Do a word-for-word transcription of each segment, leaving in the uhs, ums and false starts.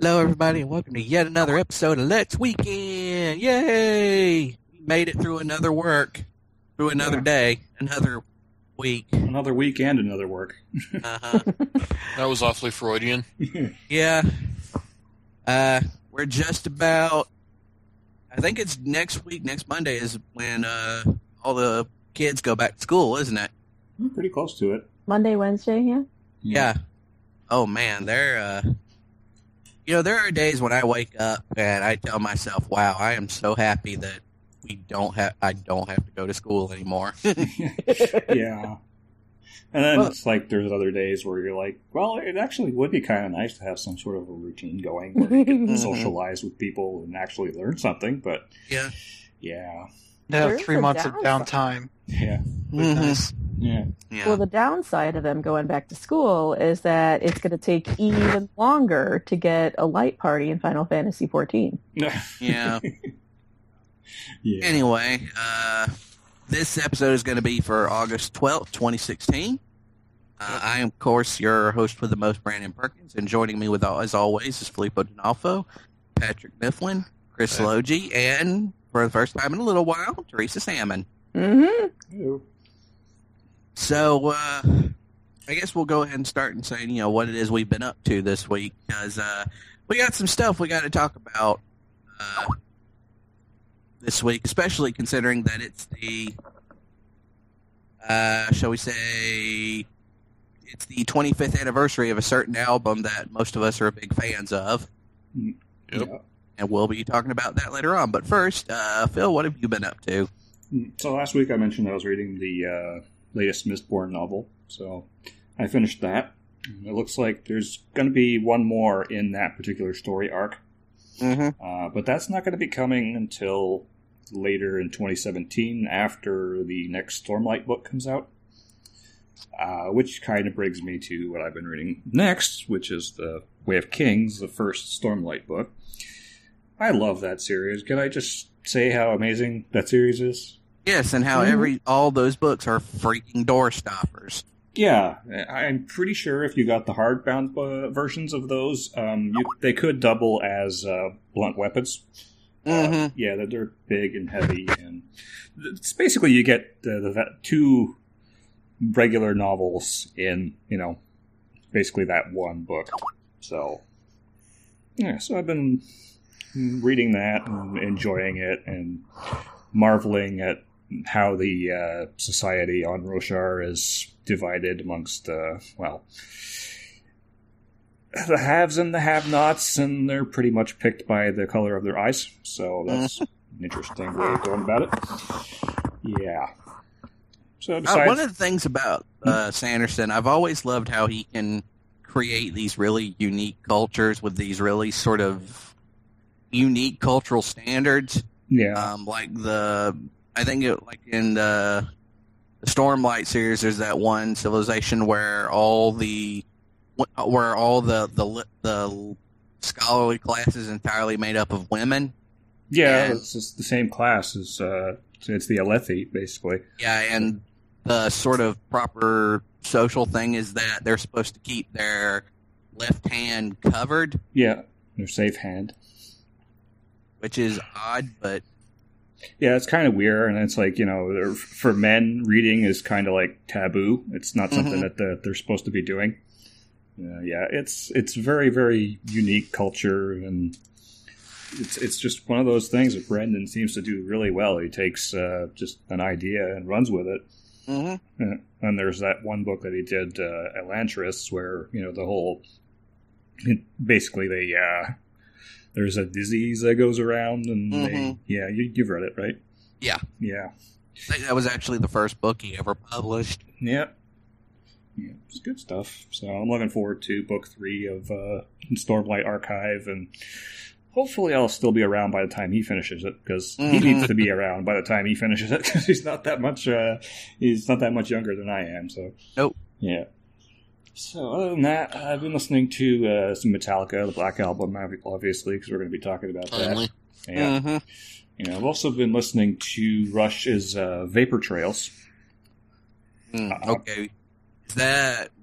Hello, everybody, and welcome to yet another episode of Let's Weekend. Yay! We made it through another work, through another Yeah. day, another week. Another week and another work. Uh-huh. That was awfully Freudian. Yeah. Uh, we're just about, I think it's next week, next Monday is when uh, all the kids go back to school, isn't it? Pretty close to it. Monday, Wednesday, yeah? Yeah. Oh, man, they're, uh, you know, there are days when I wake up and I tell myself, wow, I am so happy that we don't have, I don't have to go to school anymore. Yeah. And then Well- it's like there's other days where you're like, well, it actually would be kind of nice to have some sort of a routine going where you can socialize with people and actually learn something. But Yeah. yeah, They have There is three a months of downside. downtime. yeah, Mhm. Nice. yeah. Yeah. Well, the downside of them going back to school is that it's going to take even longer to get a light party in Final Fantasy fourteen. Yeah. yeah. Anyway, uh, this episode is going to be for August twelfth, twenty sixteen. Uh, I am, of course, your host with the most, Brandon Perkins, and joining me, with as always, is Filippo D'Onofrio, Patrick Mifflin, Chris Hey. Logie, and, for the first time in a little while, Teresa Salmon. Mm-hmm. Ew. So, uh, I guess we'll go ahead and start and say, you know, what it is we've been up to this week, because uh, we got some stuff we got to talk about uh, this week, especially considering that it's the, uh, shall we say, it's the twenty-fifth anniversary of a certain album that most of us are big fans of, Yep. Yeah. and we'll be talking about that later on. But first, uh, Phil, what have you been up to? So last week I mentioned I was reading the uh, latest Mistborn novel, so I finished that. It looks like there's going to be one more in that particular story arc, Mm-hmm. uh, but that's not going to be coming until later in twenty seventeen, after the next Stormlight book comes out, uh, which kind of brings me to what I've been reading next, which is the Way of Kings, the first Stormlight book. I love that series. Can I just say how amazing that series is? Yes, and how Mhm. every all those books are freaking door stoppers. Yeah, I'm pretty sure if you got the hardbound uh, versions of those, um, you, they could double as uh, blunt weapons. Uh, Mhm. yeah, they're, they're big and heavy, and it's basically you get the, the, that two regular novels in, you know, basically that one book. So, yeah, so I've been reading that and enjoying it and marveling at how the uh, society on Roshar is divided amongst, uh, well, the haves and the have-nots, and they're pretty much picked by the color of their eyes. So that's an interesting way of going about it. Yeah. So Uh, besides, one of the things about uh, Sanderson, I've always loved how he can create these really unique cultures with these really sort of unique cultural standards. yeah, Um, like the, I think it, like in the, the Stormlight series, there's that one civilization where all the, where all the the the scholarly class is entirely made up of women. yeah, and- it's just the same class as uh, it's the Alethi, basically. Yeah, and the sort of proper social thing is that they're supposed to keep their left hand covered, Yeah, their safe hand. which is odd, but Yeah, it's kind of weird, and it's like, you know, they're- for men, reading is kind of like taboo. It's not something Mhm. that the, they're supposed to be doing. Uh, yeah, it's it's very very unique culture, and it's it's just one of those things that Brendan seems to do really well. He takes uh, just an idea and runs with it. mhm. Uh, and there's that one book that he did, uh, Elantris, where, you know, the whole basically they uh, there's a disease that goes around, and they, Mhm. yeah, you, you've read it, right? Yeah. Yeah. I think that was actually the first book he ever published. Yeah. Yeah, it's good stuff. So I'm looking forward to book three of uh, Stormlight Archive, and hopefully I'll still be around by the time he finishes it, because he Mhm. needs to be around by the time he finishes it, because he's not that much. Uh, he's not that much younger than I am. So Nope. Yeah. So other than that, I've been listening to uh, some Metallica, the Black Album, obviously, because we're going to be talking about Finally. that. Yeah. Mhm. You know, I've also been listening to Rush's uh, Vapor Trails. Mm, Uh, okay. Is that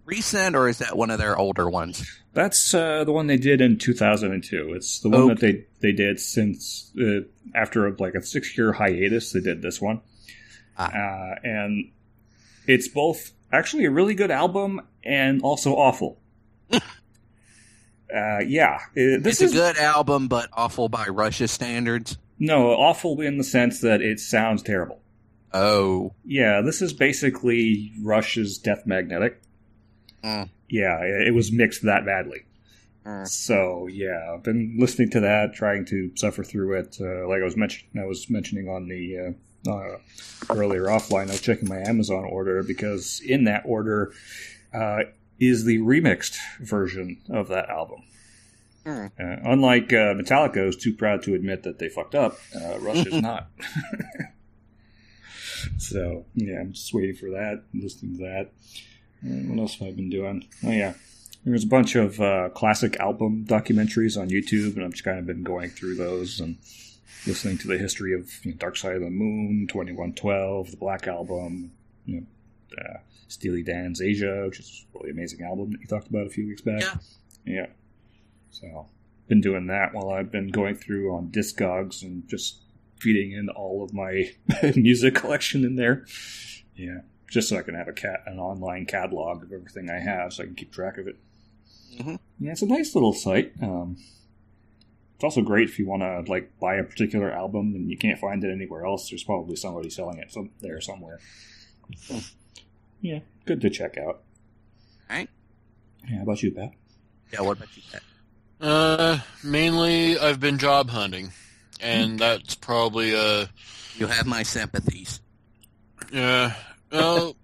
recent, or is that one of their older ones? That's uh, the one they did in two thousand two. It's the one Okay. that they, they did since, uh, after a, like a six-year hiatus, they did this one. Ah. Uh, and it's both actually a really good album and also awful. uh, yeah. Uh, this It's is a good album, but awful by Rush's standards. No, awful in the sense that it sounds terrible. Oh. Yeah, this is basically Rush's Death Magnetic. Mm. Yeah, it was mixed that badly. Mm. So yeah, I've been listening to that, trying to suffer through it. Uh, like I was mention- I was mentioning on the uh, uh, earlier offline, I was checking my Amazon order because in that order uh, is the remixed version of that album. Mm. Uh, unlike uh, Metallica, who's too proud to admit that they fucked up, uh, Rush is not. So yeah, I'm just waiting for that, listening to that. Uh, what else have I been doing? Oh yeah, there's a bunch of uh, classic album documentaries on YouTube, and I've just kind of been going through those and listening to the history of you know, Dark Side of the Moon, twenty-one twelve, the Black Album, you know, uh, Steely Dan's Asia, which is a really amazing album that you talked about a few weeks back. Yeah. Yeah. So been doing that while I've been going through on Discogs and just feeding in all of my music collection in there. Yeah. Just so I can have a cat an online catalog of everything I have so I can keep track of it. Mhm. Yeah, it's a nice little site. Um, it's also great if you want to like buy a particular album and you can't find it anywhere else. There's probably somebody selling it some, there somewhere. So, yeah, good to check out. All right. Yeah, how about you, Pat? Yeah, what about you, Pat? Uh, mainly, I've been job hunting, and that's probably uh, You have my sympathies. yeah. Well,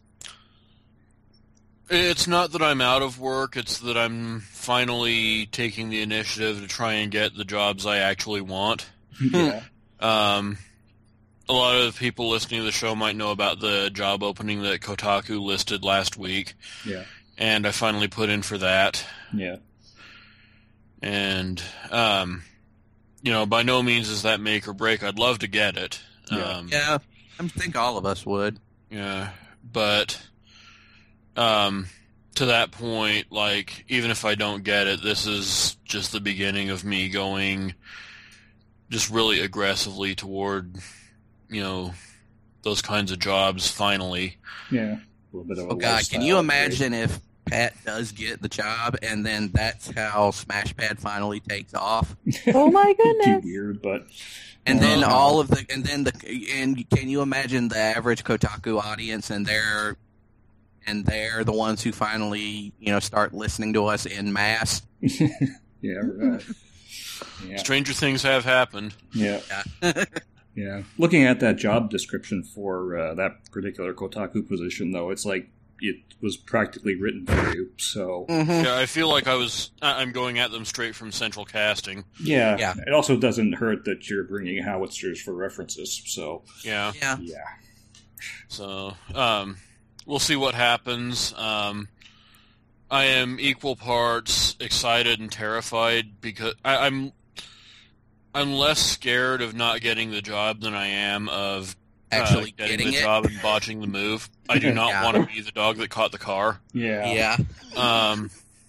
it's not that I'm out of work; it's that I'm finally taking the initiative to try and get the jobs I actually want. Yeah. Um, a lot of people listening to the show might know about the job opening that Kotaku listed last week, Yeah. and I finally put in for that. Yeah. And, um, you know, by no means is that make or break. I'd love to get it. Yeah. Um, Yeah, I think all of us would. yeah, but um, to that point, like, even if I don't get it, this is just the beginning of me going just really aggressively toward, you know, those kinds of jobs finally. Yeah. A little bit of a Oh, God, lifestyle can you upgrade. imagine if Pat does get the job and then that's how Smashpad finally takes off? Oh my It'd be goodness. weird, but And then Uh, all of the, and then the, and can you imagine the average Kotaku audience and they're, and they're the ones who finally, you know, start listening to us in mass? yeah, right. Yeah. Stranger things have happened. Yeah. Yeah. Yeah. Looking at that job description for uh, that particular Kotaku position, though, it's like it was practically written for you. So, Mhm. Yeah, I feel like I was. I- I'm going at them straight from Central Casting. yeah. Yeah. It also doesn't hurt that you're bringing howitzers for references. So, Yeah. Yeah. yeah. So, um, we'll see what happens. Um, I am equal parts excited and terrified because I, I'm I'm less scared of not getting the job than I am of uh, Actually getting, getting the it. job and botching the move. I do not Yeah. want to be the dog that caught the car. Yeah. Yeah. Um,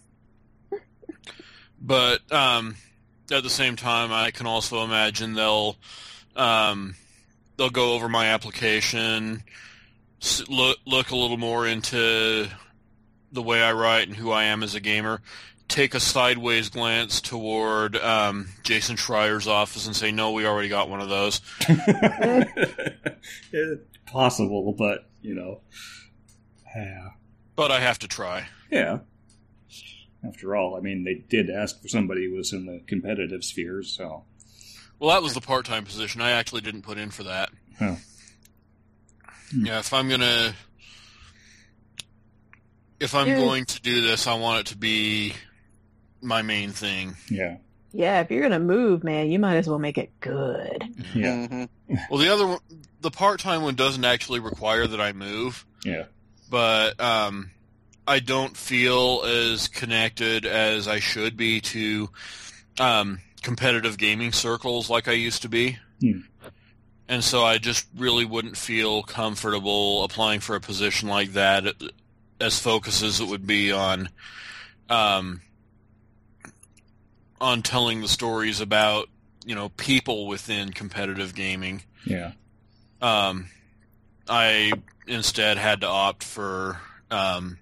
but um, at the same time, I can also imagine they'll um, they'll go over my application, s- look look a little more into the way I write and who I am as a gamer, take a sideways glance toward um, Jason Schreier's office and say, "No, we already got one of those." It's possible, but, you know. Yeah. But I have to try. Yeah. After all, I mean, they did ask for somebody who was in the competitive sphere, so. Well, that was the part-time position. I actually didn't put in for that. Huh. Hmm. Yeah, if I'm gonna, if I'm Yeah. going to do this, I want it to be my main thing. Yeah. Yeah, if you're gonna move, man, you might as well make it good. Yeah. Mhm. Well, the other, one, the part-time one doesn't actually require that I move, Yeah. but um, I don't feel as connected as I should be to um, competitive gaming circles like I used to be. Hmm. And so I just really wouldn't feel comfortable applying for a position like that at, as focused as it would be on um, on telling the stories about, you know, people within competitive gaming. Yeah. Um, I instead had to opt for um,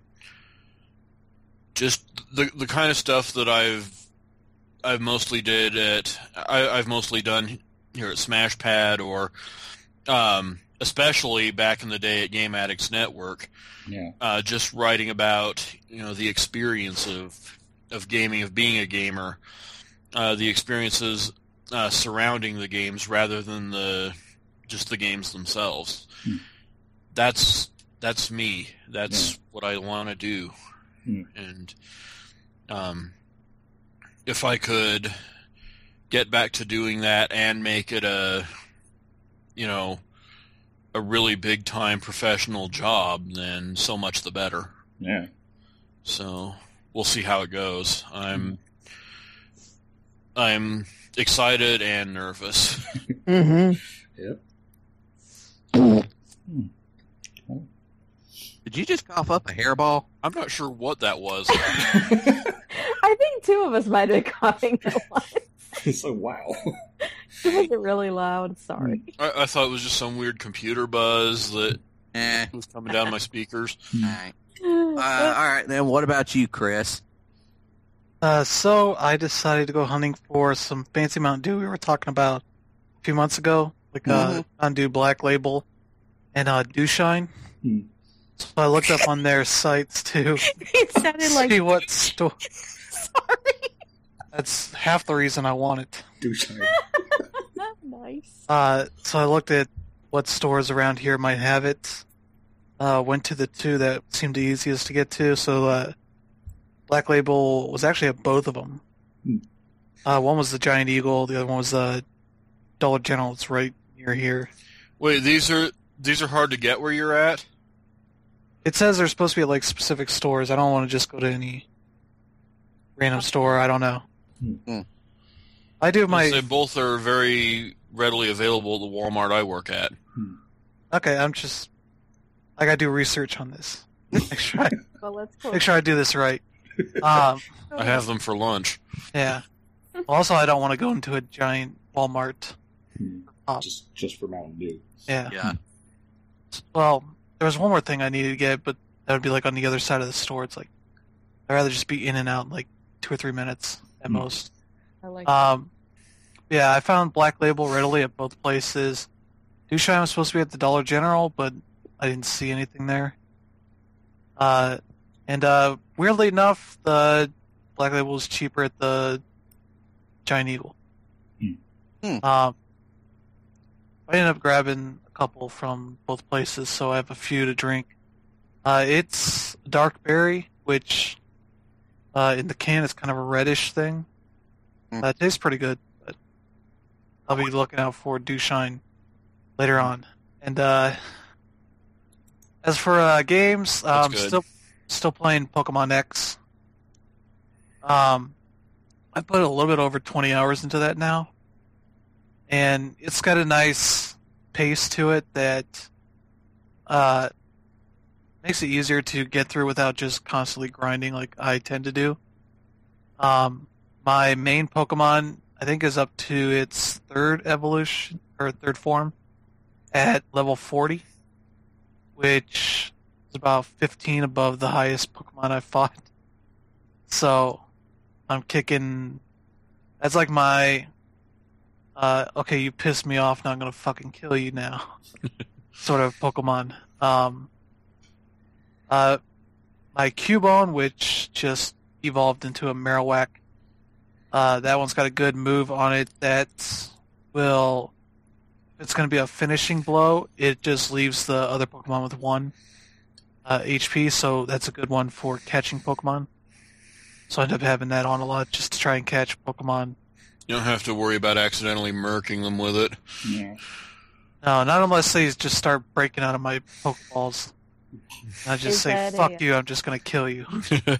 just the the kind of stuff that I've I've mostly did at I, I've mostly done here at SmashPad, or um, especially back in the day at Game Addicts Network. Yeah. Uh, just writing about, you know, the experience of of gaming, of being a gamer, uh, the experiences uh, surrounding the games rather than the just the games themselves. Hmm. That's that's me. That's Yeah. what I want to do. Hmm. And um, if I could get back to doing that and make it a, you know, a really big time professional job, then so much the better. Yeah. So we'll see how it goes. I'm I'm excited and nervous. Mm-hmm. Yep. Did you just cough up a hairball? I'm not sure what that was. I think two of us might have been coughing at once. So wow. Was it really loud? Sorry. I, I thought it was just some weird computer buzz that Eh. was coming down my speakers. All right. Uh, all right, then what about you, Chris? Uh, so I decided to go hunting for some fancy Mountain Dew we were talking about a few months ago, like uh, Mhm. Mountain Dew Black Label and uh, Dew Shine. Hmm. So I looked up on their sites to It sounded like. see what store. Sorry. That's half the reason I want it. Douche. Nice. Uh, so I looked at what stores around here might have it. Uh, went to the two that seemed the easiest to get to. So uh, Black Label was actually at both of them. Hmm. Uh, one was the Giant Eagle. The other one was the Dollar General. It's right near here. Wait, these are these are hard to get where you're at? It says they're supposed to be at like specific stores. I don't want to just go to any random store. I don't know. Hmm. I do my They both are very readily available at the Walmart I work at. okay. I'm just I gotta do research on this. Make sure I, Well, let's go. make sure I do this right. Um, I have them for lunch. yeah. Also, I don't want to go into a giant Walmart. Hmm. Oh. Just just for Mountain Dew. Yeah. Yeah. Well, there was one more thing I needed to get, but that would be like on the other side of the store. It's like I'd rather just be in and out in like two or three minutes at Hmm. most. I like Um, yeah, I found Black Label readily at both places. Dushan was supposed to be at the Dollar General, but I didn't see anything there. Uh, and uh, weirdly enough, the Black Label was cheaper at the Giant Eagle. Hmm. Hmm. Um, I ended up grabbing a couple from both places, so I have a few to drink. Uh, it's dark berry, which uh, in the can is kind of a reddish thing. Hmm. Uh, it tastes pretty good, but I'll be looking out for Dew Shine later on. And uh, as for uh, games, That's um, good. still still playing Pokemon X. Um, I put a little bit over twenty hours into that now, and it's got a nice pace to it that uh, makes it easier to get through without just constantly grinding like I tend to do. Um, my main Pokemon, I think, is up to its third evolution or third form at level forty, which is about fifteen above the highest Pokemon I've fought. So I'm kicking. That's like my. Uh, okay, you pissed me off. Now I'm gonna fucking kill you now. Sort of Pokemon. Um, uh, my Cubone, which just evolved into a Marowak. Uh, that one's got a good move on it that will. If it's going to be a finishing blow, it just leaves the other Pokemon with one uh, H P, so that's a good one for catching Pokemon. So I end up having that on a lot just to try and catch Pokemon. You don't have to worry about accidentally murking them with it. Yeah. No, not unless they just start breaking out of my Pokeballs. I just Is say, that fuck a- you, I'm just going to kill you.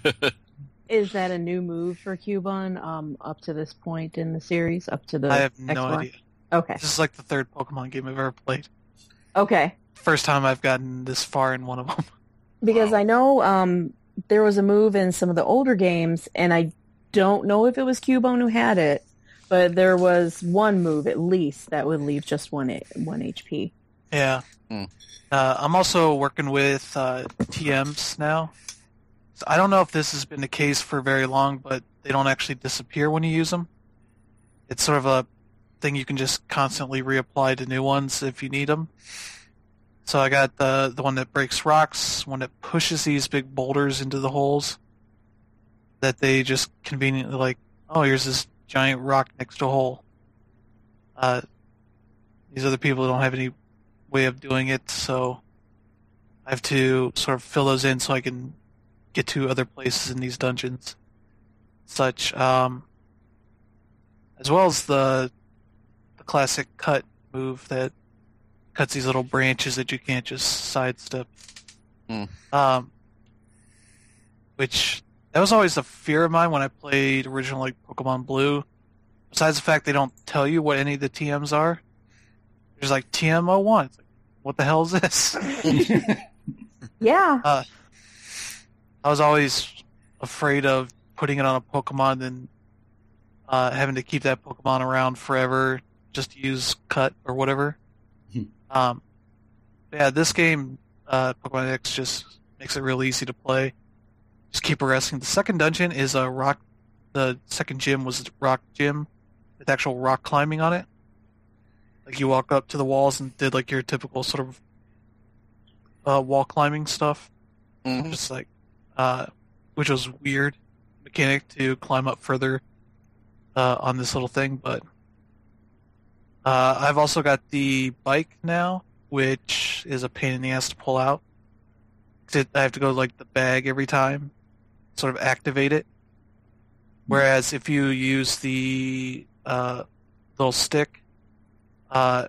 Is that a new move for Cubone um, up to this point in the series? Up to the I have X no one? idea. Okay. This is like the third Pokemon game I've ever played. Okay. First time I've gotten this far in one of them. Because Wow. I know um, there was a move in some of the older games, and I don't know if it was Cubone who had it, but there was one move at least that would leave just one A- one H P. Yeah. Hmm. Uh, I'm also working with uh, T Ms now. So I don't know if this has been the case for very long, but they don't actually disappear when you use them. It's sort of a thing you can just constantly reapply to new ones if you need them. So I got the the one that breaks rocks, one that pushes these big boulders into the holes that they just conveniently like, oh, here's this giant rock next to a hole. Uh, these other people don't have any way of doing it, so I have to sort of fill those in so I can get to other places in these dungeons. Such, um, as well as the the classic cut move that cuts these little branches that you can't just sidestep. Hmm. Um, which that was always a fear of mine when I played original like Pokemon Blue. Besides the fact they don't tell you what any of the T Ms are, there's like T M oh one. It's like, what the hell is this? Yeah. Uh, I was always afraid of putting it on a Pokemon and uh, having to keep that Pokemon around forever just to use Cut or whatever. Hmm. Um, yeah, this game, uh, Pokemon X, just makes it real easy to play. Just keep progressing. The second dungeon is a rock. The second gym was a rock gym with actual rock climbing on it. Like you walk up to the walls and did like your typical sort of uh, wall climbing stuff. Mhm. Just like, uh, which was weird mechanic to climb up further uh, on this little thing. But uh, I've also got the bike now, which is a pain in the ass to pull out. 'Cause it, I have to go to, like the bag every time, sort of activate it. Whereas if you use the uh, little stick, uh,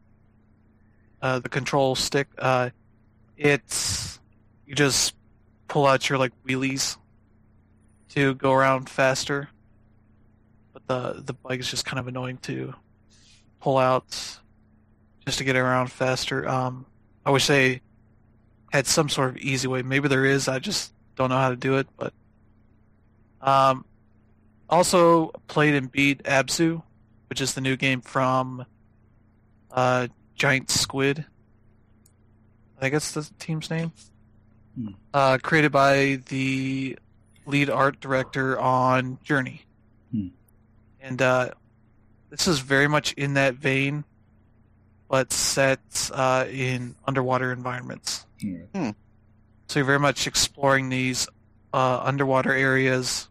uh, the control stick, uh, it's you just pull out your like wheelies to go around faster. But the the bike is just kind of annoying to pull out just to get around faster. Um, I wish they had some sort of easy way. Maybe there is. I just don't know how to do it. But um, also played and beat Abzu, which is the new game from uh, Giant Squid. I think that's the team's name. Hmm. Uh, created by the lead art director on Journey. Hmm. And uh, this is very much in that vein, but set uh, in underwater environments. Yeah. So you're very much exploring these uh, underwater areas.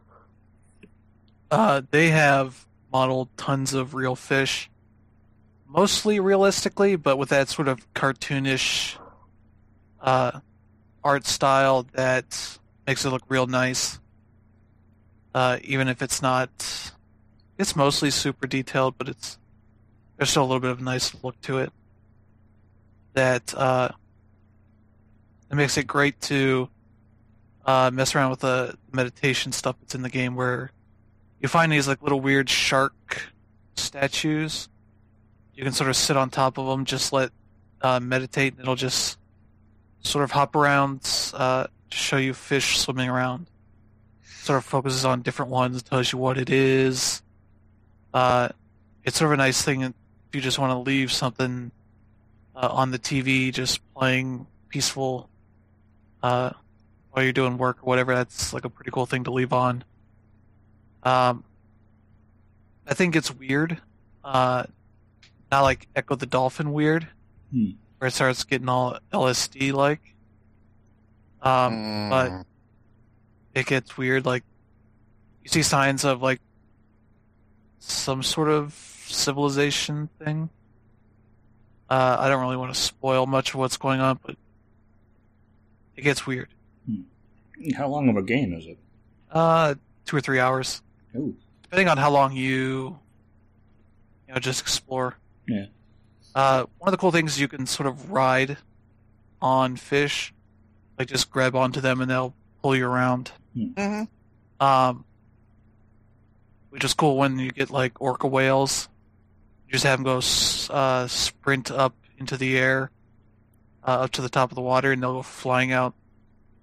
Uh, they have modeled tons of real fish, mostly realistically, but with that sort of cartoonish uh, art style that makes it look real nice. Uh, even if it's not, it's mostly super detailed, but it's there's still a little bit of a nice look to it. That uh, it makes it great to uh, mess around with the meditation stuff that's in the game, where you find these like little weird shark statues. You can sort of sit on top of them, just let uh, meditate, and it'll just sort of hop around, uh, show you fish swimming around. Sort of focuses on different ones, tells you what it is. Uh, it's sort of a nice thing if you just want to leave something uh, on the T V, just playing peaceful uh, while you're doing work or whatever. That's like a pretty cool thing to leave on. Um, I think it's weird. Uh, not like Echo the Dolphin weird, Hmm. where it starts getting all L S D like. Um, Mm. but it gets weird. Like you see signs of like some sort of civilization thing. Uh, I don't really want to spoil much of what's going on, but it gets weird. How long of a game is it? Uh, two or three hours, Oh, depending on how long you, you know, just explore. yeah. Uh, one of the cool things is you can sort of ride on fish, like just grab onto them and they'll pull you around. Mhm. Um, which is cool when you get like orca whales. You just have them go s- uh, sprint up into the air, uh, up to the top of the water, and they'll go flying out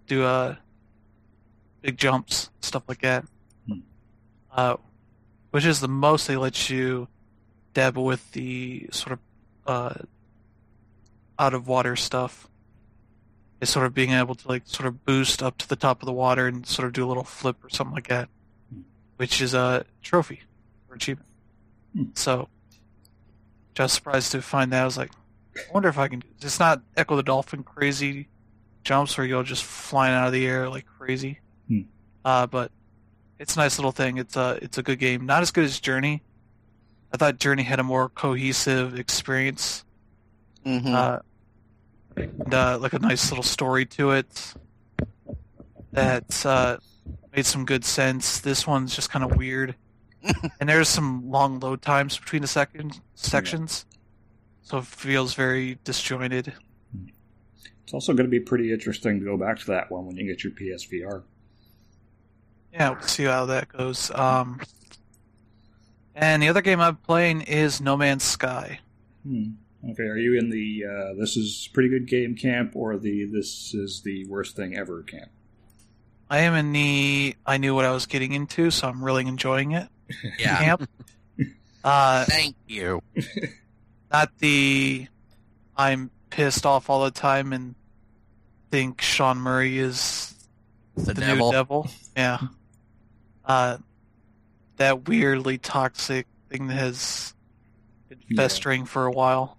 do uh, big jumps, stuff like that. Hmm. Uh, which is the most they let you dabble with the sort of uh, out of water stuff. Is sort of being able to like sort of boost up to the top of the water and sort of do a little flip or something like that, Hmm. which is a trophy or achievement. Hmm. So, just surprised to find that. I was like, I wonder if I can do this. It's not Echo the Dolphin crazy jumps where you'll just flying out of the air like crazy. Hmm. Uh, but it's a nice little thing. It's a, it's a good game. Not as good as Journey. I thought Journey had a more cohesive experience. Mm-hmm. Uh, and, uh, like a nice little story to it that uh, made some good sense. This one's just kind of weird. And there's some long load times between the second sections. So it feels very disjointed. It's also going to be pretty interesting to go back to that one when you get your P S V R. Yeah, we'll see how that goes. Um, and the other game I'm playing is No Man's Sky. Hmm. Okay, are you in the uh, this is pretty good game camp or the this is the worst thing ever camp? I am in the I knew what I was getting into, so I'm really enjoying it. Yeah. Camp. Uh, Thank you. not the I'm pissed off all the time and think Sean Murray is The, the devil. new devil. Yeah. Uh, that weirdly toxic thing that has been Yeah. festering for a while.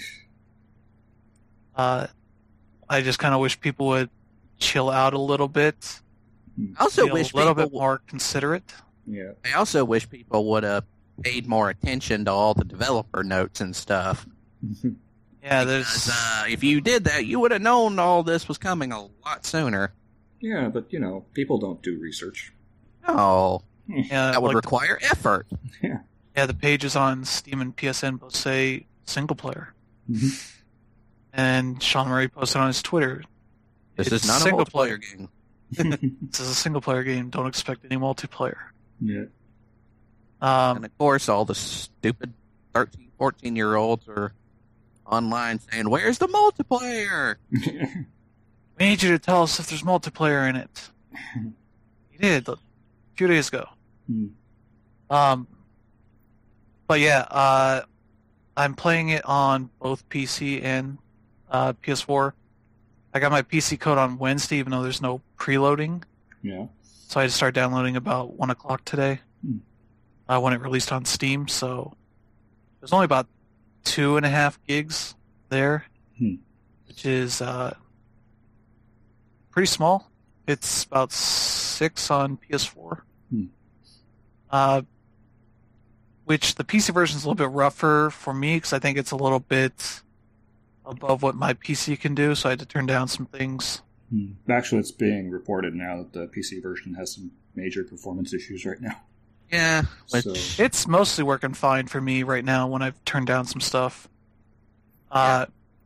uh, I just kind of wish people would chill out a little bit. I also Be a wish little people, bit more considerate. Yeah. I also wish people would have paid more attention to all the developer notes and stuff. Yeah, Because, there's uh, if you did that, you would have known all this was coming a lot sooner. Yeah, but you know, people don't do research. Oh, yeah, that would like require effort. Yeah. yeah, the pages on Steam and P S N both say single player, Mhm. and Sean Murray posted on his Twitter. This It's is not a single multiplayer game. This is a single player game. Don't expect any multiplayer. Yeah. Um, And of course, all the stupid thirteen, fourteen year olds are online saying, "Where's the multiplayer?" we need you to tell us if there's multiplayer in it. You did a few days ago. Hmm. Um, but yeah, uh, I'm playing it on both P C and uh, P S four. I got my P C code on Wednesday, even though there's no preloading. Yeah. So I just started downloading about one o'clock today. Hmm. Uh, when it released on Steam, so there's only about two and a half gigs there, Hmm. which is uh, pretty small. It's about six on P S four. Hmm. Uh, which the P C version is a little bit rougher for me because I think it's a little bit above what my P C can do, so I had to turn down some things. Hmm. Actually, it's being reported now that the P C version has some major performance issues right now. Yeah, which So- It's mostly working fine for me right now when I've turned down some stuff. Uh,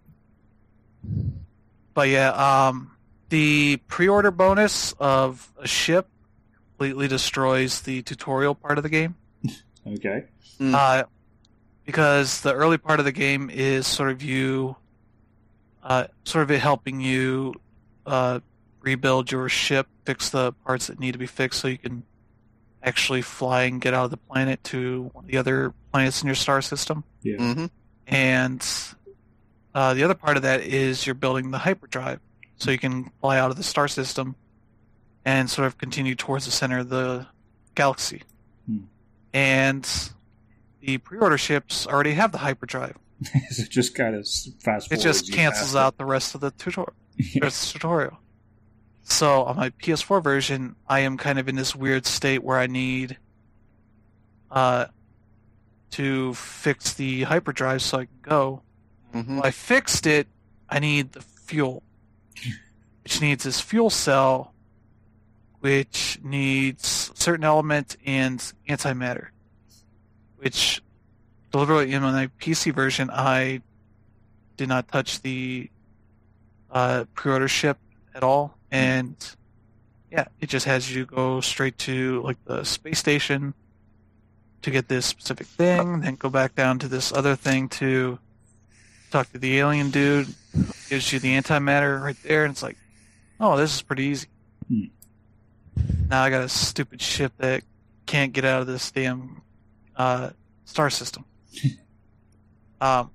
but yeah, um, the pre-order bonus of a ship completely destroys the tutorial part of the game. Okay. Mm. Uh, because the early part of the game is sort of you, uh, sort of it helping you uh, rebuild your ship, fix the parts that need to be fixed so you can actually fly and get out of the planet to one of the other planets in your star system. Yeah. hmm And uh, the other part of that is you're building the hyperdrive so you can fly out of the star system and sort of continue towards the center of the galaxy. Hmm. And the pre-order ships already have the hyperdrive. So it just kind of fast It forwards just you cancels past out the rest of the tutorial. it. the rest of the tutorial. So on my P S four version, I am kind of in this weird state where I need uh, to fix the hyperdrive so I can go. hmm Well, I fixed it. I need the fuel, which needs this fuel cell, which needs certain element and antimatter, which deliberately in my P C version, I did not touch the uh, pre-order ship at all. And yeah, it just has you go straight to like the space station to get this specific thing, then go back down to this other thing to talk to the alien dude. Gives you the antimatter right there, and it's like, oh, this is pretty easy. Hmm. Now I got a stupid ship that can't get out of this damn uh, star system. um,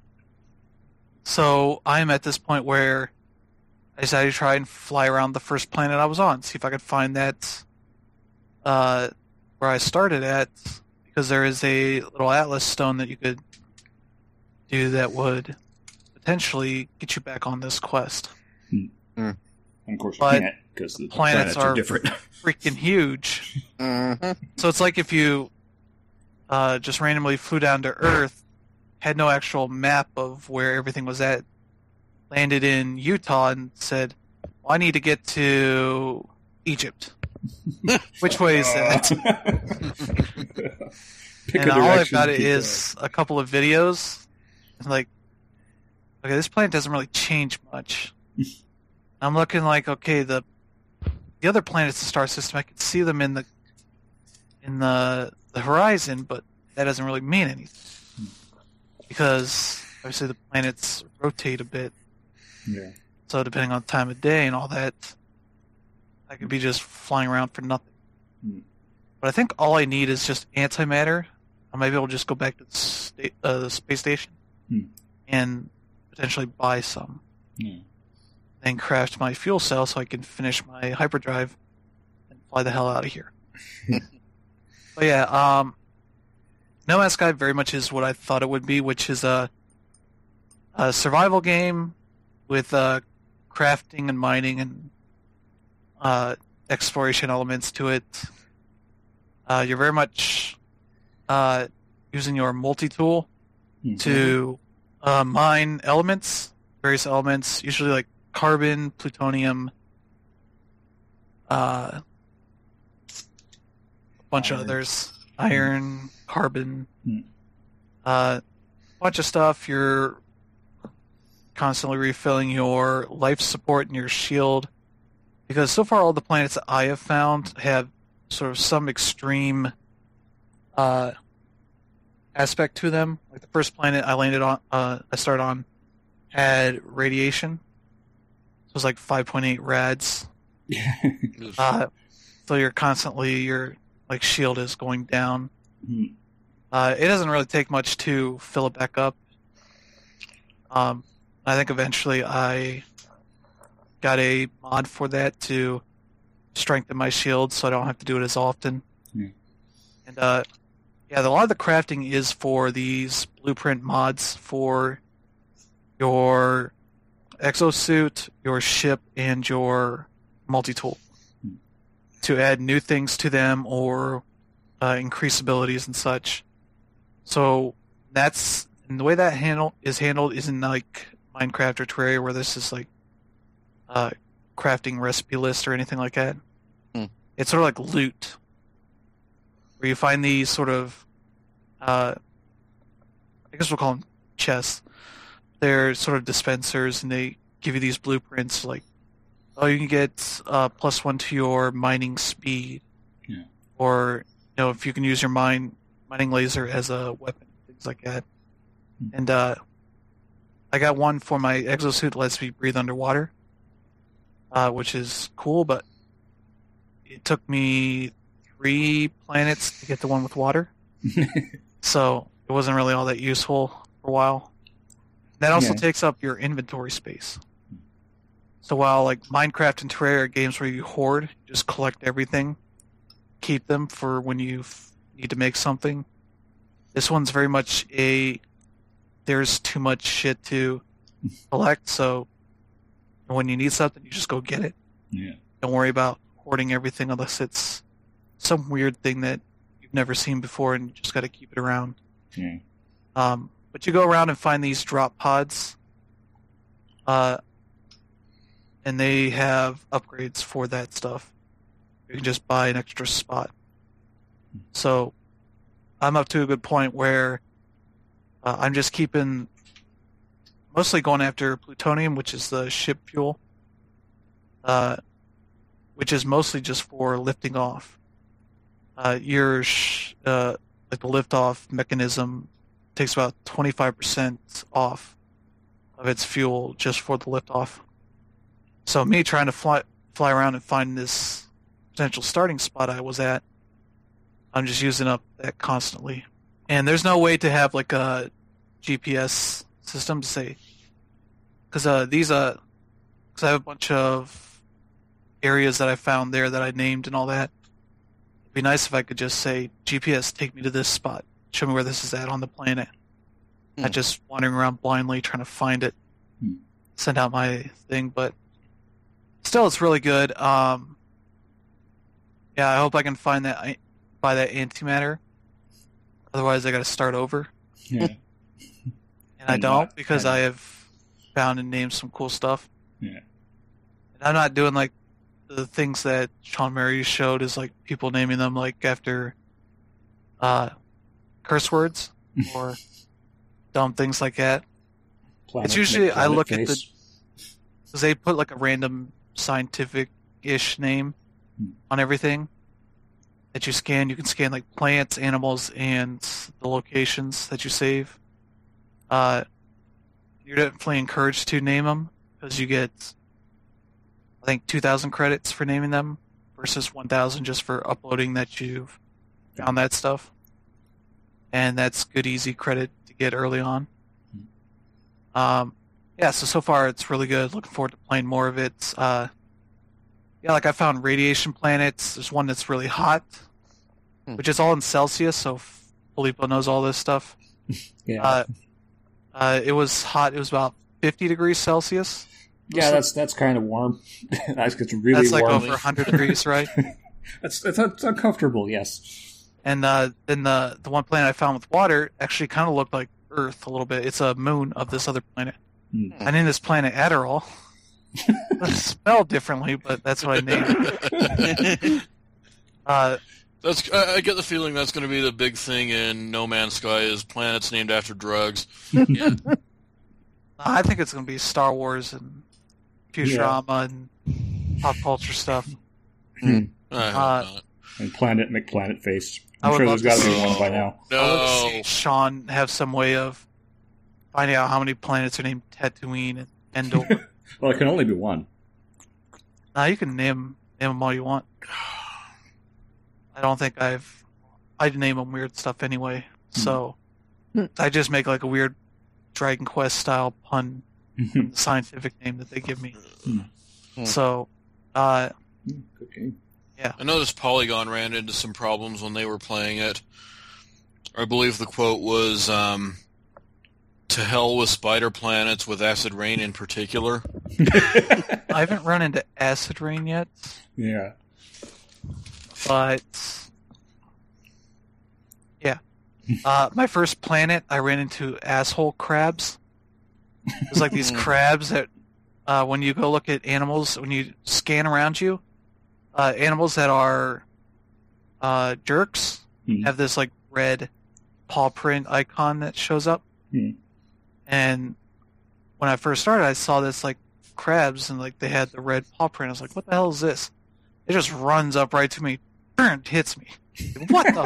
so I'm at this point where I decided to try and fly around the first planet I was on, see if I could find that uh, where I started at, because there is a little Atlas stone that you could do that would potentially get you back on this quest. Hmm. And of course, you But can't because the planets planets, are, are- different. Freaking huge. Mm-hmm. So it's like if you uh, just randomly flew down to Earth, had no actual map of where everything was at, landed in Utah and said, well, I need to get to Egypt. Which way is that? Pick And a all I've direction got and keep is a couple of videos. It's like, okay, this planet doesn't really change much. I'm looking like, okay, the the other planets in the star system, I can see them in the in the the horizon, but that doesn't really mean anything because obviously the planets rotate a bit. going. Yeah. So depending on the time of day and all that, I could be just flying around for nothing. Hmm. But I think all I need is just antimatter. I might be able to just go back to the, sta- uh, the space station Hmm. and potentially buy some. Yeah. Then craft my fuel cell so I can finish my hyperdrive and fly the hell out of here. But yeah, um, No Man's Sky very much is what I thought it would be, which is a, a survival game with uh, crafting and mining and uh, exploration elements to it. Uh, you're very much uh, using your multi-tool Mhm. to uh, mine elements, various elements, usually like carbon, plutonium, uh, a bunch of Iron. others, iron, carbon, Hmm. uh, a bunch of stuff. You're constantly refilling your life support and your shield, because so far all the planets that I have found have sort of some extreme uh, aspect to them. Like the first planet I landed on, uh, I started on, had radiation. It was like five point eight rads. Uh, so you're constantly, your like shield is going down. Mhm. Uh, it doesn't really take much to fill it back up. Um, I think eventually I got a mod for that to strengthen my shield, so I don't have to do it as often. Yeah. And uh, yeah, a lot of the crafting is for these blueprint mods for your exosuit, your ship, and your multi-tool Hmm. to add new things to them or uh, increase abilities and such. So that's and the way that handle is handled isn't like Minecraft or Terraria where this is like uh, crafting recipe list or anything like that. Hmm. It's sort of like loot, where you find these sort of, uh, I guess we'll call them chests. They're sort of dispensers, and they give you these blueprints like, oh, you can get uh, plus one to your mining speed, Yeah. or you know if you can use your mine mining laser as a weapon, things like that. Hmm. And uh, I got one for my exosuit that lets me breathe underwater, uh, which is cool, but it took me three planets to get the one with water, so it wasn't really all that useful for a while. That also Yeah. takes up your inventory space. So while like Minecraft and Terraria are games where you hoard, you just collect everything, keep them for when you f- need to make something, this one's very much a there's too much shit to collect, so when you need something, you just go get it. Yeah. Don't worry about hoarding everything unless it's some weird thing that you've never seen before and you just got to keep it around. Yeah. Um, but you go around and find these drop pods, uh, and they have upgrades for that stuff. You can just buy an extra spot. So I'm up to a good point where uh, I'm just keeping, mostly going after plutonium, which is the ship fuel, uh, which is mostly just for lifting off. Uh, your sh- uh, like the lift-off mechanism takes about twenty-five percent off of its fuel just for the lift-off. So me trying to fly fly around and find this potential starting spot I was at, I'm just using up that constantly. And there's no way to have like a G P S system to say, because uh, these uh, because I have a bunch of areas that I found there that I named and all that. It'd be nice if I could just say, G P S, take me to this spot, show me where this is at on the planet. Hmm. Not just wandering around blindly trying to find it, Hmm. send out my thing, but still, it's really good. Um, yeah, I hope I can find that buy that antimatter. Otherwise, I got to start over, Yeah. and I And don't not- because and- I have found and named some cool stuff. Yeah. And I'm not doing like the things that Sean Murray showed is like people naming them like after uh, curse words or dumb things like that. Planet, It's usually- make I planet look at the- face. Because they put like a random scientific-ish name Hmm. on everything that you scan. You can scan like plants, animals, and the locations that you save. Uh, you're definitely encouraged to name them because you get, I think, two thousand credits for naming them versus one thousand just for uploading that you've found that stuff. And that's good, easy credit to get early on. Um, yeah, so so far it's really good. Looking forward to playing more of it. Uh, yeah, like I found radiation planets. There's one that's really hot, Hmm. which is all in Celsius, so Filippo knows all this stuff. Yeah. Uh, uh, it was hot. It was about fifty degrees Celsius. yeah, that's that's kind of warm. That's it's really That's like warm. over one hundred degrees, right? That's, that's that's uncomfortable. Yes. And uh, then the the one planet I found with water actually kind of looked like Earth a little bit. It's a moon of this other planet. Hmm. I named this planet Adderall. It spelled differently, but that's what I named it. Uh, That's I, I get the feeling that's going to be the big thing in No Man's Sky is planets named after drugs. Yeah. I think it's going to be Star Wars and Futurama and pop culture stuff. I hope Uh, not. And planet McPlanet face. I I'm would sure love there's got to to be see- one by now. I would love to No. see Sean have some way of finding out how many planets are named Tatooine and Endor. Well, it can only be one. Now you can name name them all you want. I don't think I've. I'd name them weird stuff anyway. So Hmm. I just make like a weird Dragon Quest style pun, Good the scientific name that they give me. Hmm. So, uh, game. I noticed Polygon ran into some problems when they were playing it. I believe the quote was, um, "To hell with spider planets, with acid rain in particular." I haven't run into acid rain yet, Yeah. but yeah. Uh, my first planet, I ran into asshole crabs. It's like these crabs that, uh, when you go look at animals, when you scan around you, uh, animals that are uh, jerks Hmm. have this like red paw print icon that shows up. Hmm. And when I first started, I saw this like crabs and like they had the red paw print. I was like, "What the hell is this?" It just runs up right to me, and hits me. What the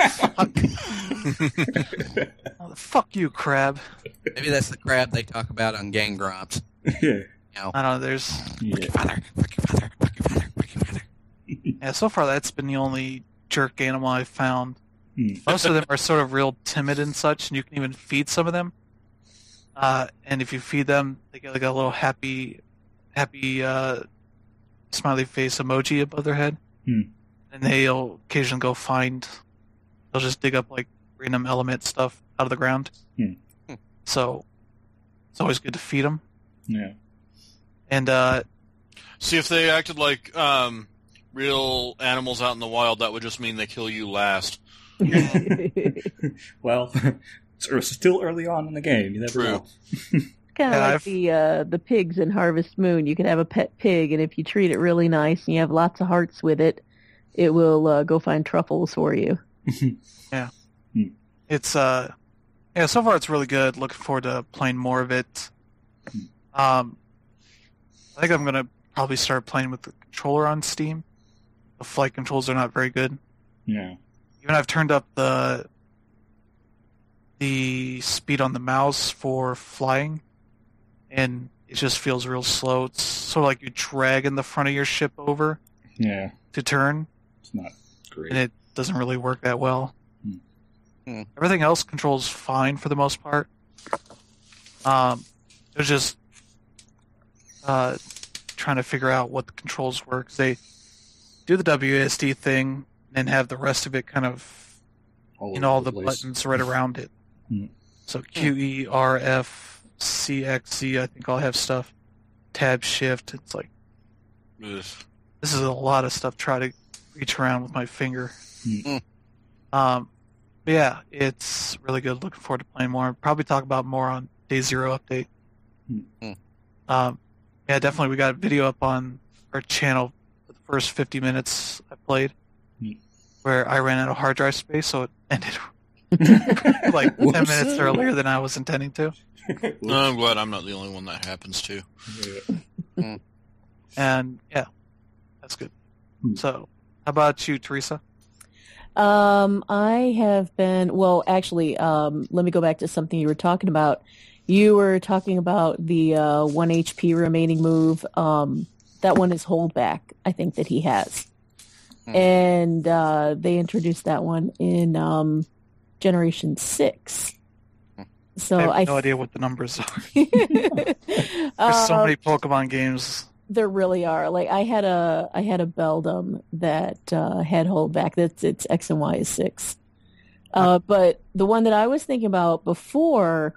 fuck? Oh, fuck you, crab. Maybe that's the crab they talk about on Gang Grumps. yeah. You know, I don't know. There's Yeah. father, fuck your father, fuck your father, fuck your father. yeah. So far, that's been the only jerk animal I've found. Hmm. Most of them are sort of real timid and such, and you can even feed some of them. Uh, and if you feed them, they get like a little happy, happy uh, smiley face emoji above their head. Hmm. And they'll occasionally go find. They'll just dig up like random element stuff out of the ground. Hmm. So it's always good to feed them. Yeah. And uh, See, if they acted like um, real animals out in the wild, that would just mean they kill you last. Well, it's ear- still early on in the game. You never True. know. Kind of Yeah, like I've- the uh, the pigs in Harvest Moon. You can have a pet pig, and if you treat it really nice and you have lots of hearts with it, it will uh, go find truffles for you. it's uh, yeah. So far, it's really good. Looking forward to playing more of it. Um, I think I'm gonna probably start playing with the controller on Steam. The flight controls are not very good. Yeah. Even I've turned up the the speed on the mouse for flying, and it just feels real slow. It's sort of like you're dragging the front of your ship over Yeah, to turn, it's not great. and it doesn't really work that well. Hmm. Hmm. Everything else controls fine for the most part. Um, there's just uh, trying to figure out what the controls were, 'cause they do the W A S D thing and have the rest of it kind of all in all over the place. buttons right around it. Hmm. So Q, E, R, F, C, X, Z, I think all have stuff. Tab, Shift. It's like, Ugh. this is a lot of stuff to try to reach around with my finger. Hmm. Um, but yeah, it's really good. Looking forward to playing more. Probably talk about more on Day Zero update. Hmm. Um, yeah, definitely. We got a video up on our channel for the first fifty minutes I played, Hmm. where I ran out of hard drive space, so it ended like ten Whoops. minutes earlier than I was intending to. No, I'm glad I'm not the only one that happens to. Yeah. And yeah, that's good. Hmm. So, how about you, Teresa? Um, I have been, well, actually, um, let me go back to something you were talking about. You were talking about the uh, one H P remaining move. Um, that one is holdback, I think, that he has. Hmm. And uh, they introduced that one in um, Generation six. So I have I no idea what the numbers are. There's There's so many Pokemon games. There really are. Like I had a I had a Beldum that uh, had holdback. That's its X and Y is six. Uh, but the one that I was thinking about before,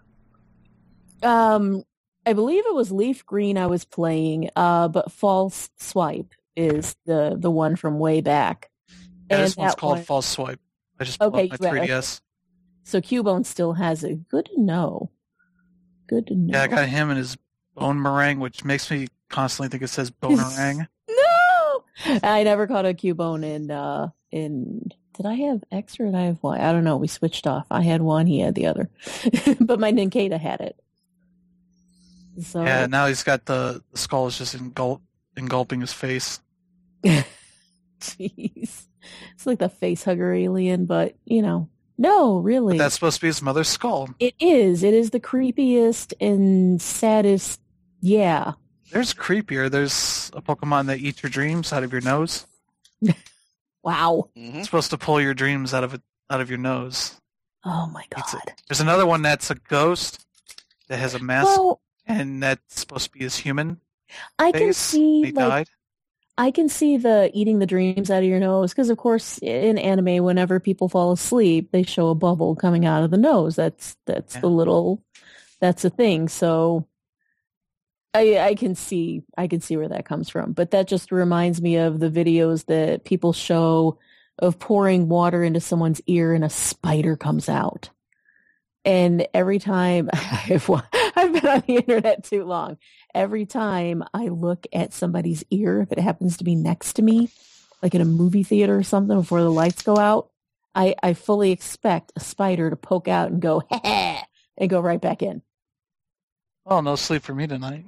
um, I believe it was Leaf Green I was playing. Uh, but False Swipe is the the one from way back. Yeah, this And one's that called one- False Swipe. I just pulled Okay, up my yeah, three D S. So Cubone still has it. Good to know. Good to know. Yeah, I got him and his Bone Meringue, which makes me constantly think it says Bonerang. No, I never caught a Cubone in. Uh, in did I have X or did I have Y? I don't know. We switched off. I had one. He had the other. But my Ninkata had it. So Yeah, now he's got the, the skull is just engulp, engulping his face. jeez, it's like the face hugger alien. But you know, no, really, But that's supposed to be his mother's skull. it is. It is the creepiest and saddest. Yeah. There's creepier. There's a Pokemon that eats your dreams out of your nose. Wow. Mhm. It's supposed to pull your dreams out of it, out of your nose. Oh my Eats god. it. There's another one that's a ghost that has a mask, Well, and that's supposed to be his human I can face. see He like died. I can see the eating the dreams out of your nose because, of course, in anime, whenever people fall asleep, they show a bubble coming out of the nose. That's that's Yeah. the little, that's a thing. So, I I can see I can see where that comes from. But that just reminds me of the videos that people show of pouring water into someone's ear and a spider comes out. And every time I've I've been on the internet too long. Every time I look at somebody's ear, if it happens to be next to me, like in a movie theater or something before the lights go out, I, I fully expect a spider to poke out and go, ha ha, and go right back in. Oh, no sleep for me tonight.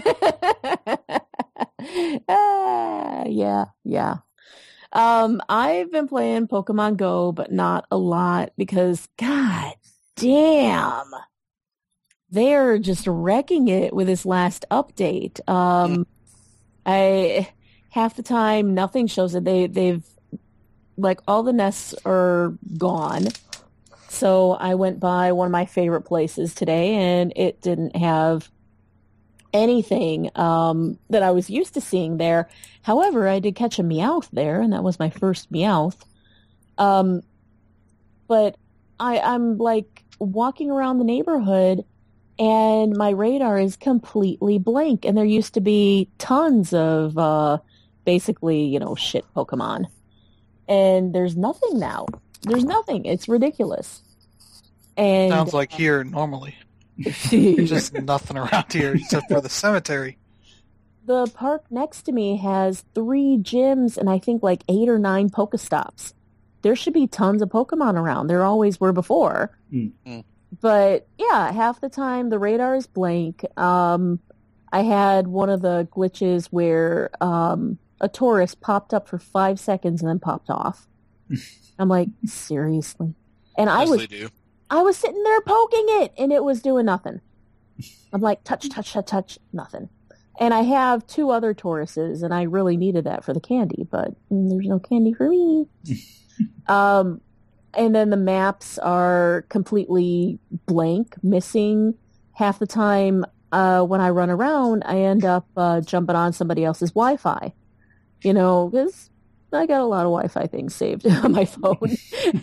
ah, yeah, yeah. Um, I've been playing Pokemon Go, but not a lot because, god damn, they're just wrecking it with this last update. Um, I half the time nothing shows it. They they've like all the nests are gone. So I went by one of my favorite places today, and it didn't have anything um, that I was used to seeing there. However, I did catch a Meowth there, and that was my first Meowth. Um, but I, I'm like walking around the neighborhood, and my radar is completely blank. And there used to be tons of uh, basically, you know, shit Pokemon. And there's nothing now. There's nothing. It's ridiculous. And Sounds like here normally. There's just nothing around here except for the cemetery. the park next to me has three gyms and I think like eight or nine Pokestops. There should be tons of Pokemon around. There always were before. Mm. Mm. But yeah, half the time the radar is blank. Um, I had one of the glitches where um, a tourist popped up for five seconds and then popped off. I'm like, seriously? And I As was they do. I was sitting there poking it and it was doing nothing. I'm like, touch, touch, touch, touch, nothing. And I have two other Tauruses, and I really needed that for the candy, but there's no candy for me. um, and then the maps are completely blank, missing. Half the time uh, when I run around, I end up uh, jumping on somebody else's Wi-Fi. You know, because I got a lot of Wi-Fi things saved on my phone.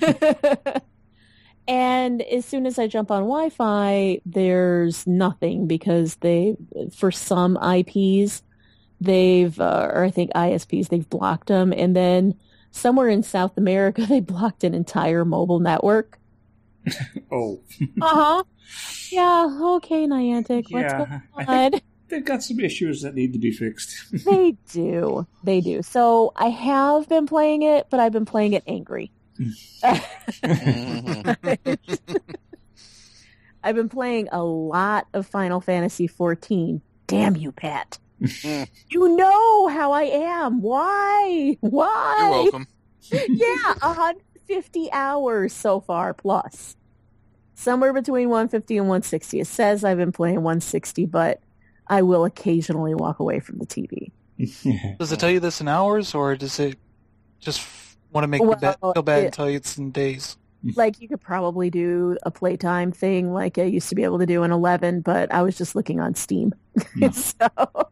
And as soon as I jump on Wi-Fi, there's nothing because they, for some I Ps, they've, uh, or I think I S Ps, they've blocked them. And then somewhere in South America, they blocked an entire mobile network. Oh. Uh-huh. Yeah, okay, Niantic, what's Yeah, going I on? think they've got some issues that need to be fixed. They do. They do. So I have been playing it, but I've been playing it angry. Mhm. I've been playing a lot of Final Fantasy fourteen. Damn you, Pat. You know how I am. Why? Why? You're welcome. Yeah, one hundred fifty hours so far plus. Somewhere between one hundred fifty and one hundred sixty. It says I've been playing one hundred sixty, but I will occasionally walk away from the T V. Does it tell you this in hours, or does it just want to make Well, you ba- feel bad it- and tell you it's in days? Like, you could probably do a playtime thing like I used to be able to do in eleven, but I was just looking on Steam. No. So,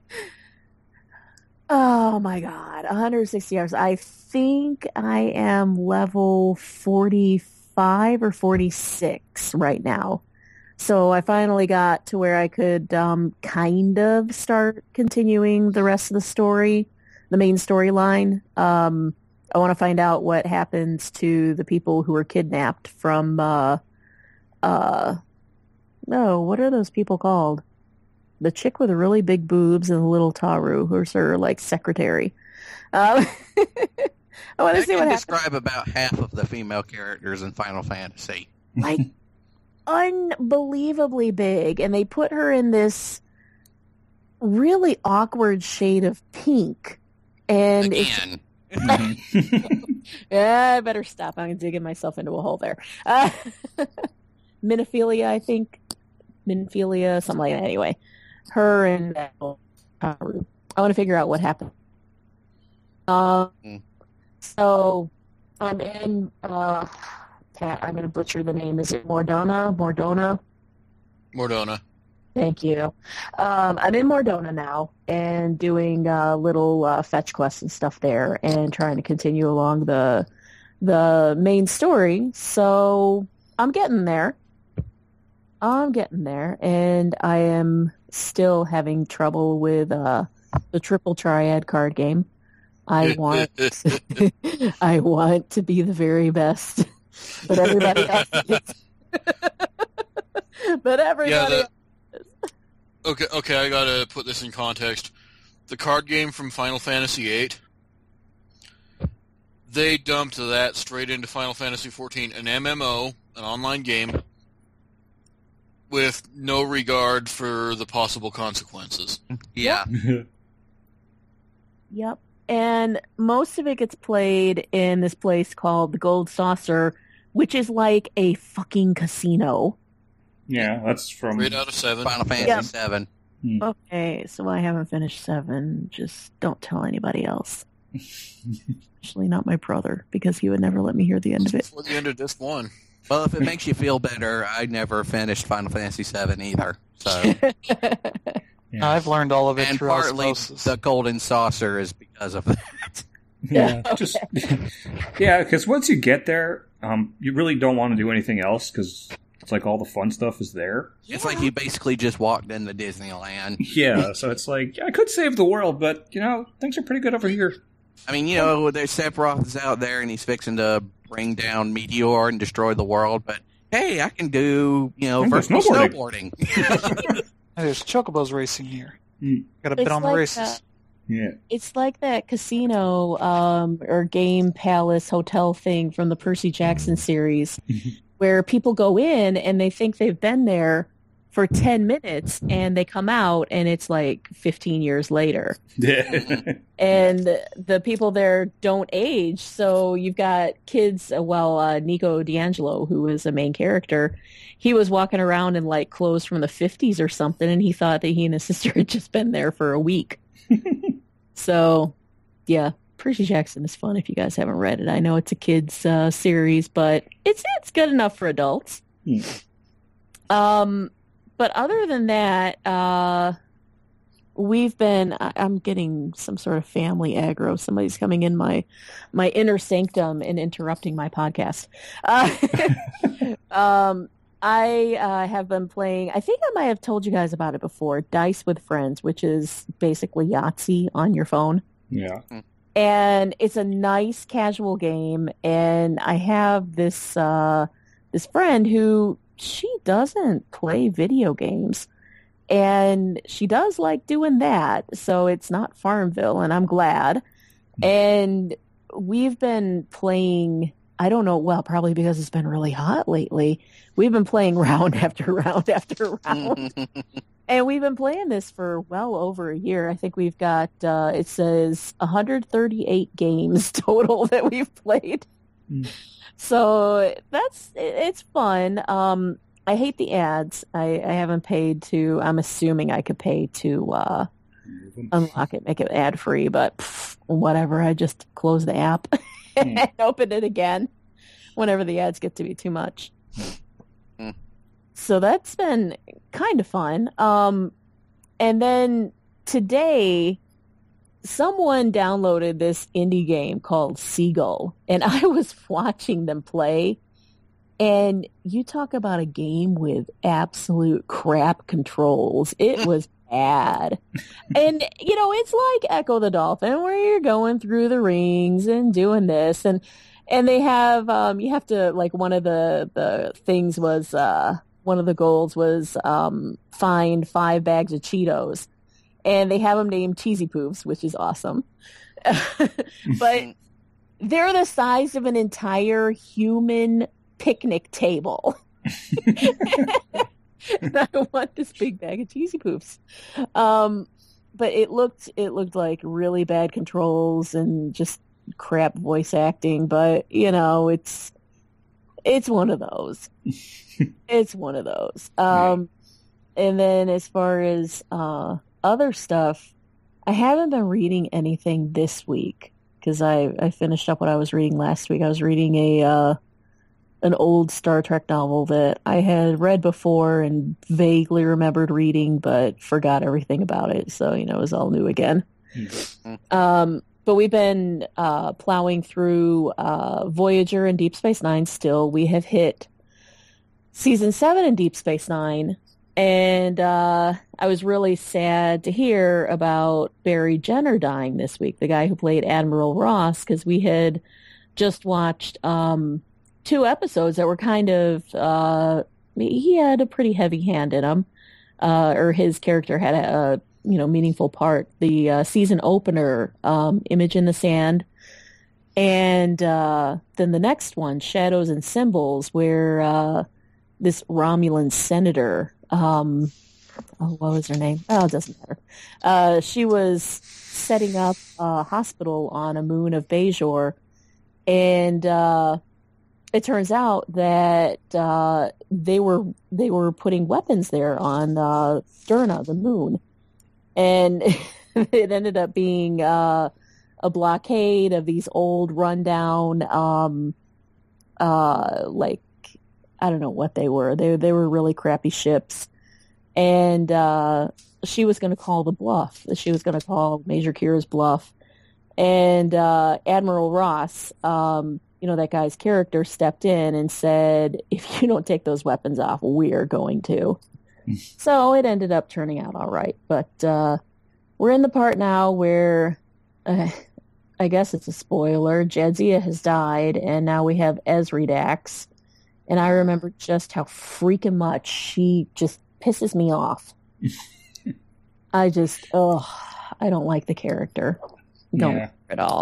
oh my god, one hundred sixty hours. I think I am level forty-five or forty-six right now. So I finally got to where I could um, kind of start continuing the rest of the story, the main storyline. Um, I want to find out what happens to the people who were kidnapped from, uh, uh, no, what are those people called? The chick with the really big boobs and the little Taru, who's her, like, secretary. Um, I want to I see can what happens. describe about half of the female characters in Final Fantasy. Like, unbelievably big. And they put her in this really awkward shade of pink. And it's Again. yeah, I better stop. I'm digging myself into a hole there. Uh, Minophilia, I think. Minophilia, something like that. Anyway, her and Haru. I want to figure out what happened. Um, Mm. so I'm in. Uh, Pat, I'm going to butcher the name. Is it Mordona? Mordona? Mordona. Thank you. Um, I'm in Mordona now and doing uh, little uh, fetch quests and stuff there and trying to continue along the the main story. So I'm getting there. I'm getting there, and I am still having trouble with uh, the triple triad card game. I want I want to be the very best, but everybody else is. But everybody Yeah, the- else Okay, okay, I gotta put this in context. The card game from Final Fantasy eight, they dumped that straight into Final Fantasy fourteen, an M M O, an online game, with no regard for the possible consequences. Yeah. Yep. And most of it gets played in this place called the Gold Saucer, which is like a fucking casino. Yeah, that's from. Eight out of seven. Final Fantasy Yeah. seven. Okay, so I haven't finished seven. Just don't tell anybody else. Especially not my brother, because he would never let me hear the end of it. Before the end of disc one. Well, if it makes you feel better, I never finished Final Fantasy seven either. So, Yeah. I've learned all of it and through partly osmosis. the Golden Saucer is because of that. Yeah, just yeah, because once you get there, um, you really don't want to do anything else because it's like all the fun stuff is there. It's like you basically just walked into Disneyland. Yeah, so it's like I could save the world, but you know things are pretty good over here. I mean, you know, there's Sephiroth is out there and he's fixing to bring down Meteor and destroy the world, but hey, I can do, you know, I can go vertical snowboarding. snowboarding. Hey, there's chocobos racing here. Mm. Got to bet It's on the like races. that. Yeah, It's like that casino um, or game palace hotel thing from the Percy Jackson series, where people go in and they think they've been there for ten minutes, and they come out and it's like fifteen years later. And the people there don't age. So you've got kids, uh, well, uh, Nico D'Angelo, who is a main character, he was walking around in like clothes from the fifties or something, and he thought that he and his sister had just been there for a week. So, yeah, Percy Jackson is fun if you guys haven't read it. I know it's a kid's uh, series, but it's it's good enough for adults. Hmm. Um, but other than that, uh, we've been. I, I'm getting some sort of family aggro. Somebody's coming in my my inner sanctum and interrupting my podcast. Uh, um, I uh, have been playing. I think I might have told you guys about it before. Dice with Friends, which is basically Yahtzee on your phone. Yeah. And it's a nice casual game. And I have this uh, this friend who she doesn't play video games, and she does like doing that. So it's not Farmville, and I'm glad. And we've been playing. I don't know. Well, probably because it's been really hot lately. We've been playing round after round after round. And we've been playing this for well over a year. I think we've got, uh, it says one hundred thirty-eight games total that we've played. Mm. So that's, it's fun. Um, I hate the ads. I, I haven't paid to, I'm assuming I could pay to uh, unlock it, make it ad free, but pff, whatever. I just close the app mm. and open it again whenever the ads get to be too much. Mm. So that's been kind of fun. Um, and then today, someone downloaded this indie game called Seagull, and I was watching them play, and you talk about a game with absolute crap controls. It was bad. And, you know, it's like Echo the Dolphin, where you're going through the rings and doing this, and and they have, um, you have to, like, one of the, the things was, uh, one of the goals was um, find five bags of Cheetos. And they have them named Cheesy Poofs, which is awesome. But they're the size of an entire human picnic table. And I want this big bag of Cheesy Poofs. Um, but it looked it looked like really bad controls and just crap voice acting. But, you know, it's it's one of those. It's one of those. Um, and then as far as uh, other stuff, I haven't been reading anything this week because I, I finished up what I was reading last week. I was reading a uh, an old Star Trek novel that I had read before and vaguely remembered reading, but forgot everything about it. So, you know, it was all new again. Mm-hmm. Um, but we've been uh, plowing through uh, Voyager and Deep Space Nine still. We have hit season seven in Deep Space Nine, and uh, I was really sad to hear about Barry Jenner dying this week, the guy who played Admiral Ross, because we had just watched um, two episodes that were kind of, uh, he had a pretty heavy hand in them, uh, or his character had a, a you know, meaningful part. The uh, season opener, um, Image in the Sand, and uh, then the next one, Shadows and Symbols, where uh, this Romulan senator, um, oh, what was her name? Oh, it doesn't matter. Uh, she was setting up a hospital on a moon of Bajor, and uh, it turns out that uh, they were they were putting weapons there on uh, Derna, the moon, and it ended up being uh, a blockade of these old, rundown, um, uh, like, I don't know what they were. They they were really crappy ships. And uh, she was going to call the bluff. She was going to call Major Kira's bluff. And uh, Admiral Ross, um, you know, that guy's character, stepped in and said, if you don't take those weapons off, we're going to. So it ended up turning out all right. But uh, we're in the part now where, uh, I guess it's a spoiler, Jadzia has died, and now we have Ezri Dax. And I remember just how freaking much she just pisses me off. I just, oh, I don't like the character. Don't yeah. like her at all.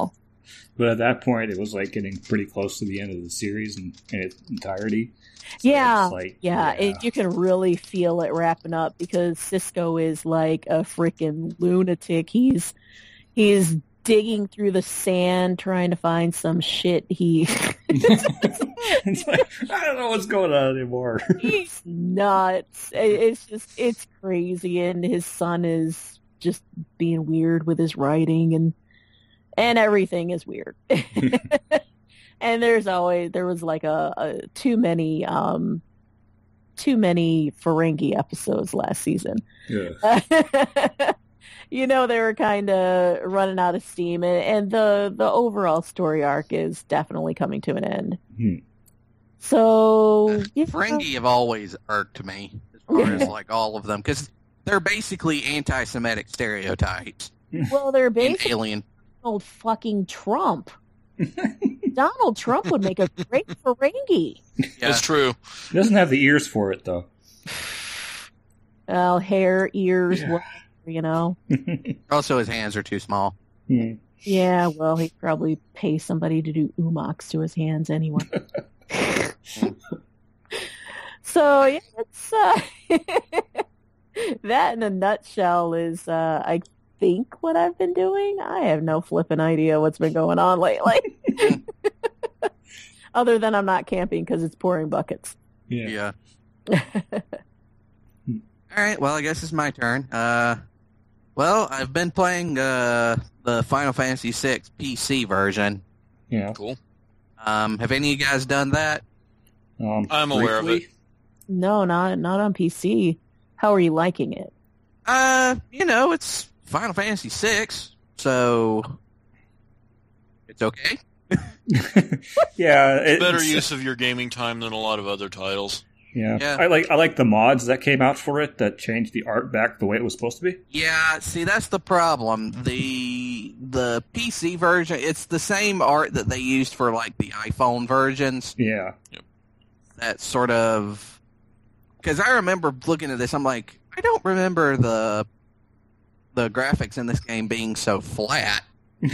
but at that point, it was like getting pretty close to the end of the series in, in its entirety. So Yeah, it's like, yeah, It, you can really feel it wrapping up because Cisco is like a freaking lunatic. He's he's digging through the sand trying to find some shit. He It's like, I don't know what's going on anymore. he's nuts. It- It's just it's crazy, and his son is just being weird with his writing, and and everything is weird. And there's always there was like a, a too many um too many Ferengi episodes last season. Yeah. You know, they were kind of running out of steam, and, and the the overall story arc is definitely coming to an end. Hmm. So yeah. Ferengi have always irked me as far as like all of them because they're basically anti-Semitic stereotypes well, they're in basically Alien. Donald fucking Trump. Donald Trump would make a great Ferengi. Yeah. That's true. He doesn't have the ears for it, though. Well, hair, ears, Yeah. whatever, you know. Also, his hands are too small. Hmm. Yeah, well, he'd probably pay somebody to do umox to his hands anyway. So, yeah, it's, uh, that in a nutshell is, uh, I think, what I've been doing. I have no flipping idea what's been going on lately. Other than I'm not camping because it's pouring buckets. Yeah. Yeah. All right. Well, I guess it's my turn. Uh, well, I've been playing uh, the Final Fantasy six P C version. Yeah. Cool. Um, have any of you guys done that? Um, I'm aware of briefly, it. No, not not on P C. How are you liking it? Uh, you know, it's Final Fantasy six, so it's okay. yeah. It, Better it's- use of your gaming time than a lot of other titles. Yeah. Yeah. I like I like the mods that came out for it that changed the art back the way it was supposed to be. Yeah, see, that's the problem. The the P C version, it's the same art that they used for like the iPhone versions. Yeah. That sort of, because I remember looking at this, I'm like, I don't remember the the graphics in this game being so flat.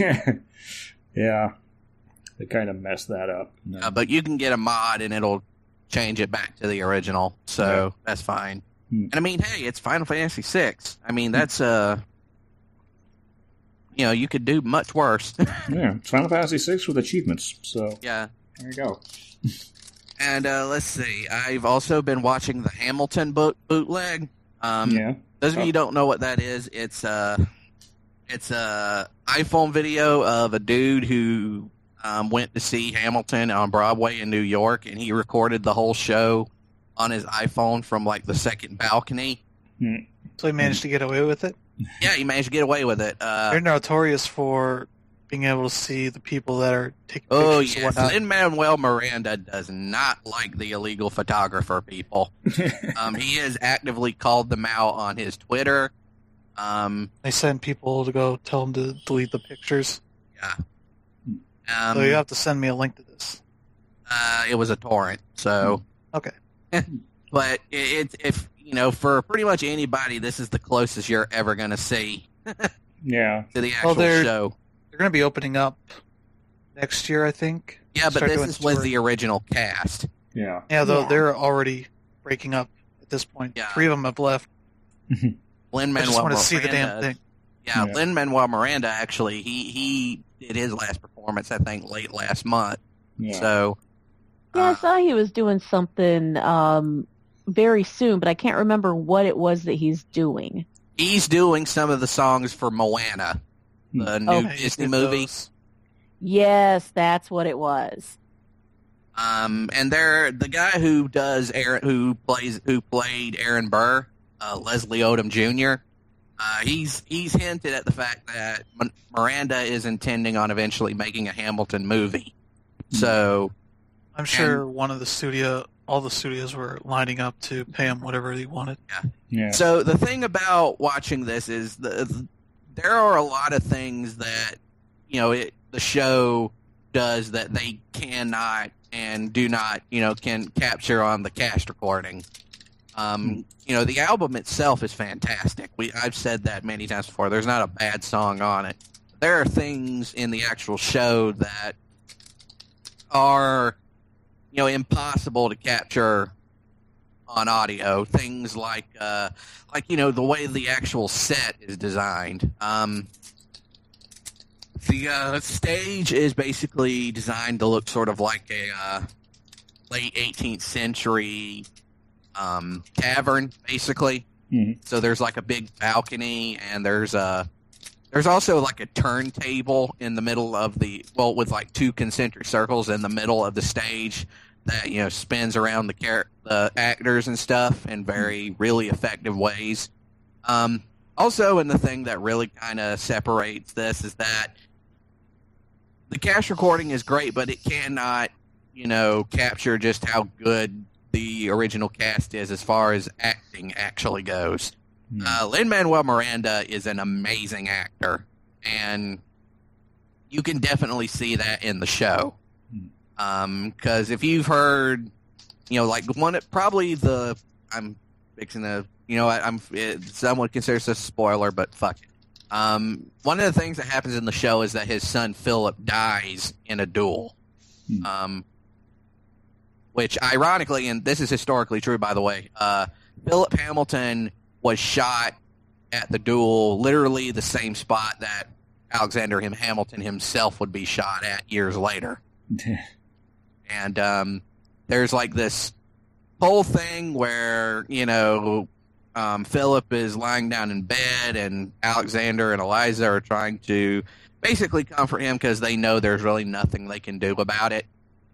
Yeah. They kind of messed that up. No. Uh, but you can get a mod and it'll change it back to the original, so Yeah. that's fine. Hmm. And I mean, hey, it's Final Fantasy six. I mean, that's uh, you know, you could do much worse. Yeah. It's Final Fantasy six with achievements. So Yeah. there you go. And uh, let's see, I've also been watching the Hamilton boot bootleg. Um, yeah. Those of you Oh. who don't know what that is, it's uh, it's a iPhone video of a dude who um, went to see Hamilton on Broadway in New York, and he recorded the whole show on his iPhone from like the second balcony. So he managed to get away with it. Yeah, he managed to get away with it. Uh, They're notorious for being able to see the people that are taking oh pictures and yes, whatnot. Lin-Manuel Miranda does not like the illegal photographer people. Um, he has actively called them out on his Twitter. Um, They send people to go tell them to delete the pictures. yeah. Um, So you have to send me a link to this. Uh, it was a torrent, so Okay. but it, it if you know for pretty much anybody, this is the closest you're ever going to see yeah. to the Well, actual they're- show. They're going to be opening up next year, I think. Yeah, but Start this doing is with tour- the original cast. Yeah. Yeah, though Yeah. they're already breaking up at this point. Yeah. Three of them have left. Lin I Manuel just want to see the damn Miranda. thing. Yeah, Yeah. Lin Manuel Miranda actually he he did his last performance I think late last month. Yeah. So Yeah, I uh, saw he was doing something um, very soon, but I can't remember what it was that he's doing. he's doing some of the songs for Moana, the new Oh. Yeah, he's Disney did movie. those. Yes, that's what it was. Um, and they're the guy who does Aaron, who plays, who played Aaron Burr, uh, Leslie Odom Junior Uh, he's he's hinted at the fact that M- Miranda is intending on eventually making a Hamilton movie. So I'm sure one of the studio, all the studios were lining up to pay him whatever he wanted. yeah. So the thing about watching this is the, there are a lot of things that you know it, the show does that they cannot and do not you know can capture on the cast recording. Um, you know the album itself is fantastic. We I've said that many times before. There's not a bad song on it. there are things in the actual show that are, you know, impossible to capture on audio. Things like, uh, like you know, the way the actual set is designed. Um, the uh, stage is basically designed to look sort of like a uh, late eighteenth century um, tavern, basically. Mm-hmm. So there's like a big balcony, and there's a there's also like a turntable in the middle of the well, with like two concentric circles in the middle of the stage that, you know, spins around the char- the actors and stuff in very really effective ways. Um, also, and the thing that really kind of separates this is that the cast recording is great, but it cannot, you know, capture just how good the original cast is as far as acting actually goes. Mm. Uh, Lin-Manuel Miranda is an amazing actor, and you can definitely see that in the show. Um, because if you've heard, you know, like one, probably the, I'm fixing to, you know, I, I'm, it, someone considers this a spoiler, but fuck it. Um, one of the things that happens in the show is that his son Philip dies in a duel. Hmm. Um, which ironically, and this is historically true, by the way, uh, Philip Hamilton was shot at the duel, literally the same spot that Alexander Hamilton himself would be shot at years later. And um, there's like this whole thing where, you know, um, Philip is lying down in bed, and Alexander and Eliza are trying to basically comfort him because they know there's really nothing they can do about it.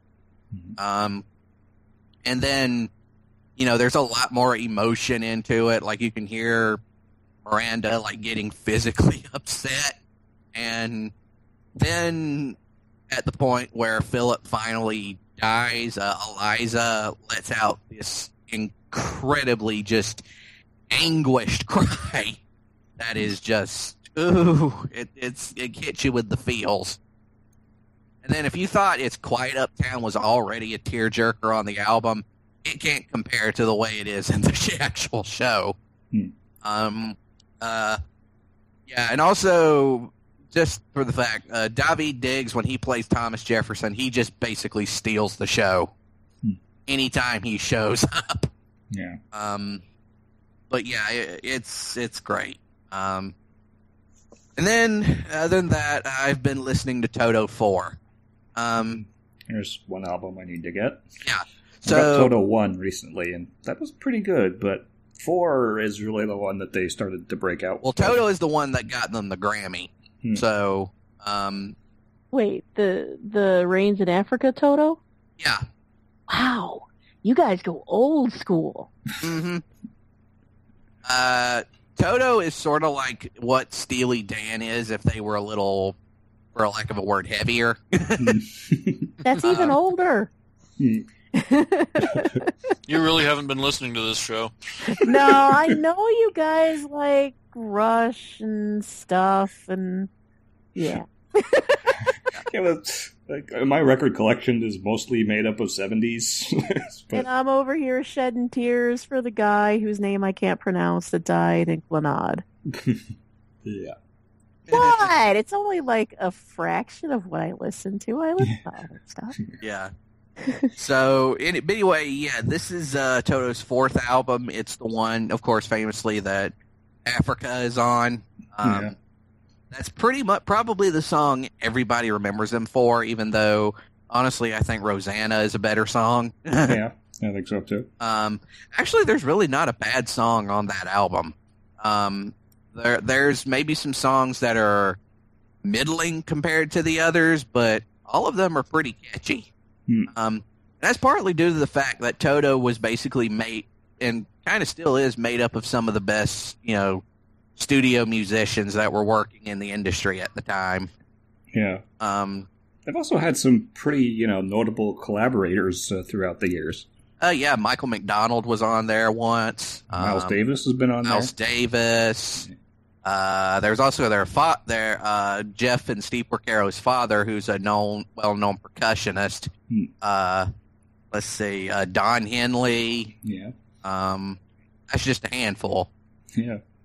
Um, and then, you know, there's a lot more emotion into it. Like, you can hear Miranda, like, getting physically upset. And then at the point where Philip finally dies, uh, Eliza lets out this incredibly just anguished cry that is just, ooh, it, it's, it hits you with the feels. And then if you thought It's Quiet Uptown was already a tearjerker on the album, it can't compare to the way it is in the actual show. Hmm. Um, uh, yeah, and also, just for the fact, uh, Daveed Diggs, when he plays Thomas Jefferson, he just basically steals the show Hmm. anytime he shows up. Yeah. Um, but yeah, it, it's it's great. Um, and then, other than that, I've been listening to Toto four. Um, There's one album I need to get. Yeah. So, I got So, Toto one recently, and that was pretty good, but four is really the one that they started to break out well, with. Toto is the one that got them the Grammy. Hmm. So, um, Wait, the the Rains in Africa Toto? yeah. Wow, you guys go old school. hmm Uh, Toto is sort of like what Steely Dan is if they were a little, for lack of a word, heavier. That's even Um, older. Hmm. You really haven't been listening to this show. No, I know you guys like Rush and stuff, and yeah. Yeah, but like, my record collection is mostly made up of seventies. But And I'm over here shedding tears for the guy whose name I can't pronounce that died in Glenade. yeah. What? It's only like a fraction of what I listen to. I listen to all that stuff. Yeah. So, any- but anyway, yeah, this is uh, Toto's fourth album. It's the one, of course, famously that Africa is on. Um, Yeah. That's pretty much probably the song everybody remembers him for, even though, honestly, I think Rosanna is a better song. Yeah, I think so too. Um, actually, there's really not a bad song on that album. Um, there, there's maybe some songs that are middling compared to the others, but all of them are pretty catchy. Hmm. Um, that's partly due to the fact that Toto was basically made, and kind of still is, made up of some of the best, you know, studio musicians that were working in the industry at the time. Yeah. Um, They've also had some pretty, you know, notable collaborators uh, throughout the years. uh, yeah, Michael McDonald was on there once. Miles Um, Davis has been on Miles Davis. Uh, there's also their fa- their uh, Jeff and Steve Porcaro's father, who's a known, well-known percussionist. Hmm. Uh, let's see, uh, Don Henley. there. Yeah. Um, that's just a handful. Yeah.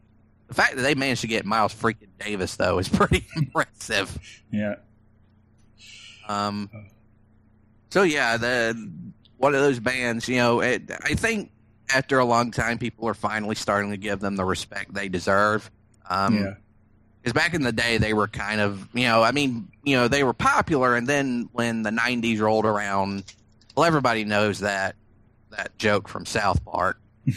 The fact that they managed to get Miles freaking Davis, though, is pretty impressive. Yeah. Um. So, yeah, the one of those bands, you know, it, I think after a long time, people are finally starting to give them the respect they deserve. Um, yeah. Because back in the day, they were kind of, you know, I mean, you know, they were popular, and then when the nineties rolled around, well, everybody knows that that joke from South Park.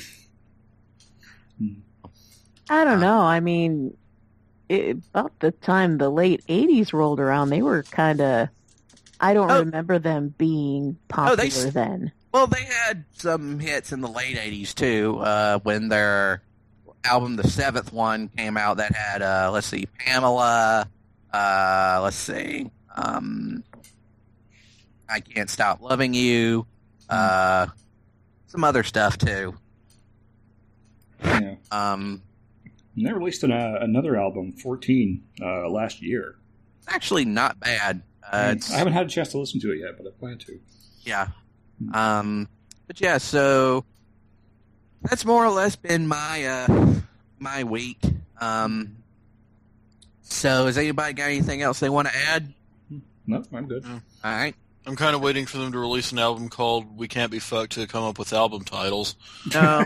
I don't know. I mean, it, about the time the late eighties rolled around, they were kind of, I don't Oh. remember them being popular they s- then. Well, they had some hits in the late eighties, too, uh, when their album, the seventh one, came out that had, uh, let's see, Pamela, uh, let's see, um, I Can't Stop Loving You, uh, some other stuff, too. Yeah. Um, And they released an, uh, another album, fourteen, uh, last year. actually not bad. Uh, it's, I haven't had a chance to listen to it yet, but I plan to. yeah. Um, but yeah, so that's more or less been my uh, my week. Um, so has anybody got anything else they want to add? No, I'm good. Yeah. All right. I'm kind of waiting for them to release an album called "We Can't Be Fucked" to come up with album titles. No.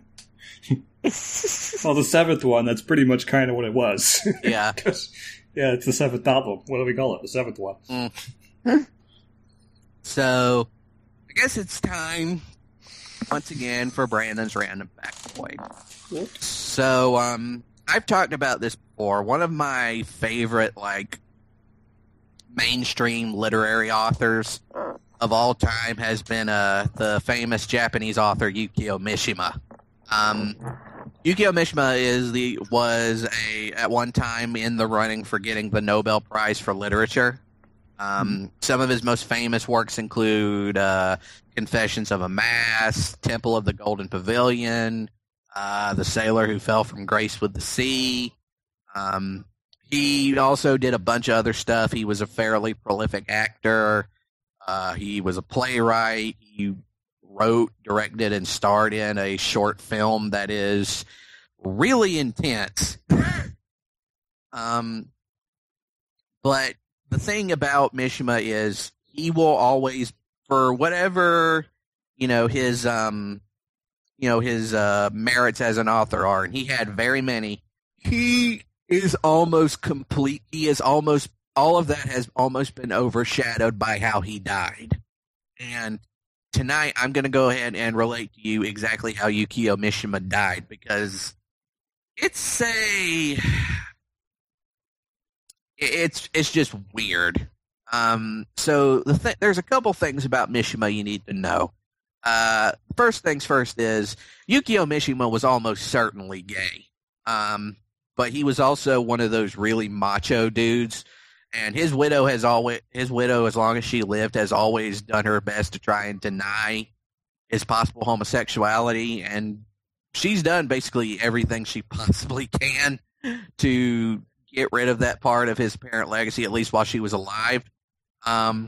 Well, the seventh one, that's pretty much kind of what it was. Yeah. 'Cause, yeah, it's the seventh album. What do we call it? The seventh one. So I guess it's time once again for Brandon's random factoid. So um, I've talked about this before. One of my favorite like mainstream literary authors of all time has been uh, the famous Japanese author Yukio Mishima. Um, Yukio Mishima is the was a at one time in the running for getting the Nobel Prize for Literature. Um, some of his most famous works include uh, Confessions of a Mass, Temple of the Golden Pavilion, uh, The Sailor Who Fell from Grace with the Sea. Um, he also did a bunch of other stuff. He was a fairly prolific actor. Uh, he was a playwright. He wrote, directed, and starred in a short film that is really intense. um, but the thing about Mishima is he will always, for whatever, you know, his, um, you know, his uh, merits as an author are, and he had very many, he is almost complete. He is almost, all of that has almost been overshadowed by how he died. And tonight, I'm going to go ahead and relate to you exactly how Yukio Mishima died, because it's a, it's it's just weird. Um, so the th- there's a couple things about Mishima you need to know. Uh, first things first is Yukio Mishima was almost certainly gay, um, but he was also one of those really macho dudes. And his widow has always, his widow, as long as she lived, has always done her best to try and deny his possible homosexuality. And she's done basically everything she possibly can to get rid of that part of his apparent legacy, at least while she was alive. Um,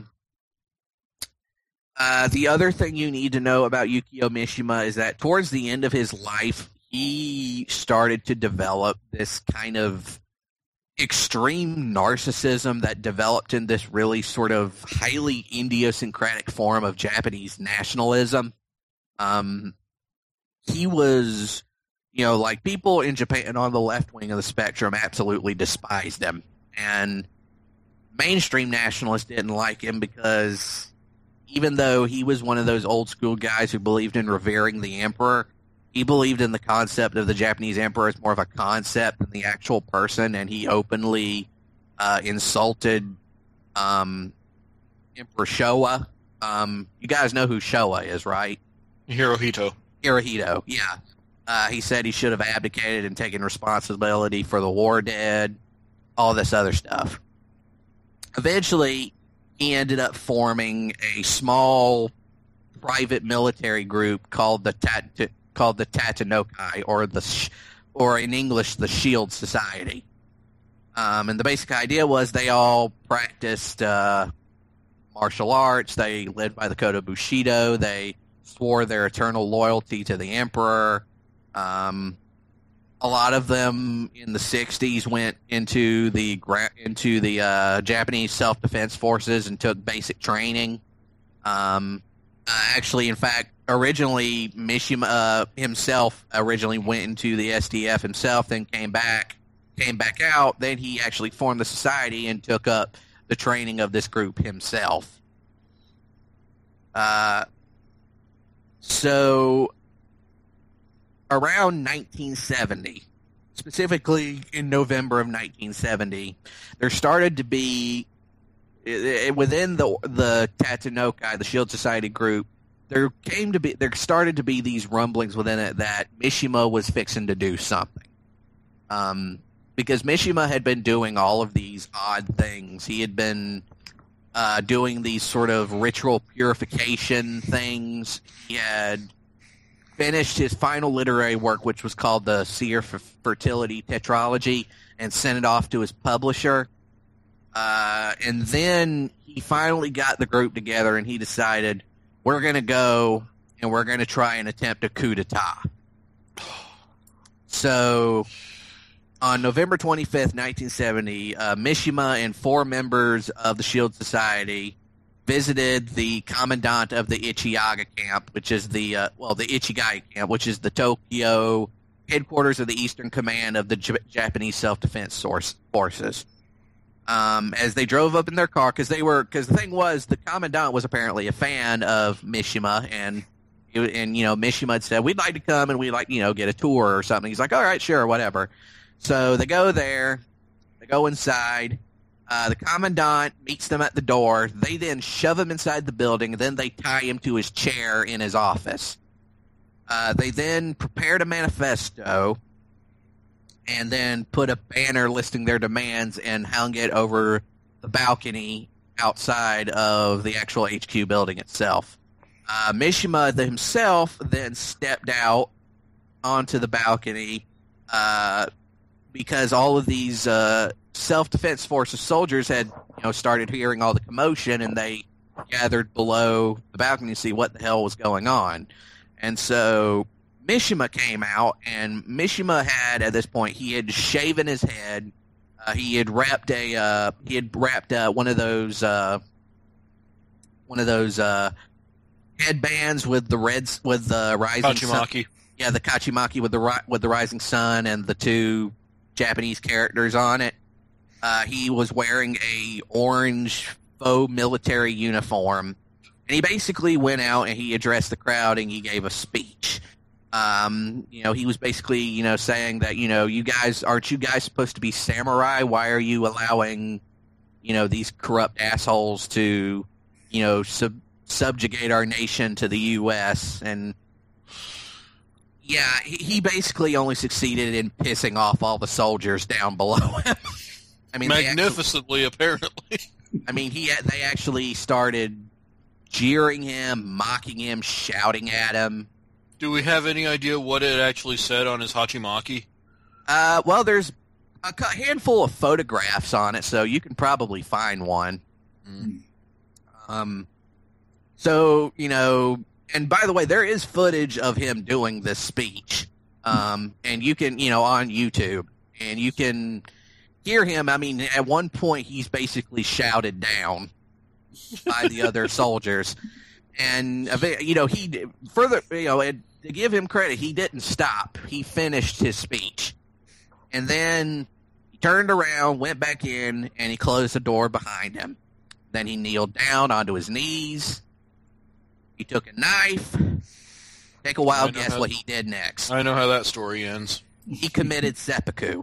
uh, the other thing you need to know about Yukio Mishima is that towards the end of his life, he started to develop this kind of extreme narcissism that developed in this really sort of highly idiosyncratic form of Japanese nationalism. Um, he was, you know, like people in Japan on the left wing of the spectrum absolutely despised him. And mainstream nationalists didn't like him because even though he was one of those old school guys who believed in revering the emperor, he believed in the concept of the Japanese emperor as more of a concept than the actual person, and he openly uh, insulted um, Emperor Showa. Um, you guys know who Showa is, right? Hirohito. Hirohito, yeah. Uh, he said he should have abdicated and taken responsibility for the war dead, all this other stuff. Eventually, he ended up forming a small private military group called the Tat- called the Tatenokai, or the, sh- or in English, the Shield Society. Um, and the basic idea was they all practiced uh, martial arts. They lived by the code of Bushido. They swore their eternal loyalty to the emperor. Um, a lot of them in the sixties went into the gra- into the uh, Japanese self-defense forces and took basic training. Um, uh, actually, in fact, originally Mishima uh, himself originally went into the S D F himself, then came back, came back out. Then he actually formed the society and took up the training of this group himself. Uh, so around nineteen seventy, specifically in November of nineteen seventy, there started to be within the the Tatsunoko, the Shield Society group, there came to be there started to be these rumblings within it that Mishima was fixing to do something. Um, because Mishima had been doing all of these odd things. He had been uh, doing these sort of ritual purification things. He had finished his final literary work, which was called the Seer Fertility Tetralogy, and sent it off to his publisher. Uh, and then he finally got the group together, and he decided, we're going to go and we're going to try and attempt a coup d'etat. So on November twenty-fifth, nineteen seventy, uh, Mishima and four members of the Shield Society visited the commandant of the Ichigaga camp, which is the, uh, well, the Ichigai camp, which is the Tokyo headquarters of the Eastern Command of the J- Japanese Self-Defense source, Forces. Um, as they drove up in their car, because they were, because the thing was, the commandant was apparently a fan of Mishima, and and you know Mishima had said, we'd like to come and we'd like, you know, get a tour or something. He's like, all right, sure, whatever. So they go there, they go inside. Uh, the commandant meets them at the door. They then shove him inside the building, and then they tie him to his chair in his office. Uh, they then prepared a manifesto, and then put a banner listing their demands and hung it over the balcony outside of the actual H Q building itself. Uh, Mishima himself then stepped out onto the balcony uh, because all of these uh, self-defense forces soldiers had, you know, started hearing all the commotion, and they gathered below the balcony to see what the hell was going on. And so Mishima came out, and Mishima had, at this point, he had shaven his head. Uh, he had wrapped a, uh, he had wrapped uh, one of those, uh, one of those uh, headbands with the reds, with the rising Kachimaki. sun. Yeah, the Kachimaki with the ri- with the rising sun and the two Japanese characters on it. Uh, he was wearing a orange faux military uniform, and he basically went out and he addressed the crowd and he gave a speech. Um, you know, he was basically, you know, saying that, you know, you guys, aren't you guys supposed to be samurai? Why are you allowing, you know, these corrupt assholes to, you know, sub- subjugate our nation to the U S? And yeah, he, he basically only succeeded in pissing off all the soldiers down below him. I mean, magnificently, actually, apparently. I mean, he they actually started jeering him, mocking him, shouting at him. Do we have any idea what it actually said on his Hachimaki? Uh, well, there's a handful of photographs on it, so you can probably find one. Mm. Um, so, you know, and by the way, there is footage of him doing this speech. Um, and you can, you know, on YouTube, and you can hear him. I mean, at one point, he's basically shouted down by the other soldiers. And, you know, he further, you know, and to give him credit, he didn't stop. He finished his speech. And then he turned around, went back in, and he closed the door behind him. Then he kneeled down onto his knees. He took a knife. Take a wild guess how, what he did next. I know how that story ends. He committed seppuku.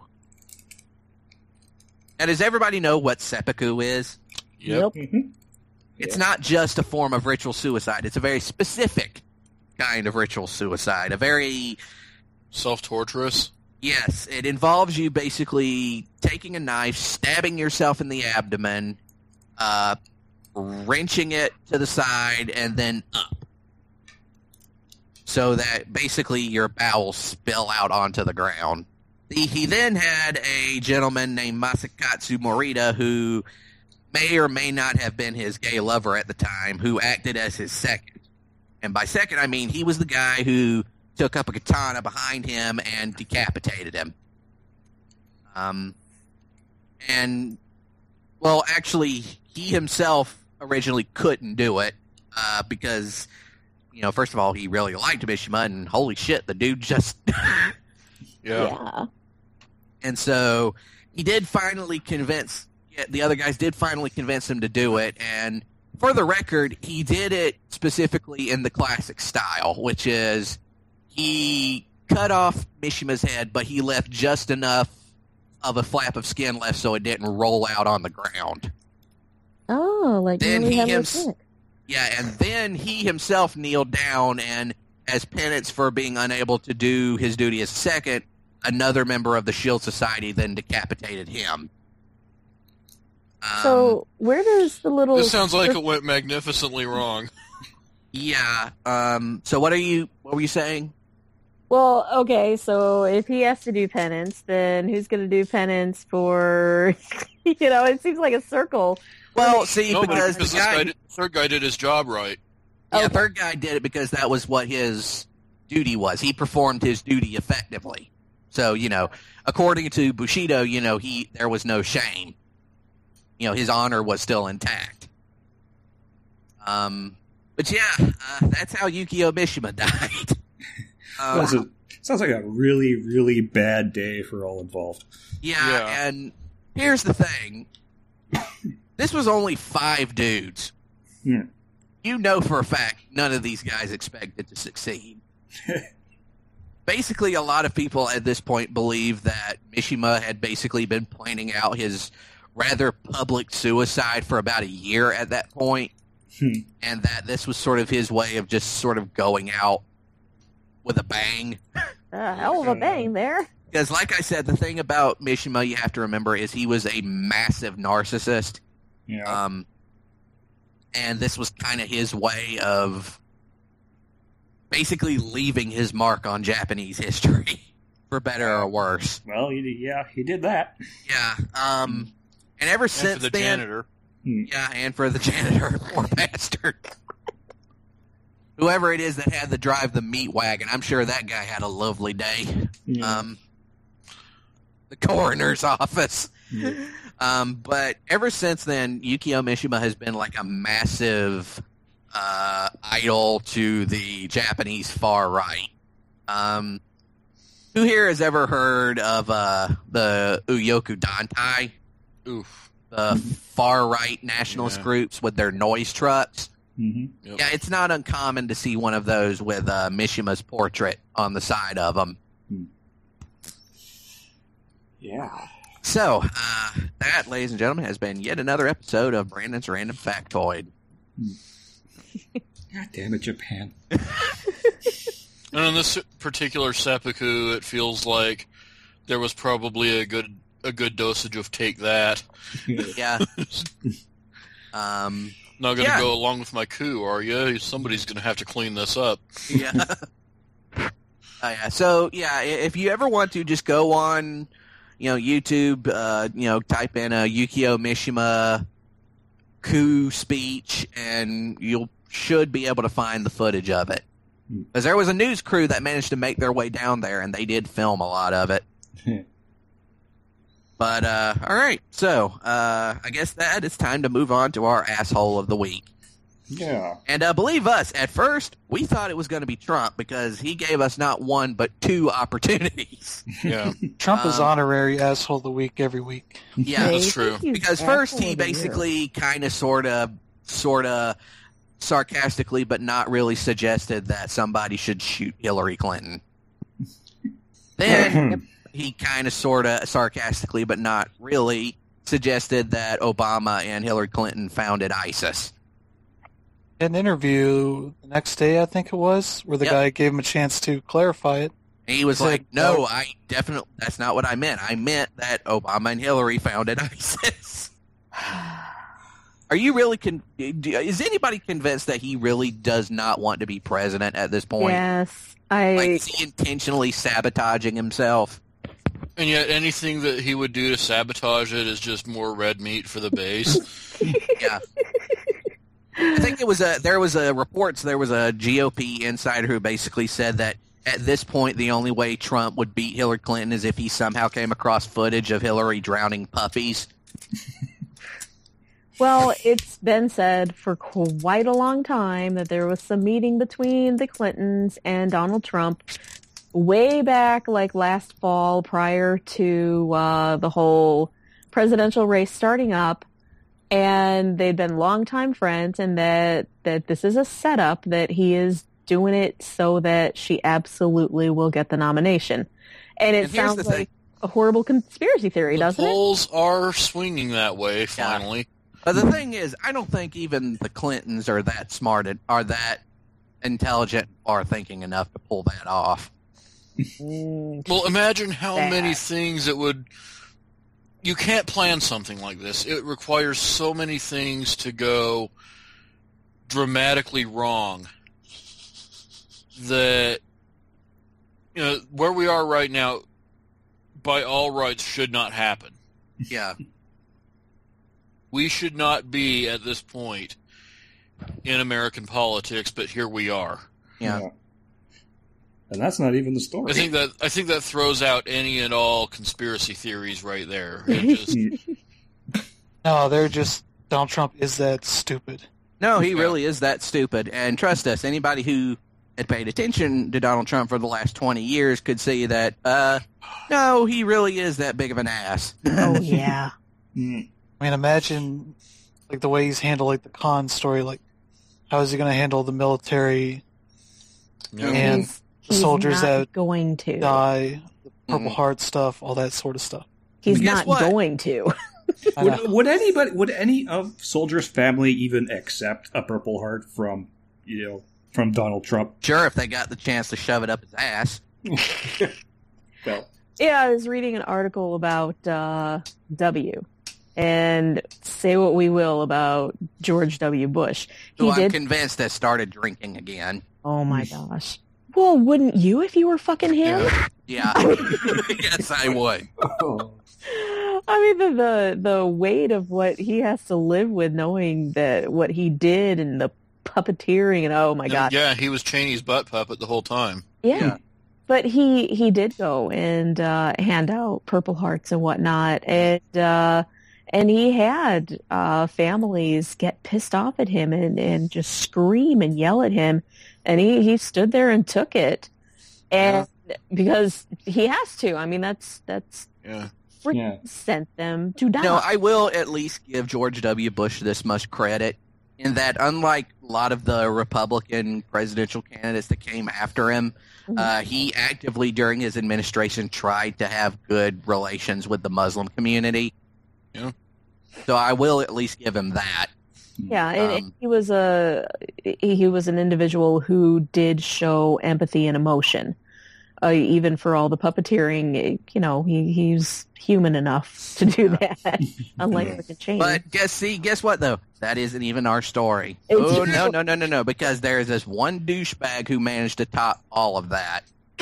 Now, does everybody know what seppuku is? Yep. Mm-hmm. It's not just a form of ritual suicide. It's a very specific kind of ritual suicide. A very... Self-torturous? Yes. It involves you basically taking a knife, stabbing yourself in the abdomen, uh, wrenching it to the side, and then up. So that basically your bowels spill out onto the ground. He, he then had a gentleman named Masakatsu Morita who may or may not have been his gay lover at the time, who acted as his second. And by second, I mean he was the guy who took up a katana behind him and decapitated him. Um, and, well, actually, he himself originally couldn't do it uh, because, you know, first of all, he really liked Mishima, and holy shit, the dude just... Yeah. Yeah. And so he did finally convince, yeah, the other guys did finally convince him to do it, and for the record, he did it specifically in the classic style, which is he cut off Mishima's head, but he left just enough of a flap of skin left so it didn't roll out on the ground. Oh, like Then really he have hims- a Yeah, and then he himself kneeled down, and as penance for being unable to do his duty as a second, another member of the Shield Society then decapitated him. Um, So where does the little? This sounds like it went magnificently wrong. yeah. Um, so what are you? What were you saying? Well, okay, so if he has to do penance, then who's going to do penance for? You know, it seems like a circle. Well, see, No, because because the this guy, guy did, third guy did his job right. yeah, Okay. third guy did it because that was what his duty was. He performed his duty effectively. So you know, according to Bushido, you know, he there was no shame. You know, his honor was still intact. Um, but yeah, uh, that's how Yukio Mishima died. Um, That's a- sounds like a really, really bad day for all involved. yeah, Yeah. and here's the thing. This was only five dudes. Hmm. You know for a fact none of these guys expected to succeed. Basically, a lot of people at this point believe that Mishima had basically been planning out his rather public suicide for about a year at that point, Hmm. and that this was sort of his way of just sort of going out with a bang. Uh, hell of a bang there. Because, like I said, the thing about Mishima you have to remember is he was a massive narcissist. Yeah. Um, and this was kind of his way of basically leaving his mark on Japanese history, for better or worse. Well, he, yeah, he did that. Yeah. Um, and ever And since for the then, janitor. yeah, and for the janitor, poor bastard. Whoever it is that had to drive the meat wagon, I'm sure that guy had a lovely day. Yeah. Um, the coroner's office. Yeah. Um, but ever since then, Yukio Mishima has been like a massive uh, idol to the Japanese far right. Um, who here has ever heard of uh, the Uyoku Dantai, Oof. the far right nationalist Yeah. groups with their noise trucks? Mhm. Yep. Yeah, it's not uncommon to see one of those with uh, Mishima's portrait on the side of them. Yeah. So, uh, that, ladies and gentlemen, has been yet another episode of Brandon's Random Factoid. God damn it, Japan. And on this particular seppuku, it feels like there was probably a good a good dosage of take that. Yeah. um, Not going to Yeah. go along with my coup, are you? Somebody's going to have to clean this up. yeah. Oh, yeah. So, yeah, i- if you ever want to, just go on, you know, YouTube, uh, you know, type in a Yukio Mishima coup speech, and you should be able to find the footage of it. Hmm. Because there was a news crew that managed to make their way down there, and they did film a lot of it. But, uh, all right. So, uh, I guess that it's time to move on to our asshole of the week. Yeah. And uh, believe us, at first, we thought it was going to be Trump because he gave us not one, but two opportunities. Yeah. Trump is Um, honorary asshole of the week every week. Yeah, That's Hey, true. thank you, because first asshole he of the year. basically kind of, sort of, sort of sarcastically, but not really suggested that somebody should shoot Hillary Clinton. Then he kind of, sort of, sarcastically, but not really, suggested that Obama and Hillary Clinton founded ISIS. An interview the next day, I think it was, where the Yep. guy gave him a chance to clarify it. And he was Said, like, no, "No." I definitely, that's not what I meant. I meant that Obama and Hillary founded ISIS. Are you really, con- do- is anybody convinced that he really does not want to be president at this point? Yes, I. Like, is he intentionally sabotaging himself? And yet anything that he would do to sabotage it is just more red meat for the base. Yeah. I think it was a, there was a reports, there was a G O P insider who basically said that at this point, the only way Trump would beat Hillary Clinton is if he somehow came across footage of Hillary drowning puppies. Well, it's been said for quite a long time that there was some meeting between the Clintons and Donald Trump way back, like last fall, prior to uh, the whole presidential race starting up, and they'd been longtime friends, and that, that this is a setup, that he is doing it so that she absolutely will get the nomination. And it And here's sounds the like thing. a horrible conspiracy theory, The doesn't it? polls are swinging that way, finally. But the thing is, I don't think even the Clintons are that smart, are that intelligent or thinking enough to pull that off. Mm, Well, imagine how Bad. many things it would... You can't plan something like this. It requires so many things to go dramatically wrong that, you know, where we are right now, by all rights, should not happen. Yeah. We should not be at this point in American politics, but here we are. Yeah. And that's not even the story. I think that I think that throws out any and all conspiracy theories right there. It just, No, they're just Donald Trump is that stupid. No, he Yeah. really is that stupid. And trust us, anybody who had paid attention to Donald Trump for the last twenty years could see that, uh, no, he really is that big of an ass. oh, yeah. Mm. I mean, imagine like the way he's handled like the Khan story. Like, how is he going to handle the military you know, and He's- the he's soldiers not that going to. die, the Purple Mhm. Heart stuff, all that sort of stuff? He's But guess not what? going to. I know. Would, would anybody, would any of Soldier's family even accept a Purple Heart from, you know, from Donald Trump? Sure, if they got the chance to shove it up his ass. Well, Yeah, I was reading an article about uh, W. And say what we will about George W. Bush. He Who I'm did. convinced has started drinking again. Oh my gosh. Well, wouldn't you if you were fucking him? Yeah. Yes, I would. I mean, the, the the weight of what he has to live with, knowing that what he did and the puppeteering, and oh my god, yeah, he was Cheney's butt puppet the whole time. yeah. Yeah. But he he did go and uh, hand out Purple Hearts and whatnot, and uh, and he had uh, families get pissed off at him and, and just scream and yell at him, and he, he stood there and took it, and because he has to. I mean, that's that's Yeah. freaking Yeah. sent them to die. No, I will at least give George W. Bush this much credit in that, unlike a lot of the Republican presidential candidates that came after him, Mhm. uh, he actively, during his administration, tried to have good relations with the Muslim community. Yeah. So I will at least give him that. Yeah, and, and Um, he was a he was an individual who did show empathy and emotion, uh, even for all the puppeteering. You know, he he's human enough to do that, unlike Yeah. Rick Cheney. But guess see, guess what though? That isn't even our story. It's Oh true. no, no, no, no, no! Because there is this one douchebag who managed to top all of that.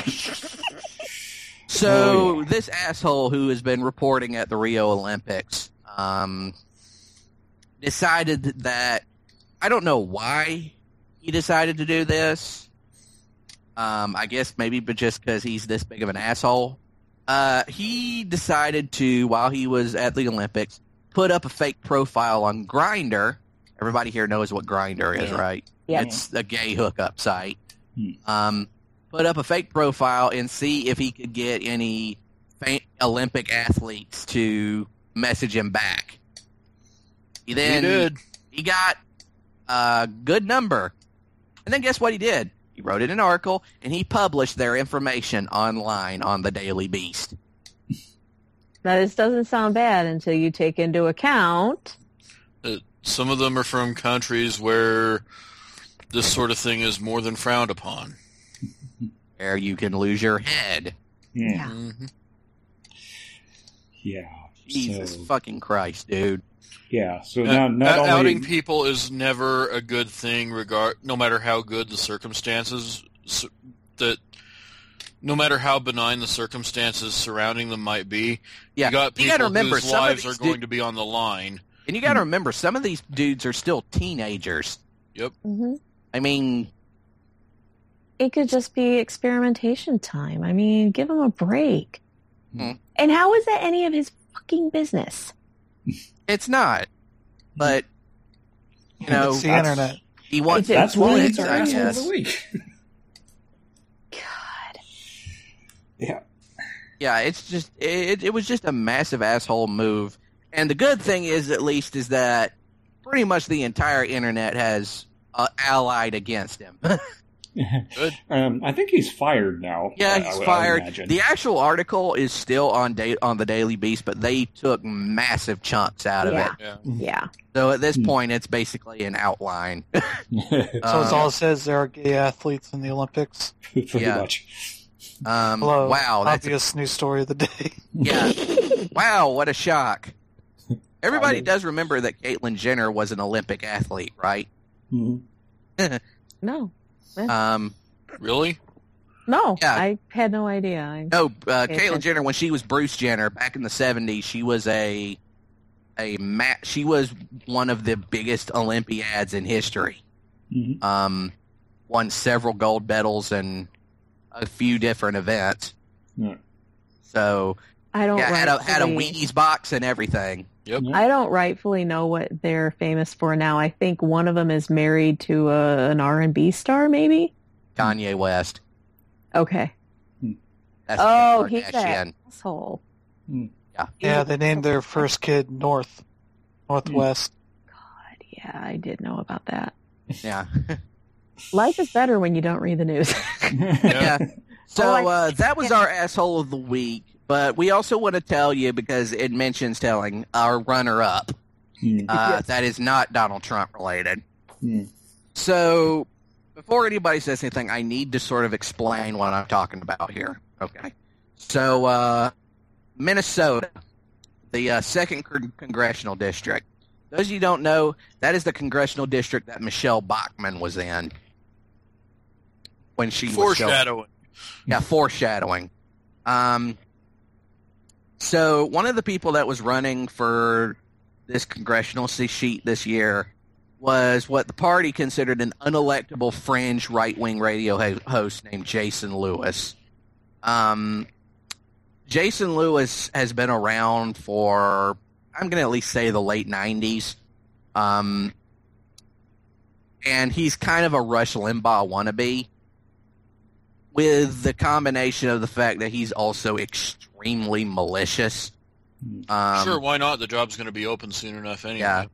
So Oh, yeah. this asshole who has been reporting at the Rio Olympics um, decided that I don't know why he decided to do this. Um, I guess maybe, but just because he's this big of an asshole. Uh, he decided to, while he was at the Olympics, put up a fake profile on Grindr. Everybody here knows what Grindr is, Yeah. right? Yeah. It's a gay hookup site. Hmm. Um, put up a fake profile and see if he could get any fa- Olympic athletes to message him back. He then he did. he got a good number. And then guess what he did? He wrote in an article, and he published their information online on the Daily Beast. now, this doesn't sound bad until you take into account. Uh, some of them are from countries where this sort of thing is more than frowned upon. Where you can lose your head. Yeah. hmm Yeah. Jesus So, fucking Christ, dude. yeah. So now, not Out- only outing people is never a good thing, regard no matter how good the circumstances. s- That no matter how benign the circumstances surrounding them might be, Yeah, you got you people gotta remember, whose some of lives are these going du- to be on the line. And you got to remember, some of these dudes are still teenagers. Mm-hmm. I mean, it could just be experimentation time. I mean, give him a break. Hmm. And how is that any of his fucking business? It's not. But, you know, it's the that's- internet. he wants Is it That's why bleeds, it's our I asshole of guess. the week. God. Yeah. Yeah, it's just it, it was just a massive asshole move. And the good thing is, at least, is that pretty much the entire internet has uh, allied against him. Good. Um, I think he's fired now. Yeah, I- he's I would- I would fired. imagine. The actual article is still on da- on the Daily Beast, but they took massive chunks out of Yeah. it. Yeah. Yeah. So at this Hmm. point, it's basically an outline. So Um, it's all it says there are gay athletes in the Olympics. Pretty yeah. much. Um, Hello. wow, that's Obvious news story of the day. yeah. Wow, what a shock! Everybody Um, does remember that Caitlyn Jenner was an Olympic athlete, right? Mhm. No. Um, Really? No. Yeah. I had no idea. I, no, uh, Okay, Caitlyn okay. Jenner, when she was Bruce Jenner back in the seventies, she was a a ma- she was one of the biggest Olympiads in history. Mhm. Um, won several gold medals and a few different events. Yeah. So I don't yeah, had a had a rightfully- Wheaties box and everything. Yep. Yeah. I don't rightfully know what they're famous for now. I think one of them is married to a, an R and B star, maybe? Kanye West. Okay. That's Oh, Kim he's that Kardashian. asshole. Yeah. Yeah, they named their first kid North, Northwest. God, yeah, I did know about that. Yeah. Life is better when you don't read the news. Yeah. So Oh, I- uh, that was our asshole of the week. But we also want to tell you, because it mentions telling, our runner-up. Hmm. Uh, Yes. That is not Donald Trump related. Hmm. So before anybody says anything, I need to sort of explain what I'm talking about here. Okay. So uh, Minnesota, the uh, second con- congressional district. Those of you who don't know, that is the congressional district that Michelle Bachmann was in when she was still, Foreshadowing. yeah, foreshadowing. Um, so one of the people that was running for this congressional seat this year was what the party considered an unelectable fringe right-wing radio ho- host named Jason Lewis. Um, Jason Lewis has been around for, I'm going to at least say, the late nineties. Um, and he's kind of a Rush Limbaugh wannabe, with the combination of the fact that he's also extremely malicious. Um, Sure, why not? The job's going to be open soon enough anyway. Yeah.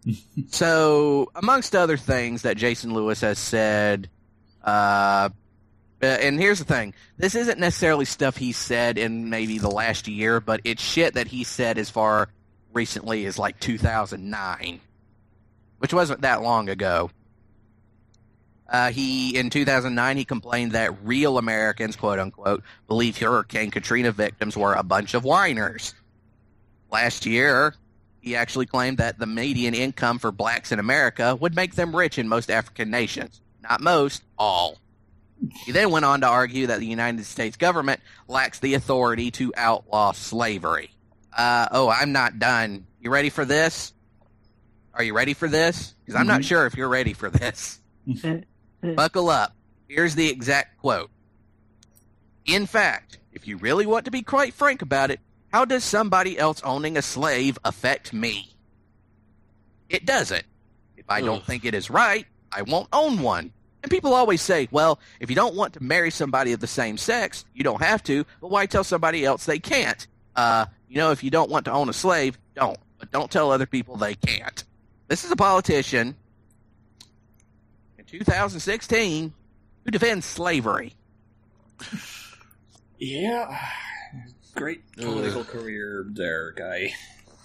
So, amongst other things that Jason Lewis has said, uh, and here's the thing, this isn't necessarily stuff he said in maybe the last year, but it's shit that he said as far recently as like two thousand nine, which wasn't that long ago. Uh, he, in two thousand nine, he complained that real Americans, quote unquote, believe Hurricane Katrina victims were a bunch of whiners. Last year, he actually claimed that the median income for blacks in America would make them rich in most African nations. Not most, all. He then went on to argue that the United States government lacks the authority to outlaw slavery. Uh, oh, I'm not done. You ready for this? Are you ready for this? Because I'm not Mhm. sure if you're ready for this. Buckle up. Here's the exact quote. In fact, if you really want to be quite frank about it, how does somebody else owning a slave affect me? It doesn't. If I don't Ugh. think it is right, I won't own one. And people always say, well, if you don't want to marry somebody of the same sex, you don't have to, but why tell somebody else they can't? Uh, you know, if you don't want to own a slave, don't. But don't tell other people they can't. This is a politician in two thousand sixteen who defends slavery. Yeah. Great Ugh. political career there, guy.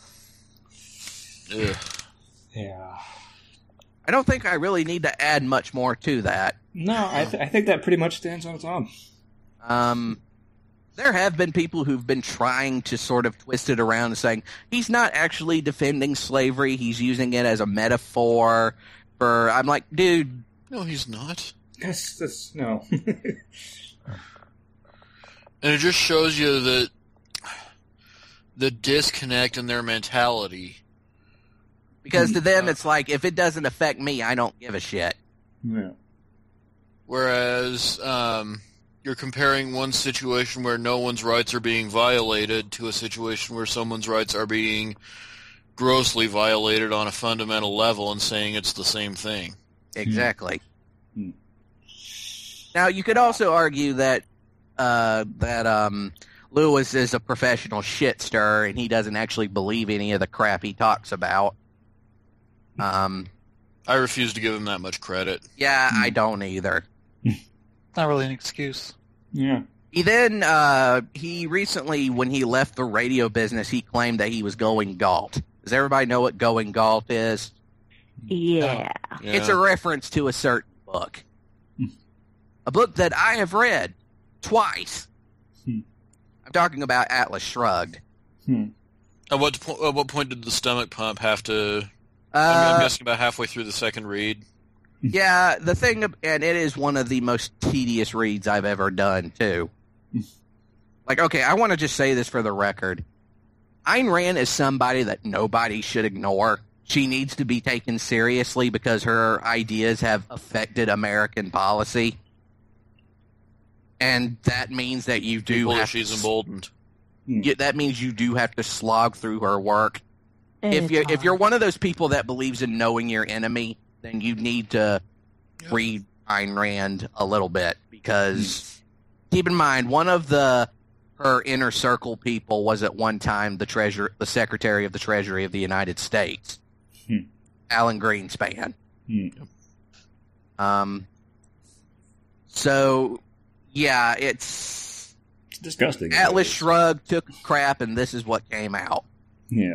Ugh. Yeah. I don't think I really need to add much more to that. No, I, th- I think that pretty much stands on its own. Um, there have been people who've been trying to sort of twist it around and saying he's not actually defending slavery. He's using it as a metaphor for, I'm like, dude, No, he's not. Yes, that's no. And it just shows you that the disconnect in their mentality. because to them it's like, if it doesn't affect me, I don't give a shit. yeah. Whereas um, you're comparing one situation where no one's rights are being violated to a situation where someone's rights are being grossly violated on a fundamental level and saying it's the same thing. Exactly. Hmm. Now, you could also argue that uh, that um, Lewis is a professional shit stirrer and he doesn't actually believe any of the crap he talks about. Um, I refuse to give him that much credit. yeah, I don't either. Not really an excuse. Yeah. He then, uh, he recently, when he left the radio business, he claimed that he was going Galt. Does everybody know what going Galt is? Yeah. Yeah. It's a reference to a certain book. A book that I have read twice. Hmm. I'm talking about Atlas Shrugged. Hmm. At what, po- at what point did the stomach pump have to... Uh, I'm, I'm guessing about halfway through the second read. Yeah, the thing, and it is one of the most tedious reads I've ever done, too. Like, okay, I want to just say this for the record. Ayn Rand is somebody that nobody should ignore. She needs to be taken seriously because her ideas have affected American policy. And that means that you do People that have she's to, emboldened. you, that means you do have to slog through her work. If you if you're one of those people that believes in knowing your enemy, then you need to Yeah. read Ayn Rand a little bit because keep in mind one of the her inner circle people was at one time the treasure the Secretary of the Treasury of the United States, Hmm. Alan Greenspan. Hmm. Um. So, yeah, it's It's disgusting. Atlas Shrugged took a crap, and this is what came out. Yeah.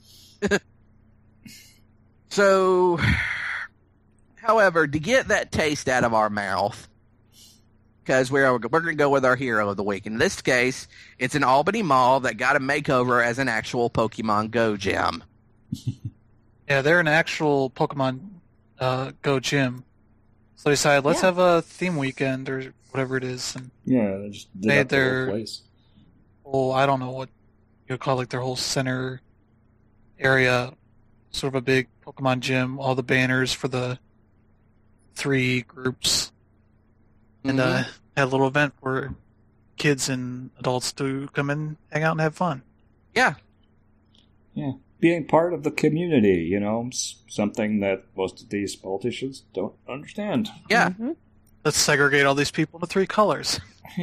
So, however, to get that taste out of our mouth, because we're we're going to go with our hero of the week. In this case, it's an Albany mall that got a makeover as an actual Pokemon Go gym. Yeah, they're an actual Pokemon uh, Go gym. So they decided, let's Yeah. have a theme weekend or whatever it is. And Yeah, they just did Made up the whole their- place. whole, I don't know what you would call like their whole center area, sort of a big Pokemon gym, all the banners for the three groups. And uh, had a little event where kids and adults to come in, hang out, and have fun. Yeah, Yeah. Being part of the community, you know, s- something that most of these politicians don't understand. yeah. Mhm. Let's segregate all these people into three colors.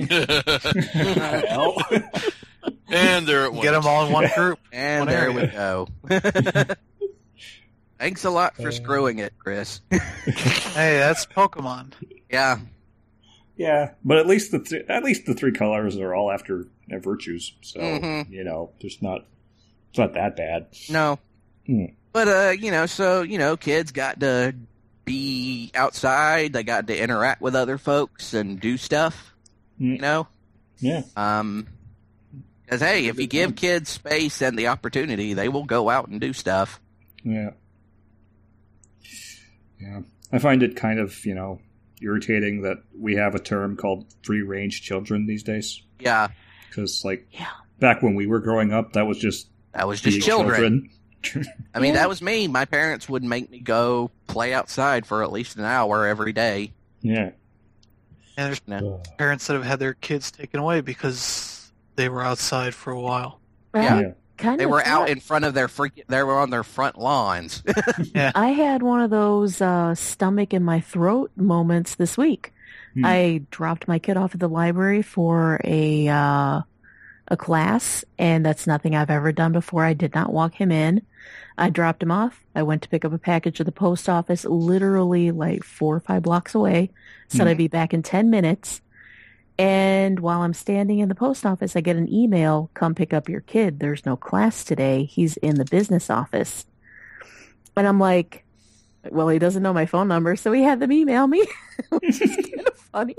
Well, And there it went. Get them all in one group. And One there area. we go. Thanks a lot for screwing it, Chris. Hey, that's Pokemon. Yeah, yeah, but at least the th- at least the three colors are all after their virtues, so Mhm. you know, there's not it's not that bad. no. Hmm. But, uh, you know, so, you know, kids got to be outside. They got to interact with other folks and do stuff, Hmm. you know? Yeah, Um, because, hey, if you give kids space and the opportunity, they will go out and do stuff. yeah, yeah. I find it kind of you know irritating that we have a term called free range children these days Yeah, because like Yeah. back when we were growing up, that was just that was just being children. children. I mean, Yeah. that was me. My parents would make me go play outside for at least an hour every day. Yeah. And there's No. Ugh. parents that have had their kids taken away because they were outside for a while. Right? Yeah. Yeah. Kind They of were out thought- in front of their freak. They were on their front lawns. I had one of those uh, stomach in my throat moments this week. Hmm. I dropped my kid off at the library for a uh, a class, and that's nothing I've ever done before. I did not walk him in. I dropped him off. I went to pick up a package at the post office, literally like four or five blocks away. Said Hmm. I'd be back in ten minutes. And while I'm standing in the post office, I get an email, come pick up your kid. There's no class today. He's in the business office. And I'm like, well, he doesn't know my phone number, so he had them email me, which is kind of funny.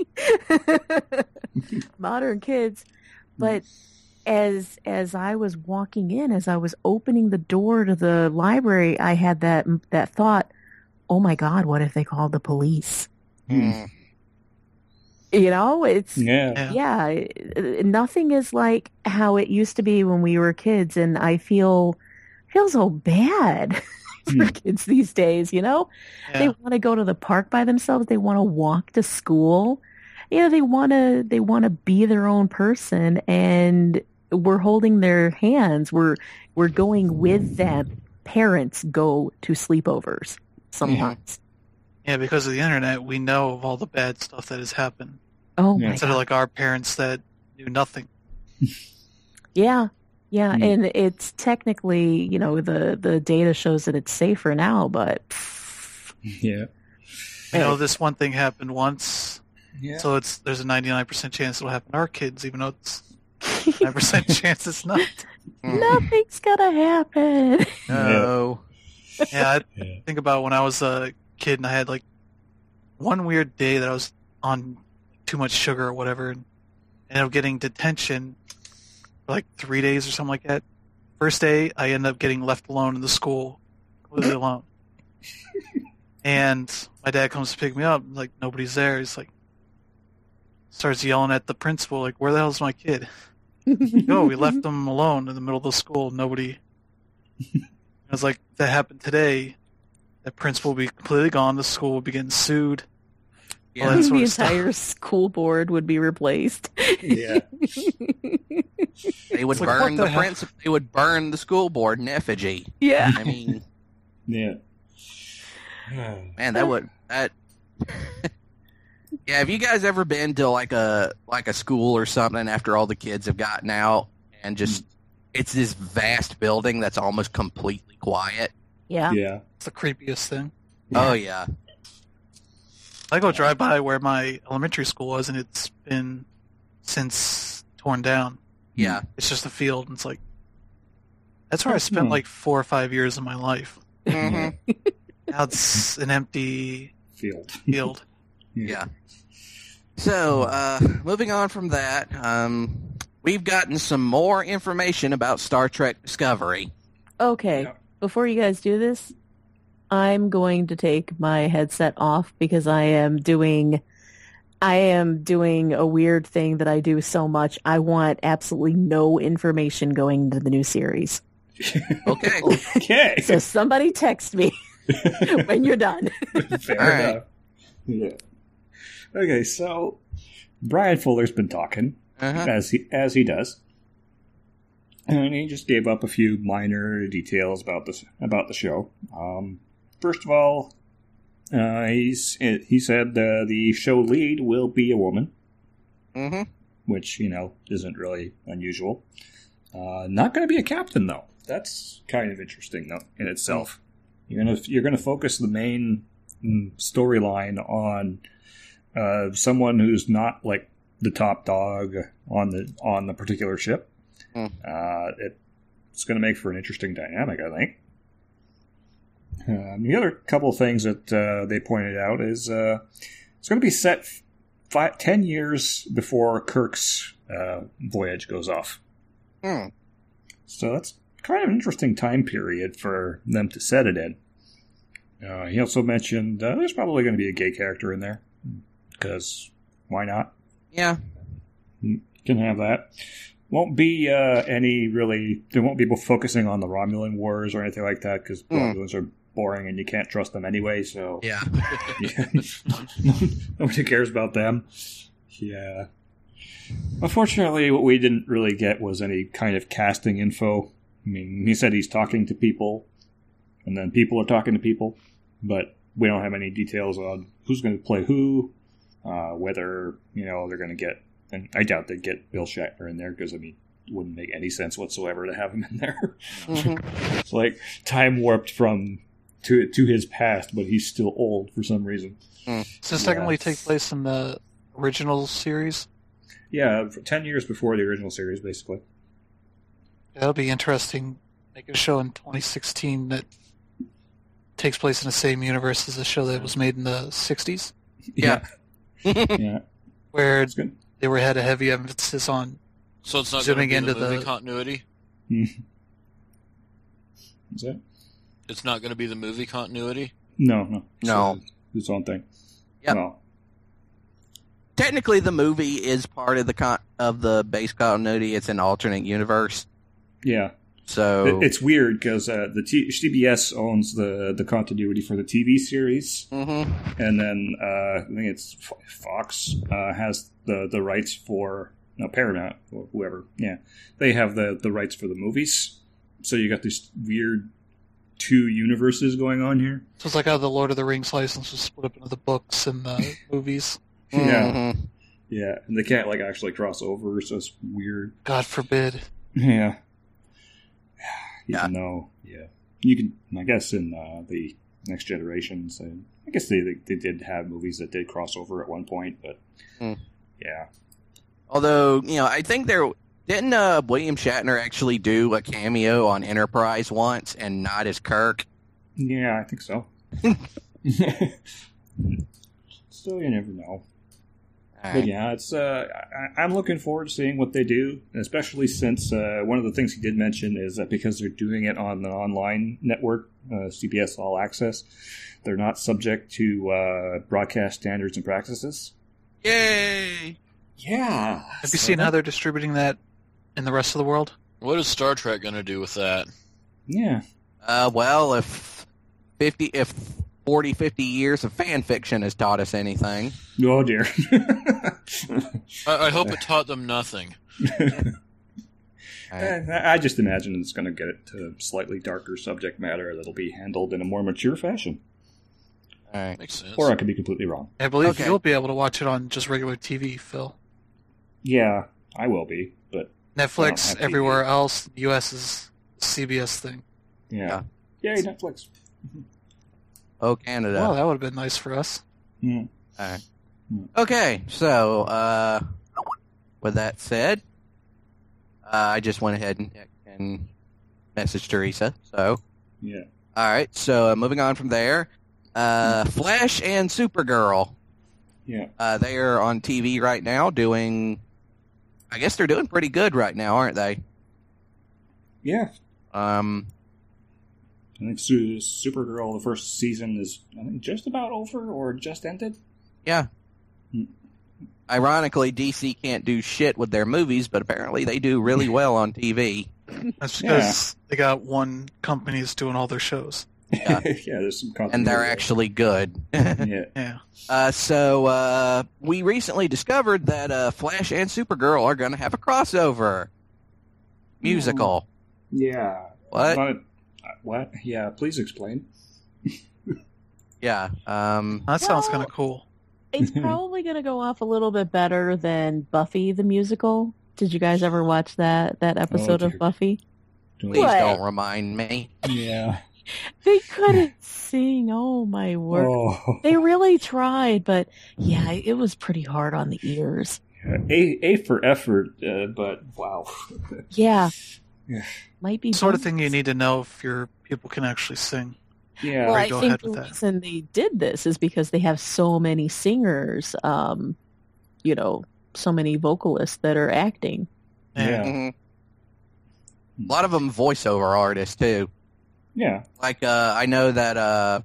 Modern kids. But as as I was walking in, as I was opening the door to the library, I had that that thought, oh my God, what if they called the police? Hmm. You know, it's Yeah. yeah, it- nothing is like how it used to be when we were kids, and I feel feel so bad. for kids these days, you know? Yeah. They want to go to the park by themselves. They want to walk to school. You know, they want to they want to be their own person, and we're holding their hands. We're we're going with them. Parents go to sleepovers sometimes. Yeah, because of the internet, we know of all the bad stuff that has happened. Oh Yeah. my Instead of god. like our parents that knew nothing. Yeah. Yeah, Hmm. and it's technically, you know, the the data shows that it's safer now, but Yeah. You know, this one thing happened once, Yeah. so it's there's a ninety-nine percent chance it'll happen to our kids, even though it's nine percent chance it's not. nothing's gonna happen. No. Yeah, I Yeah. think about when I was a kid and I had like one weird day that I was on too much sugar or whatever, and ended up getting detention for like three days or something like that. First day, I ended up getting left alone in the school, completely alone. And my dad comes to pick me up, like nobody's there. He's like, starts yelling at the principal, like, "Where the hell's my kid?" No, we left him alone in the middle of the school. Nobody. I was like, that happened today. That principal will be completely gone. The school will be getting sued. Yeah. Well, that's the sort of stuff. entire school board would be replaced. Yeah. They would It's like, burn what the, the hell? principal. They would burn the school board in effigy. Yeah. I mean, Yeah. man, that would that. Yeah, have you guys ever been to like a like a school or something after all the kids have gotten out and just it's this vast building that's almost completely quiet? Yeah. Yeah. It's the creepiest thing. Oh yeah. I go drive by where my elementary school was, and it's been since torn down. Yeah. It's just a field, and it's like that's where I Hmm. spent like four or five years of my life. hmm Now it's an empty Field. field. Yeah. So, uh, moving on from that, um, we've gotten some more information about Star Trek Discovery. Okay. Yeah. Before you guys do this, I'm going to take my headset off because I am doing I am doing a weird thing that I do so much. I want absolutely no information going into the new series. Okay. Okay. So somebody text me when you're done. Fair All right. enough. Yeah. Okay, so Brian Fuller's been talking Uh-huh. as he as he does, and he just gave up a few minor details about this about the show. Um, first of all, uh, he's he said uh, the show lead will be a woman, hmm which you know isn't really unusual. Uh, not going to be a captain though. That's kind of interesting though in itself. You're gonna you're gonna focus the main mm, storyline on uh, someone who's not like the top dog on the on the particular ship. Hmm. Uh, it, it's going to make for an interesting dynamic, I think. Um, the other couple of things that uh, they pointed out is uh, it's going to be set five, ten years before Kirk's uh, voyage goes off. Hmm. So that's kind of an interesting time period for them to set it in. Uh, he also mentioned uh, there's probably going to be a gay character in there, because why not? Yeah. You can have that. Won't be uh, any really. There won't be focusing on the Romulan wars or anything like that, because Mm. Romulans are boring and you can't trust them anyway. So Yeah. yeah. Nobody cares about them. Yeah. Unfortunately, what we didn't really get was any kind of casting info. I mean, he said he's talking to people, and then people are talking to people, but we don't have any details on who's going to play who, uh, whether, you know, they're going to get, and I doubt they'd get Bill Shatner in there, because, I mean, it wouldn't make any sense whatsoever to have him in there. Mhm. It's like time warped from to to his past, but he's still old for some reason. Does this Yeah. technically take place in the original series? Yeah, for ten years before the original series, basically. That'll be interesting. Make a show in twenty sixteen that takes place in the same universe as the show that was made in the sixties, Yeah. yeah. where It's good. they were had a heavy emphasis on So it's not going to Zooming be into the movie the- continuity? Is that? It's not going to be the movie continuity? No, no, No. It's its own thing. Yep. Well, Technically, the movie is part of the con- of the base continuity. It's an alternate universe. yeah. So It- It's weird because uh, the T- C B S owns the the continuity for the T V series, Mhm. and then uh, I think it's F- Fox uh, has the, the rights for no Paramount or whoever. Yeah, they have the, the rights for the movies. So you got this weird two universes going on here. So it's like how the Lord of the Rings license was split up into the books and the movies. Yeah, Mhm. yeah, and they can't like actually cross over, so it's weird. God forbid. Yeah. Yeah. Even though, yeah, you can, I guess, in uh, the next generations, and I guess they, they they did have movies that did cross over at one point, but Mm. yeah, Although, you know, I think there didn't uh, William Shatner actually do a cameo on Enterprise once, and not as Kirk. yeah, I think so. So you never know. All But right. yeah, it's uh, I, I'm looking forward to seeing what they do, especially since uh, one of the things he did mention is that because they're doing it on the online network, uh, C B S All Access, they're not subject to uh, broadcast standards and practices. Yay! Yeah. Have you seen how they're distributing that in the rest of the world? What is Star Trek going to do with that? Yeah. Uh, well, if fifty, if forty, fifty years of fan fiction has taught us anything, Oh dear. I, I hope it taught them nothing. all right. I I just imagine it's going to get it to slightly darker subject matter that'll be handled in a more mature fashion. All right. Makes sense. Or I could be completely wrong. I believe Okay. you'll be able to watch it on just regular T V, Phil. Yeah, I will be, but I don't Netflix, have T V. everywhere else, the U S is C B S thing. yeah. Yay, Netflix. Oh, Canada. Well, that would have been nice for us. Mm. All right. Okay, so uh, with that said, uh, I just went ahead and, and messaged Teresa. So, Yeah. all right. So uh, moving on from there, uh, Flash and Supergirl. Yeah. Uh, they are on T V right now, doing. I guess they're doing pretty good right now, aren't they? Yeah. Um, I think Su- Supergirl, the first season is I think just about over or just ended. yeah. Hmm. Ironically, D C can't do shit with their movies, but apparently they do really well on T V. That's Yeah. because they got one company that's doing all their shows. Yeah, Yeah. there's some continuity. And they're there. actually good. Yeah. Yeah. Uh, so uh, we recently discovered that uh, Flash and Supergirl are going to have a crossover musical. Yeah. What? But- uh, what? Yeah, please explain. Yeah. Um, That sounds Well- kind of cool. It's probably going to go off a little bit better than Buffy the musical. Did you guys ever watch that that episode dear. of Buffy? please What? don't remind me. Yeah. They couldn't sing. Oh my word! Oh. They really tried, but yeah, it was pretty hard on the ears. A A for effort, uh, but wow. Yeah, Yeah. might be Sort of bonus. thing you need to know if your people can actually sing. Yeah. Well, Or I go think ahead the with that. reason they did this is because they have so many singers, um, you know, so many vocalists that are acting. Yeah. Mhm. A lot of them voiceover artists too. Yeah. Like uh, I know that uh,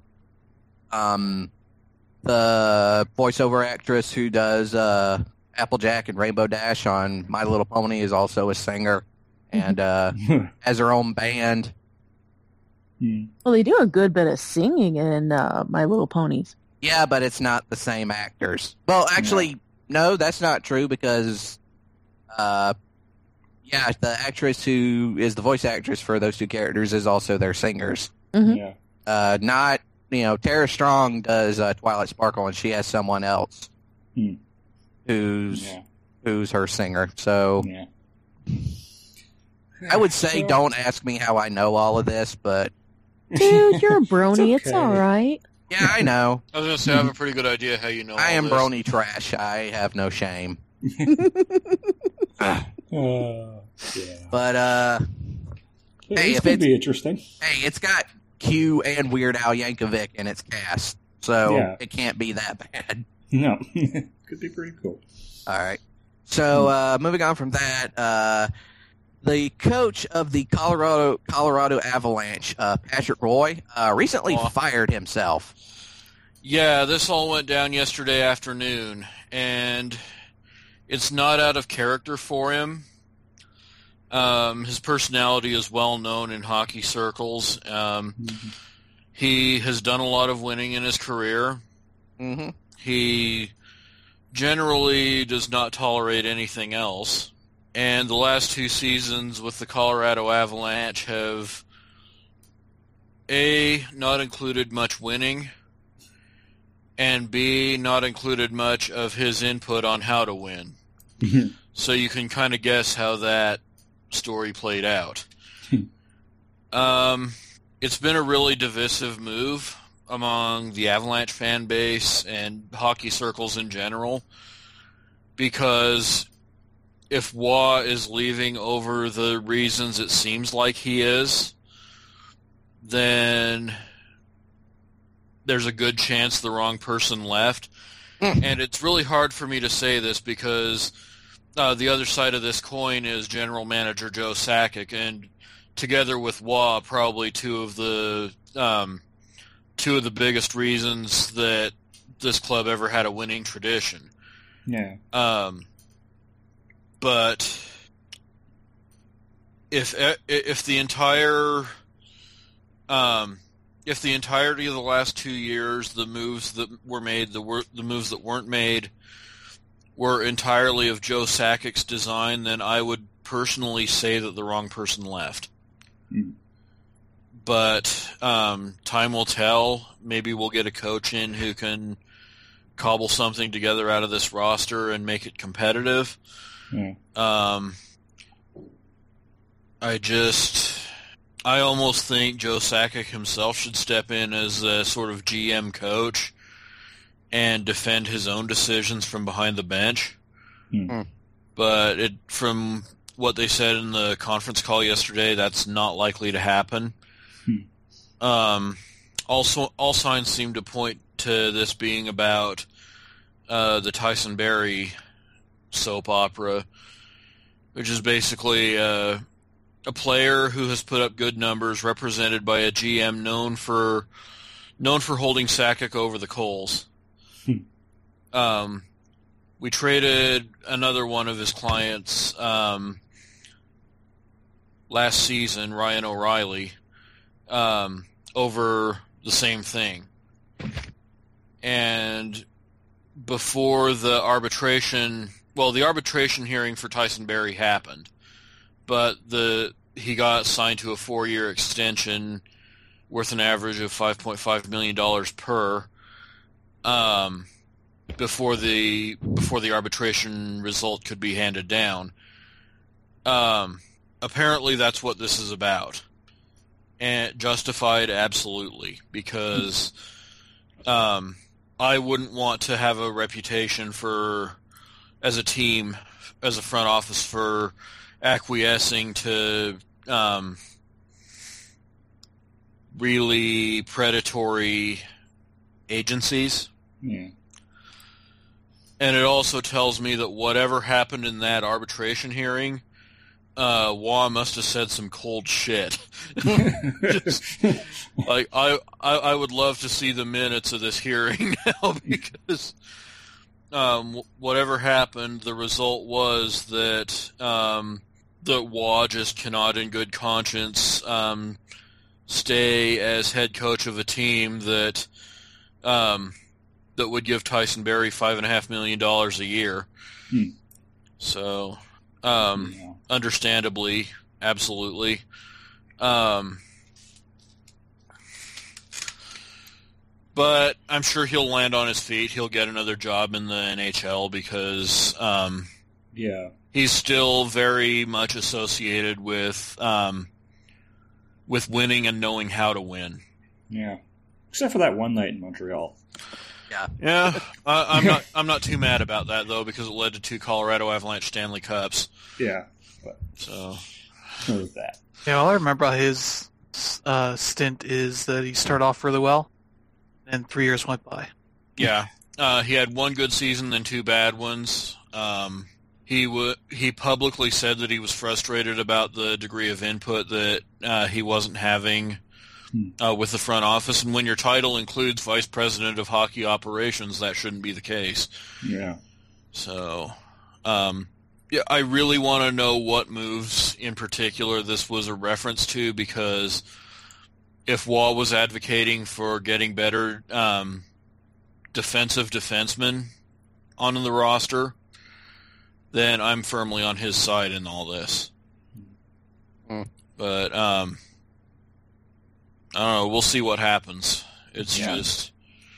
um, the voiceover actress who does uh, Applejack and Rainbow Dash on My Little Pony is also a singer and uh, has her own band. Hmm. Well, they do a good bit of singing in uh, My Little Ponies. Yeah, but it's not the same actors. Well, actually, no, that's not true because, uh, yeah, the actress who is the voice actress for those two characters is also their singers. Mhm. Yeah. Uh, not, you know, Tara Strong does uh, Twilight Sparkle, and she has someone else Hmm. who's Yeah. who's her singer. So Yeah. I would say, So- don't ask me how I know all of this, but Dude, you're a brony. it's, okay. all right. yeah, I know. I was going to say, I have a pretty good idea how you know I all am this. brony trash. I have no shame. Uh, yeah. But uh, Yeah, hey, this if could it's- be interesting. hey, it's got Q and Weird Al Yankovic in its cast, so Yeah. it can't be that bad. No. Could be pretty cool. All right. So uh, moving on from that, uh, the coach of the Colorado Colorado Avalanche, uh, Patrick Roy, uh, recently Aw. fired himself. Yeah, this all went down yesterday afternoon, and it's not out of character for him. Um, his personality is well known in hockey circles. Um, mm-hmm. He has done a lot of winning in his career. Mm-hmm. He generally does not tolerate anything else. And the last two seasons with the Colorado Avalanche have, A, not included much winning, and B, not included much of his input on how to win. So you can kind of guess how that story played out. um, it's been a really divisive move among the Avalanche fan base and hockey circles in general, because if Waugh is leaving over the reasons it seems like he is, then there's a good chance the wrong person left. And it's really hard for me to say this because uh, the other side of this coin is general manager Joe Sakic, and together with Waugh, probably two of the um, two of the biggest reasons that this club ever had a winning tradition. Yeah. Um, but if if the entire um, if the entirety of the last two years, the moves that were made, the were, the moves that weren't made, were entirely of Joe Sakic's design, then I would personally say that the wrong person left. Mm. But um, time will tell. Maybe we'll get a coach in who can cobble something together out of this roster and make it competitive. Yeah. Um, I just, I almost think Joe Sakic himself should step in as a sort of G M coach and defend his own decisions from behind the bench. Mm. But it, from what they said in the conference call yesterday, that's not likely to happen. Hmm. Um, also, all signs seem to point to this being about uh, the Tyson Barrie soap opera, which is basically uh, a player who has put up good numbers, represented by a G M known for known for holding Sakic over the coals. Hmm. Um, we traded another one of his clients um, last season, Ryan O'Reilly, um, over the same thing. And before the arbitration, well, the arbitration hearing for Tyson Barrie happened, but the he got signed to a four-year extension worth an average of five point five million dollars per. Um, before the before the arbitration result could be handed down. Um, apparently that's what this is about. And justified, absolutely, because um, I wouldn't want to have a reputation for, as a team, as a front office, for acquiescing to um, really predatory agencies. Yeah. And it also tells me that whatever happened in that arbitration hearing, uh, Waugh must have said some cold shit. Just, like I, I, I would love to see the minutes of this hearing now, because um, whatever happened, the result was that um, that Waugh just cannot, in good conscience, um, stay as head coach of a team that. Um, that would give Tyson Barrie five and a half million dollars a year. Hmm. So, um, Yeah. understandably, absolutely. Um, but I'm sure he'll land on his feet. He'll get another job in the N H L because, um, Yeah. he's still very much associated with, um, with winning and knowing how to win. Yeah. Except for that one night in Montreal. Yeah. Yeah, I, I'm not. I'm not too mad about that though, because it led to two Colorado Avalanche Stanley Cups. Yeah. But So, so was that. Yeah, all I remember about his uh, stint is that he started off really well, and three years went by. yeah, uh, he had one good season, then two bad ones. Um, he w- he publicly said that he was frustrated about the degree of input that uh, he wasn't having uh, with the front office. And when your title includes Vice President of Hockey Operations, that shouldn't be the case. Yeah. So, um, Yeah, I really want to know what moves in particular this was a reference to, because if Waugh was advocating for getting better um, defensive defensemen on the roster, then I'm firmly on his side in all this. Mm. But um, I don't know. We'll see what happens. It's Yeah. just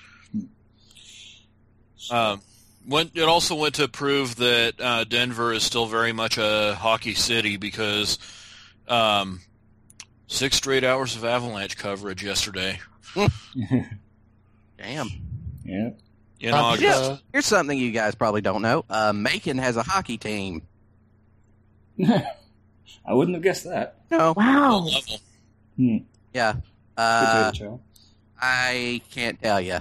um, went. It also went to prove that uh, Denver is still very much a hockey city, because um, six straight hours of Avalanche coverage yesterday Damn. Yeah. in Um, August. Yeah. Here's something you guys probably don't know. Uh, Macon has a hockey team. I wouldn't have guessed that. No. Wow. What level? Hmm. Yeah. Potato Uh, chow. I can't tell you.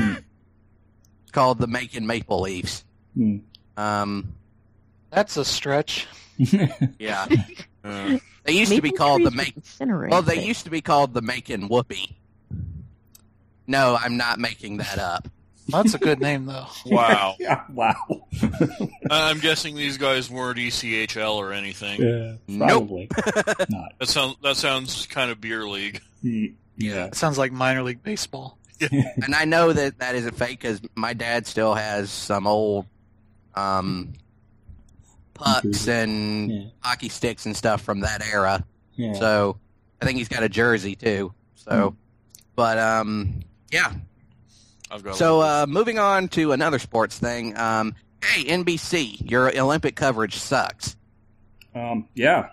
It's called the Macon Maple Leafs. Hmm. Um, That's a stretch. yeah. Uh, They used to be Maple called the trees Macon. incinerate Well, they it. used to be called the Macon Whoopee. No, I'm not making that up. That's a good name, though. wow. Yeah. Wow. I'm guessing these guys weren't E C H L or anything. Yeah. Nope. Probably not. That sounds that sounds kind of beer league. Hmm. Yeah. It sounds like minor league baseball. And I know that that isn't fake because my dad still has some old um, pucks and Yeah. hockey sticks and stuff from that era. Yeah. So I think he's got a jersey too. So, but um, yeah. I've got. So uh, moving on to another sports thing. Um, hey, N B C, your Olympic coverage sucks. Um. Yeah.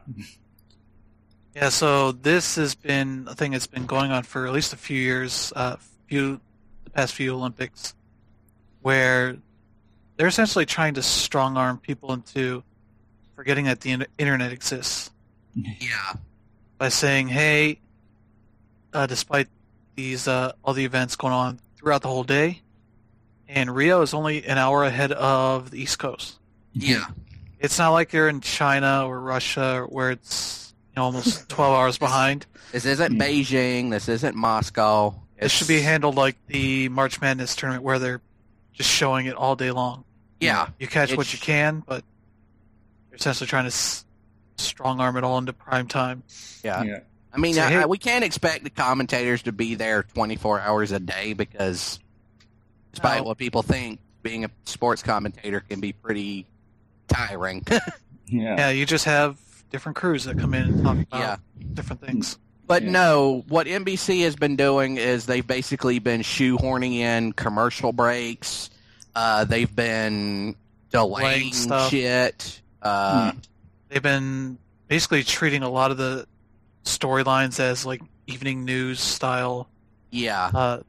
Yeah, so this has been a thing that's been going on for at least a few years, uh, few the past few Olympics, where they're essentially trying to strong arm people into forgetting that the in- internet exists Yeah. by saying, "Hey, uh, despite these uh, all the events going on throughout the whole day, and Rio is only an hour ahead of the East Coast. Yeah. It's not like you're in China or Russia where it's you know, almost twelve hours behind. This isn't Yeah. Beijing. This isn't Moscow. It should be handled like the March Madness tournament where they're just showing it all day long. Yeah. You catch It what sh- you can, but you're essentially trying to s- strong arm it all into prime time. Yeah. Yeah. I mean, So, I, hey- I- we can't expect the commentators to be there twenty-four hours a day because, despite No. what people think, being a sports commentator can be pretty tiring. Yeah. Yeah, you just have different crews that come in and talk about Yeah. different things. But Yeah. no, what N B C has been doing is they've basically been shoehorning in commercial breaks. Uh, they've been delaying Delaying stuff. shit. Uh, Hmm. They've been basically treating a lot of the storylines as like evening news style Yeah. uh,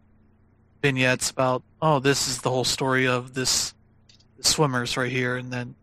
vignettes about, oh, this is the whole story of this the swimmers right here, and then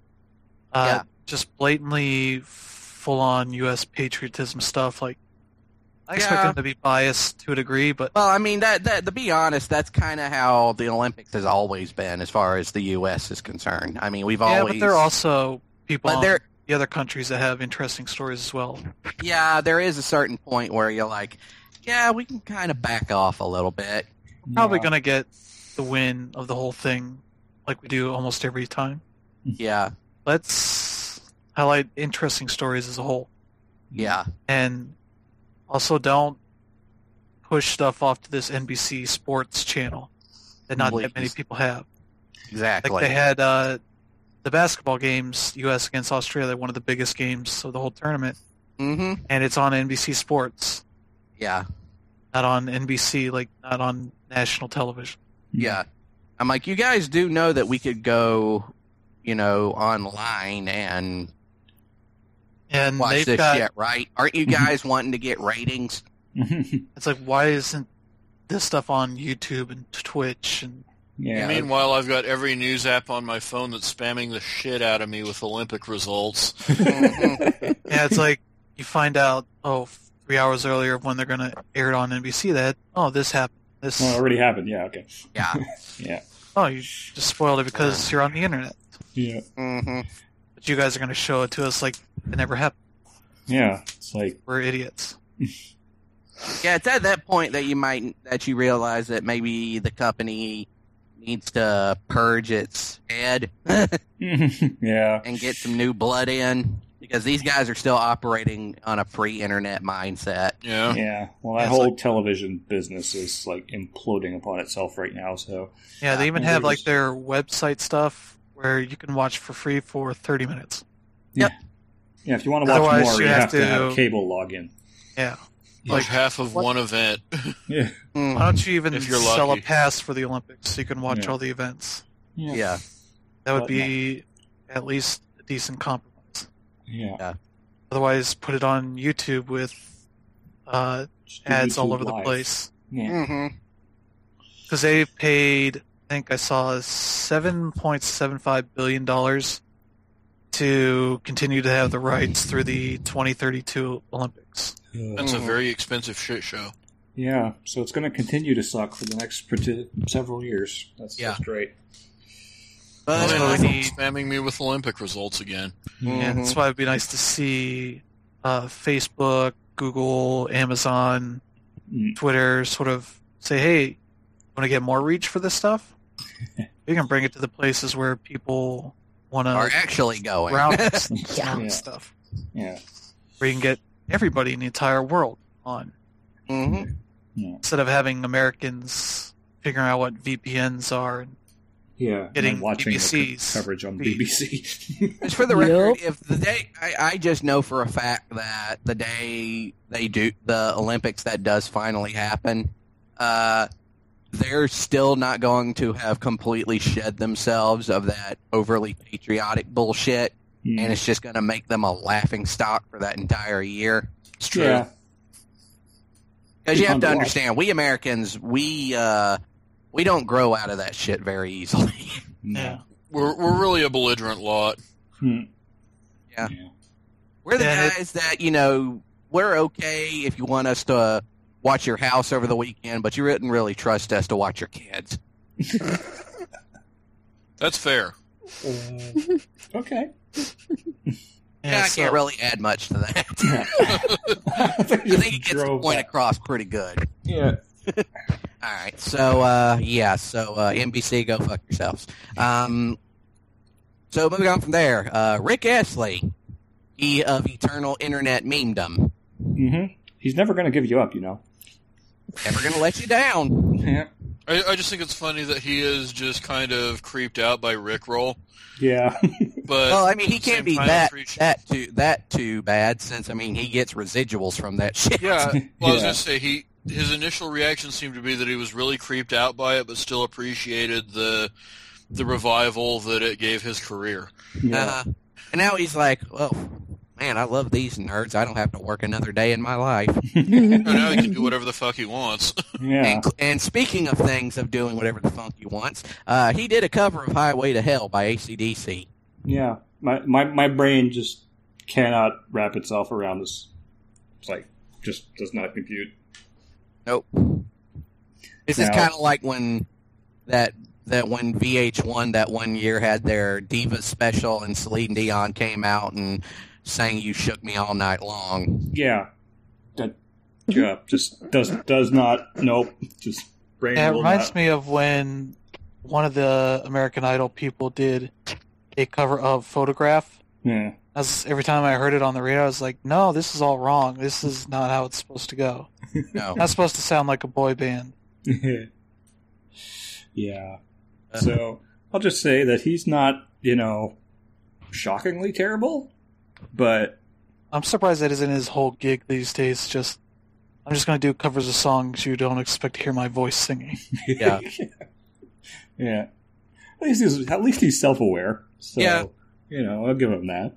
uh, Yeah. just blatantly full-on U S patriotism stuff. Like, I expect Yeah. them to be biased to a degree, but Well, I mean, that, that to be honest, that's kind of how the Olympics has always been as far as the U S is concerned. I mean, we've yeah, always. but there are also people But on there, the other countries that have interesting stories as well. yeah, there is a certain point where you're like, yeah, we can kind of back off a little bit. Probably Yeah. going to get the win of the whole thing, like we do almost every time. Yeah, Let's highlight interesting stories as a whole. yeah, And also don't push stuff off to this N B C sports channel that not that many Please. people have. exactly. Like they had uh, the basketball games, U S against Australia, one of the biggest games of the whole tournament, Mm-hmm. and it's on N B C Sports, Yeah, not on N B C, like not on national television. yeah. I'm like, you guys do know that we could go, you know, online and And watch they've this got shit, right? Aren't you guys wanting to get ratings? it's like, why isn't this stuff on YouTube and Twitch and Yeah. Meanwhile, I've got every news app on my phone that's spamming the shit out of me with Olympic results. Mhm. yeah, it's like you find out oh three hours earlier when they're gonna air it on N B C that oh this happened this Well, it already happened. Yeah. Okay. Yeah. Yeah. oh you just spoiled it because you're on the internet, Yeah. hmm but you guys are gonna show it to us like it never happened. Yeah. It's like, We're idiots. Yeah, it's at that point that you might that you realize that maybe the company needs to purge its head Yeah. and get some new blood in because these guys are still operating on a pre-internet mindset. Yeah. Yeah. Well, that It's whole like- television business is like imploding upon itself right now. So Yeah, they even and have they're like just- their website stuff where you can watch for free for thirty minutes. yeah, if you want to watch Otherwise, more, you you have have to have a to- cable login. Yeah. Like Like, half of what- one event. Yeah. Mm, Why don't you even If you're sell lucky. a pass for the Olympics so you can watch Yeah. all the events? yeah. That would But- be at least a decent compromise. Yeah. Otherwise, put it on YouTube with uh, Just do ads all YouTube over the Live. place. Yeah. hmm Because they paid, I think I saw seven point seven five billion dollars to continue to have the rights through the twenty thirty-two Olympics. That's a Mhm. very expensive shit show. Yeah. So it's going to continue to suck for the next parti- several years. That's Yeah. just great. But That's Man, why uh, we they're need- spamming me with Olympic results again. And mhm. that's why it'd be nice to see uh, Facebook, Google, Amazon, Mm. Twitter sort of say, hey, want to get more reach for this stuff? We can bring it to the places where people want are to actually going. round Yeah. Yeah. stuff. Yeah. Where you can get everybody in the entire world on. hmm Yeah. Instead of having Americans figuring out what V P Ns are. And Yeah. Getting and watching B B the C's co- coverage on feed. B B C. Just for the Yep. record, if the day, I, I just know for a fact that the day they do the Olympics that does finally happen, uh, they're still not going to have completely shed themselves of that overly patriotic bullshit, Mm. and it's just going to make them a laughing stock for that entire year. It's true. Yeah. Because you Fun have to to watch. understand, we Americans, we uh, we don't grow out of that shit very easily. yeah. We're we're really a belligerent lot. Hmm. Yeah. We're the Yeah, it- guys that, you know, we're okay if you want us to watch your house over the weekend, but you wouldn't really trust us to watch your kids. That's fair. Uh, okay. Yeah, I so- can't really add much to that. I think, I think it gets the point across pretty good. Yeah. All right, so uh, yeah, so uh, N B C, go fuck yourselves. Um, so moving on from there, uh, Rick Astley, he of eternal internet memedom, Mm-hmm. He's never going to give you up, you know. never gonna let you down. Yeah. I, I just think it's funny that he is just kind of creeped out by Rickroll. Yeah. But Well, I mean, he at the can't same be time, that appreciate- that too that too bad, since I mean he gets residuals from that shit. Yeah, well, I was Yeah. gonna say he his initial reaction seemed to be that he was really creeped out by it, but still appreciated the the revival that it gave his career. Yeah. Uh, and now he's like, well, man, I love these nerds. I don't have to work another day in my life. And now he can do whatever the fuck he wants. Yeah. And, and speaking of things of doing whatever the fuck he wants, uh, he did a cover of Highway to Hell by A C D C. Yeah. My, my my brain just cannot wrap itself around this. It's like, just does not compute. Nope. This is Now- kind of like when that that when V H one that one year had their Divas special and Celine Dion came out and sang "You Shook Me All Night Long." Yeah. That, yeah. Just does does not. Nope. Just brain. Yeah, it will reminds not. me of when one of the American Idol people did a cover of Photograph. Yeah. As every time I heard it on the radio, I was like, no, this is all wrong. This is not how it's supposed to go. No. Not supposed to sound like a boy band. Yeah. So I'll just say that he's not, you know, shockingly terrible, but I'm surprised that isn't his whole gig these days. Just, I'm just going to do covers of songs you don't expect to hear my voice singing. Yeah. Yeah. At least he's at least he's self aware. So Yeah. you know, I'll give him that.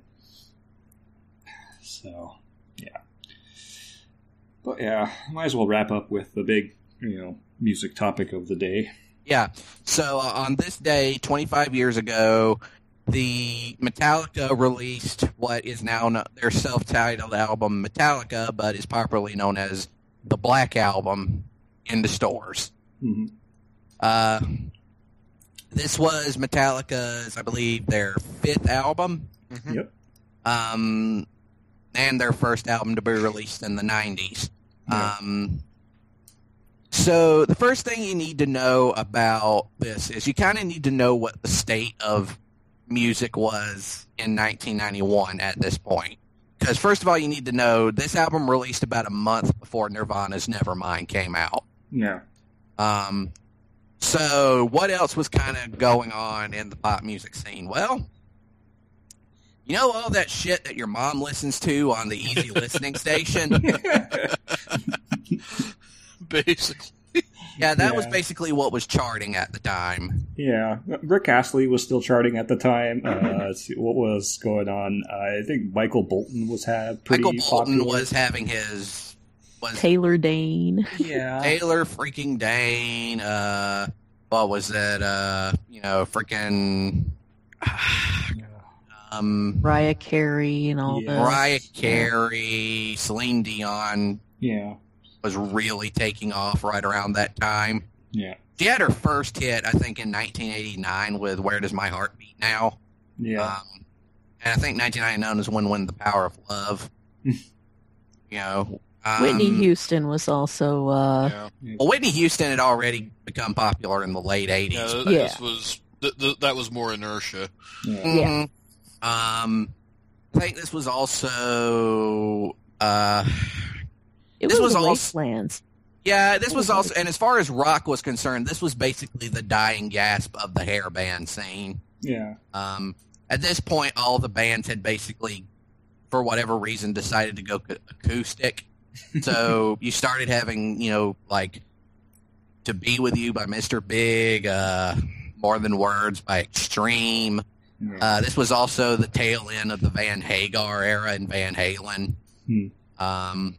So yeah. But yeah, might as well wrap up with the big, you know, music topic of the day. Yeah. So uh, on this day, twenty-five years ago, the Metallica released what is now no- their self-titled album Metallica, but is popularly known as the Black Album, in the stores. Mm-hmm. Uh, this was Metallica's, I believe, their fifth album, Mhm. Yep. um, and their first album to be released in the nineties. Yeah. Um, so So the first thing you need to know about this is you kind of need to know what the state of music was in nineteen ninety-one at this point. Because first of all, you need to know this album released about a month before Nirvana's Nevermind came out. Yeah. Um, so what else was kind of going on in the pop music scene? Well, you know all that shit that your mom listens to on the easy listening station? Basically. Yeah, that Yeah. was basically what was charting at the time. Yeah, Rick Astley was still charting at the time. Uh, let's see what was going on. Uh, I think Michael Bolton was had pretty Michael Bolton popular. was having his was Taylor Dane. Yeah, Taylor freaking Dane. Uh, what was that? Uh, you know, freaking um, Mariah Carey and all Yeah. that. Mariah Carey, Celine Dion yeah, was really taking off right around that time. yeah, She had her first hit, I think, in nineteen eighty-nine with "Where Does My Heart Beat Now." yeah. Um, and I think nineteen ninety-nine is when "When the Power of Love." you know, um, Whitney Houston was also. Uh, Yeah. Well, Whitney Houston had already become popular in the late Yeah, eighties. th- Yeah. This was th- th- that was more inertia. yeah. Yeah. Um, I think this was also. Uh, it This was, was the also- Wastelands. yeah, this was also, and as far as rock was concerned, this was basically the dying gasp of the hair band scene. Yeah. Um, at this point, all the bands had basically, for whatever reason, decided to go ac- acoustic. So you started having, you know, like "To Be With You" by Mister Big, uh, "More Than Words" by Extreme. Yeah. Uh, this was also the tail end of the Van Hagar era in Van Halen. Hmm. Um,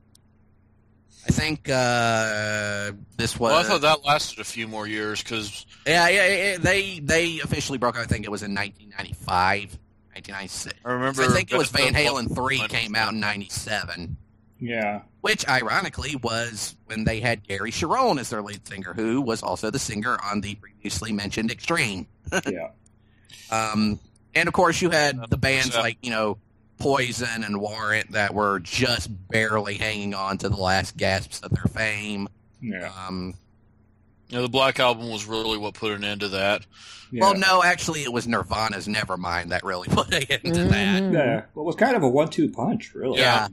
I think uh, this was. Well, I thought that lasted a few more years because Yeah, yeah, yeah, they they officially broke. I think it was in nineteen ninety-five, nineteen ninety-six. I remember. I think it was Best Van of Halen three Love- came out in ninety-seven, Yeah. which ironically was when they had Gary Sharon as their lead singer, who was also the singer on the previously mentioned Extreme. Yeah. Um, and of course, you had the bands Yeah. like, you know, Poison and Warrant that were just barely hanging on to the last gasps of their fame. Yeah. Um, Yeah, the Black Album was really what put an end to that. Yeah. Well, no, actually, it was Nirvana's Nevermind that really put an end to that. Mhm. Yeah. Well, it was kind of a one-two punch, really. Yeah.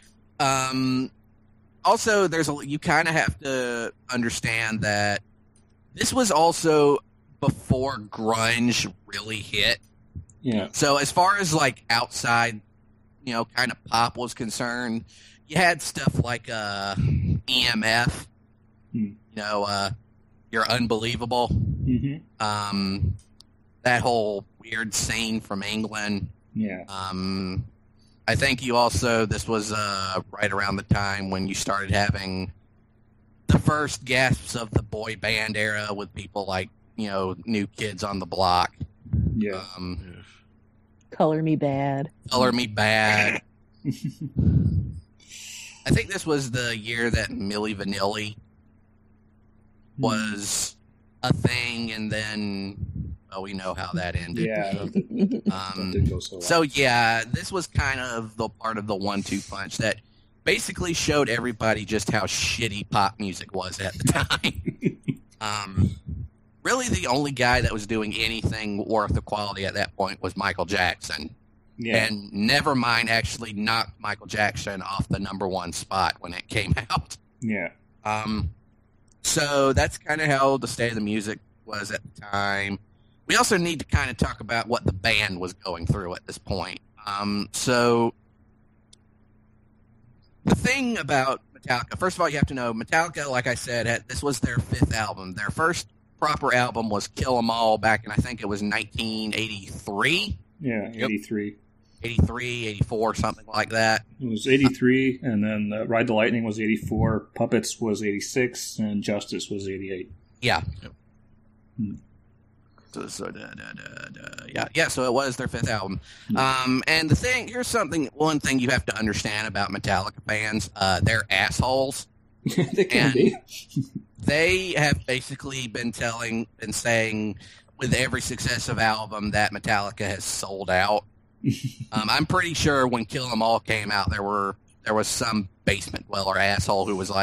Um, also, there's a, you kind of have to understand that this was also before grunge really hit. Yeah. So as far as like outside, you know, kind of pop was concerned, you had stuff like uh, E M F, Hmm. you know, uh, You're Unbelievable, hmm um, that whole weird scene from England. Yeah. Um, I think you also, this was uh, right around the time when you started having the first gasps of the boy band era with people like, you know, New Kids on the Block. Yeah. Um, Color Me Bad. Color Me Bad. I think this was the year that Milli Vanilli was a thing, and then, well, we know how that ended. Yeah. That Um, didn't go so well. so, yeah, this was kind of the part of the one two punch that basically showed everybody just how shitty pop music was at the time. um, really, the only guy that was doing anything worth the quality at that point was Michael Jackson. yeah. And Nevermind actually knocked Michael Jackson off the number one spot when it came out. Yeah. Um, so that's kind of how the state of the music was at the time. We also need to kind of talk about what the band was going through at this point. Um, so the thing about Metallica, first of all, you have to know Metallica, like I said, had, this was their fifth album. Their first proper album was Kill 'Em All back in, I think it was nineteen eighty-three, Yeah. Yep. eighty-three. eighty-three, eighty-four, something like that. It was eighty-three, and then uh, Ride the Lightning was eighty-four, Puppets was eighty-six, and Justice was eighty-eight. Yeah. Yep. Hmm. So, so da, da, da, da, yeah, yeah. So it was their fifth album. Hmm. Um, and the thing, here's something. One thing you have to understand about Metallica fans: uh, they're assholes. they can And- be. They have basically been telling, been saying, with every successive album that Metallica has sold out. um, I'm pretty sure when Kill 'Em All came out, there were there was some basement dweller asshole who was like,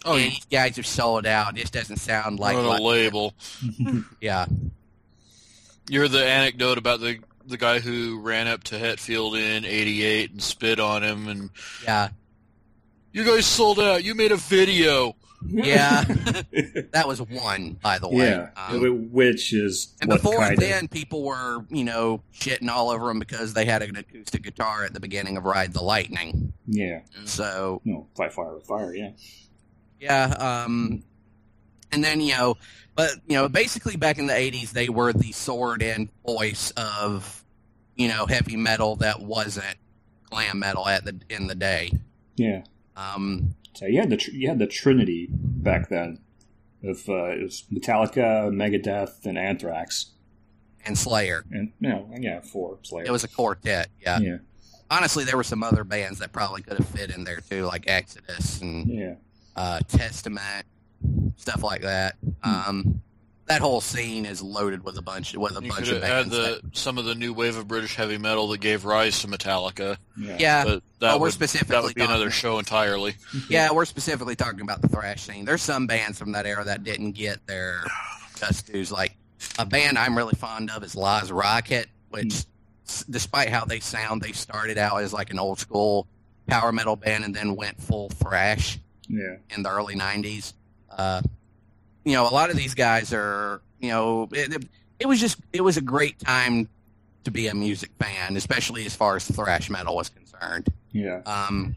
Oh, and you these guys have sold out. This doesn't sound like, wrote a like label. yeah, You're the anecdote about the the guy who ran up to Hetfield in eighty-eight and spit on him, and yeah, you guys sold out. You made a video. yeah. That was one, by the way. Yeah, Um, which is and what before kind then, people were, you know, shitting all over them because they had an acoustic guitar at the beginning of Ride the Lightning. yeah, So, no, fight fire with fire, yeah, yeah. Um, and then, you know, but, you know, basically back in the eighties, they were the sword and voice of, you know, heavy metal that wasn't glam metal at the in the day. yeah. Um, So you had the tr- you had the Trinity back then of uh, it was Metallica, Megadeth, and Anthrax, and Slayer. and you know, yeah, four Slayer. It was a quartet, yeah. yeah, Honestly, there were some other bands that probably could have fit in there, too, like Exodus and yeah, uh, Testament, stuff like that. Um, that whole scene is loaded with a bunch with a You bunch could of have had bands. the some of the new wave of British heavy metal that gave rise to Metallica. yeah, that, yeah, But that Oh, we're would, specifically that would be another talking- show entirely. yeah, we're specifically talking about the thrash scene. There's some bands from that era that didn't get their just dues. Like a band I'm really fond of is Laz Rocket, which, s despite how they sound, they started out as like an old school power metal band and then went full thrash yeah, in the early nineties. Uh, you know, a lot of these guys are, you know, it, it, it was just, it was a great time to be a music fan, especially as far as thrash metal was concerned. yeah, Um,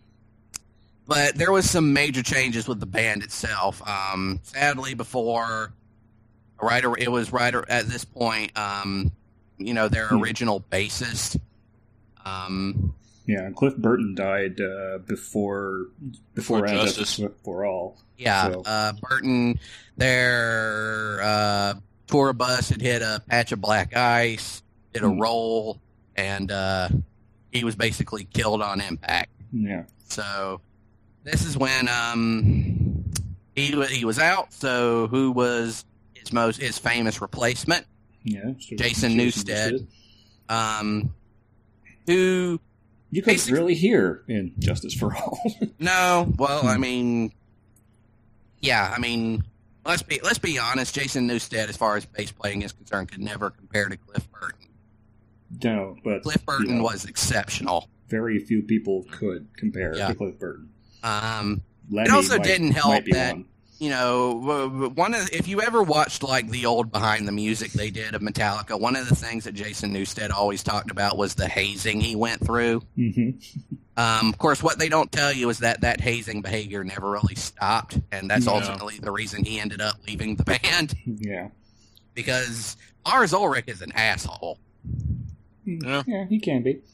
but there was some major changes with the band itself. Um, sadly, before, right, ar- it was right ar- at this point, um, you know, their Hmm. original bassist, um, yeah. And Cliff Burton died uh, before before Before And Justice. Justice for All. yeah, So- uh, Burton, their uh, tour bus had hit a patch of black ice, did a Hmm. roll, and uh, he was basically killed on impact. Yeah, So this is when um, he wa- he was out. So who was his most his famous replacement? yeah. So Jason Newsted. Um, who You could Basically- really hear in Justice for All. no, well, Hmm. I mean, yeah, I mean, let's be let's be honest. Jason Newsted, as far as bass playing is concerned, could never compare to Cliff Burton. no, but Cliff Burton you know, was exceptional. very few people could compare Yeah. to Cliff Burton. Um, Lemmy also might- didn't help might be that- one. you know, w- w- one of if you ever watched like the old behind the music they did of Metallica, one of the things that Jason Newsted always talked about was the hazing he went through. Mhm. Um, of course, what they don't tell you is that that hazing behavior never really stopped, and that's Yeah. ultimately the reason he ended up leaving the band Yeah. because Lars Ulrich is an asshole. Yeah. Yeah, he can be.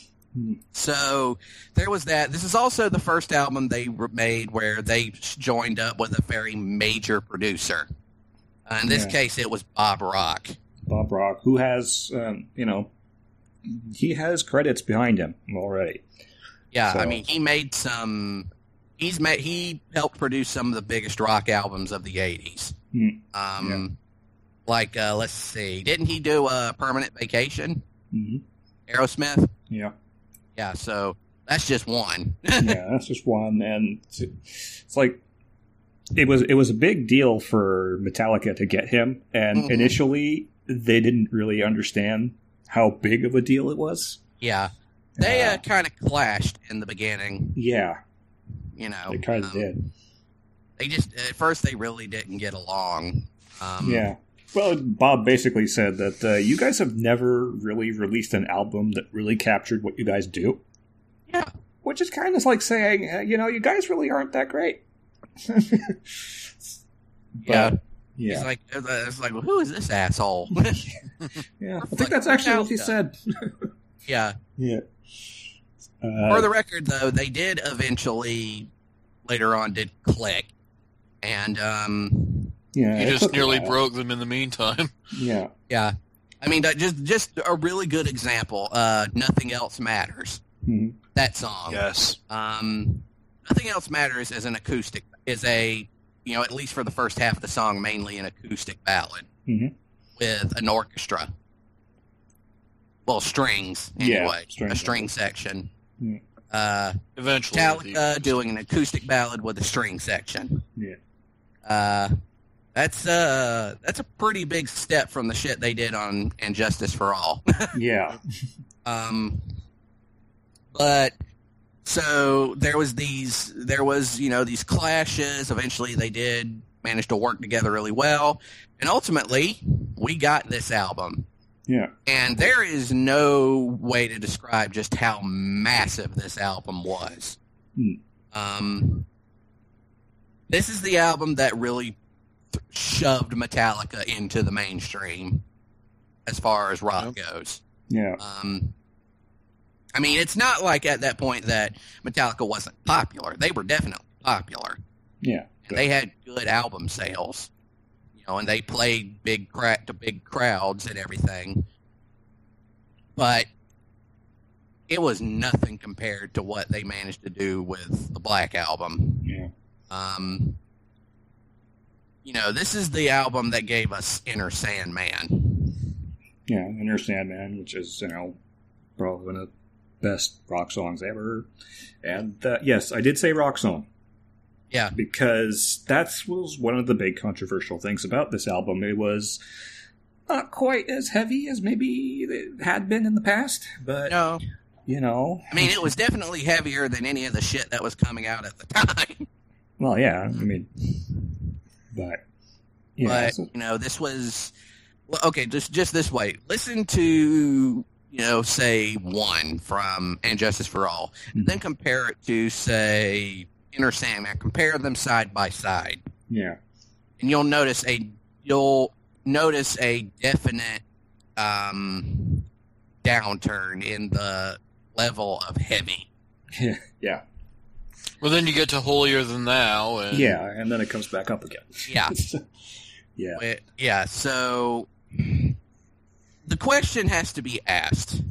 So there was that. This is also the first album they re- made where they joined up with a very major producer. Uh, in this Yeah. case, it was Bob Rock. Bob Rock, who has, um, you know, he has credits behind him already. Yeah, I So- mean, he made some. He's made. He helped produce some of the biggest rock albums of the eighties. Hmm. Um, like uh, let's see, didn't he do a Permanent Vacation? hmm Aerosmith. Yeah. Yeah, so that's just one. Yeah, that's just one, and it's, it's like it was it was a big deal for Metallica to get him, and Mhm. initially they didn't really understand how big of a deal it was. Yeah, they uh, Uh, kind of clashed in the beginning. Yeah, You know, they kind of Um, did. They just at first they really didn't get along. Um, Yeah. Well, Bob basically said that uh, you guys have never really released an album that really captured what you guys do. Yeah. Which is kind of like saying, uh, you know, you guys really aren't that great. But, Yeah. Yeah. It's like uh, it's like well, who is this asshole? Yeah. I Like, think that's actually what he Metallica. said. Yeah. Yeah. Uh, For the record, though, they did eventually later on did click, and um, yeah, You it just took a nearly while. broke them in the meantime. Yeah. yeah, I mean that just just a really good example. Uh, Nothing Else Matters. Mhm. That song. Yes. Um, Nothing Else Matters is an acoustic, is a, you know, at least for the first half of the song, mainly an acoustic ballad Mhm. with an orchestra. Well, strings, Yeah, anyway. strings. a string section. Yeah. Uh, Eventually. Metallica doing an acoustic ballad with a string section. Yeah. Uh, that's uh, that's a pretty big step from the shit they did on And Justice for All. Yeah. um, but so there was these, there was you know these clashes. Eventually, they did manage to work together really well, and ultimately, we got this album. Yeah. And there is no way to describe just how massive this album was. Hmm. Um, this is the album that really th- shoved Metallica into the mainstream as far as rock goes. Yeah. Um, I mean, it's not like at that point that Metallica wasn't popular. They were definitely popular. Yeah. And they had good album sales. You know, and they played big cra- to big crowds and everything. But it was nothing compared to what they managed to do with the Black Album. Yeah. Um, you know, this is the album that gave us Inner Sandman. Yeah. Inner Sandman, which is, you know, probably one of the best rock songs ever. And uh, yes, I did say rock song. Yeah. Because that was one of the big controversial things about this album. It was not quite as heavy as maybe it had been in the past, but, No. you know. I mean, it was definitely heavier than any of the shit that was coming out at the time. Well, yeah, I mean, but, yeah. But, so- you know, this was... Well, okay, just, just this way. Listen to, you know, say, One from And Justice for All. Mhm. Then compare it to, say... Inner Sandman, compare them side by side, yeah. and you'll notice a you'll notice a definite um, downturn in the level of heavy. Yeah. Yeah. Well, then you get to Holier Than Thou. And Yeah, and then it comes back up again. Yeah, Yeah. It- yeah. So the question has to be asked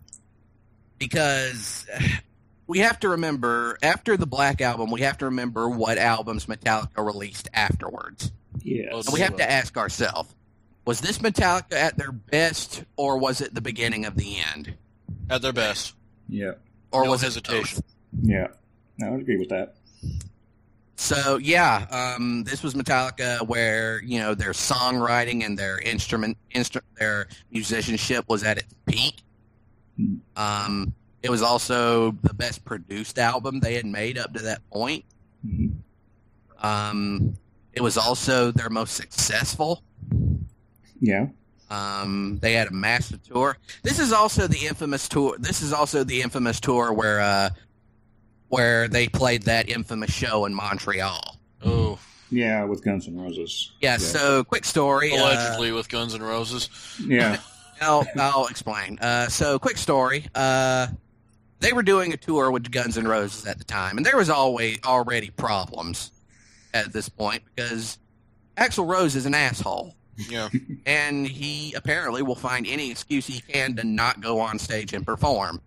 because we have to remember, after the Black Album, we have to remember what albums Metallica released afterwards. Yes. And we have to ask ourselves, was this Metallica at their best, or was it the beginning of the end? At their best. Yeah. Or No was hesitation. it both? Yeah. I would agree with that. So, yeah, um, this was Metallica where, you know, their songwriting and their instrument, instru- their musicianship was at its peak. Hmm. Um, it was also the best produced album they had made up to that point. Mhm. Um, it was also their most successful. Yeah. Um, they had a massive tour. This is also the infamous tour. This is also the infamous tour where, uh, where they played that infamous show in Montreal. Oh, Yeah, with Guns N' Roses. Yeah. So, quick story. uh, allegedly with Guns N' Roses. Yeah. I'll, I'll explain. Uh, so, quick story. Uh, they were doing a tour with Guns N' Roses at the time, and there was always already problems at this point because Axl Rose is an asshole, Yeah. and he apparently will find any excuse he can to not go on stage and perform.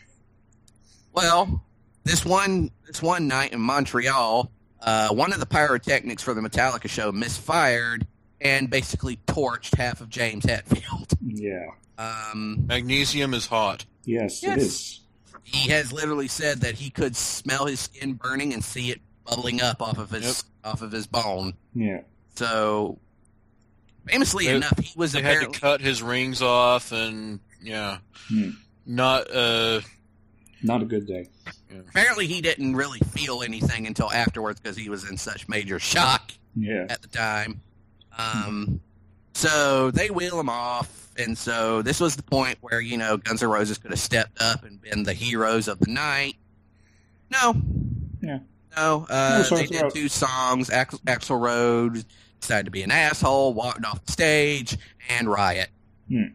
Well, this one this one night in Montreal, uh, one of the pyrotechnics for the Metallica show misfired and basically torched half of James Hetfield. Yeah. Um, Magnesium is hot. Yes, Yes. it is. he has literally said that he could smell his skin burning and see it bubbling up off of his Yep. off of his bone. Yeah. So, famously They- enough, he was They had apparently to cut his rings off, and yeah, Hmm. not uh, Not a good day. apparently he didn't really feel anything until afterwards because he was in such major shock Yeah. at the time. Um, so they wheel him off, and so this was the point where you know Guns N' Roses could have stepped up and been the heroes of the night. No, Yeah. no. No, Uh, sorry, they did sorry. two songs. Ax- Axl Rose decided to be an asshole, walked off the stage, and Riot. Hmm.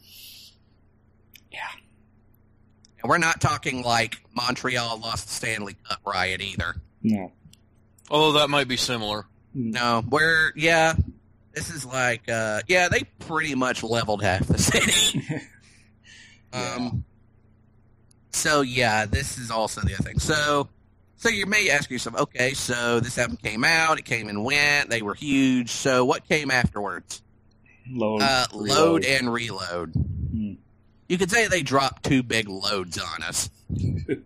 Yeah, and we're not talking like Montreal lost the Stanley Cup Riot either. No. although that might be similar. No, we're yeah. This is like uh, yeah, they pretty much leveled half the city. Um, so yeah, this is also the other thing. So, so you may ask yourself, okay, so this album came out, it came and went, they were huge. So what came afterwards? Load. Uh, reload. load and reload. Hmm. You could say they dropped two big loads on us.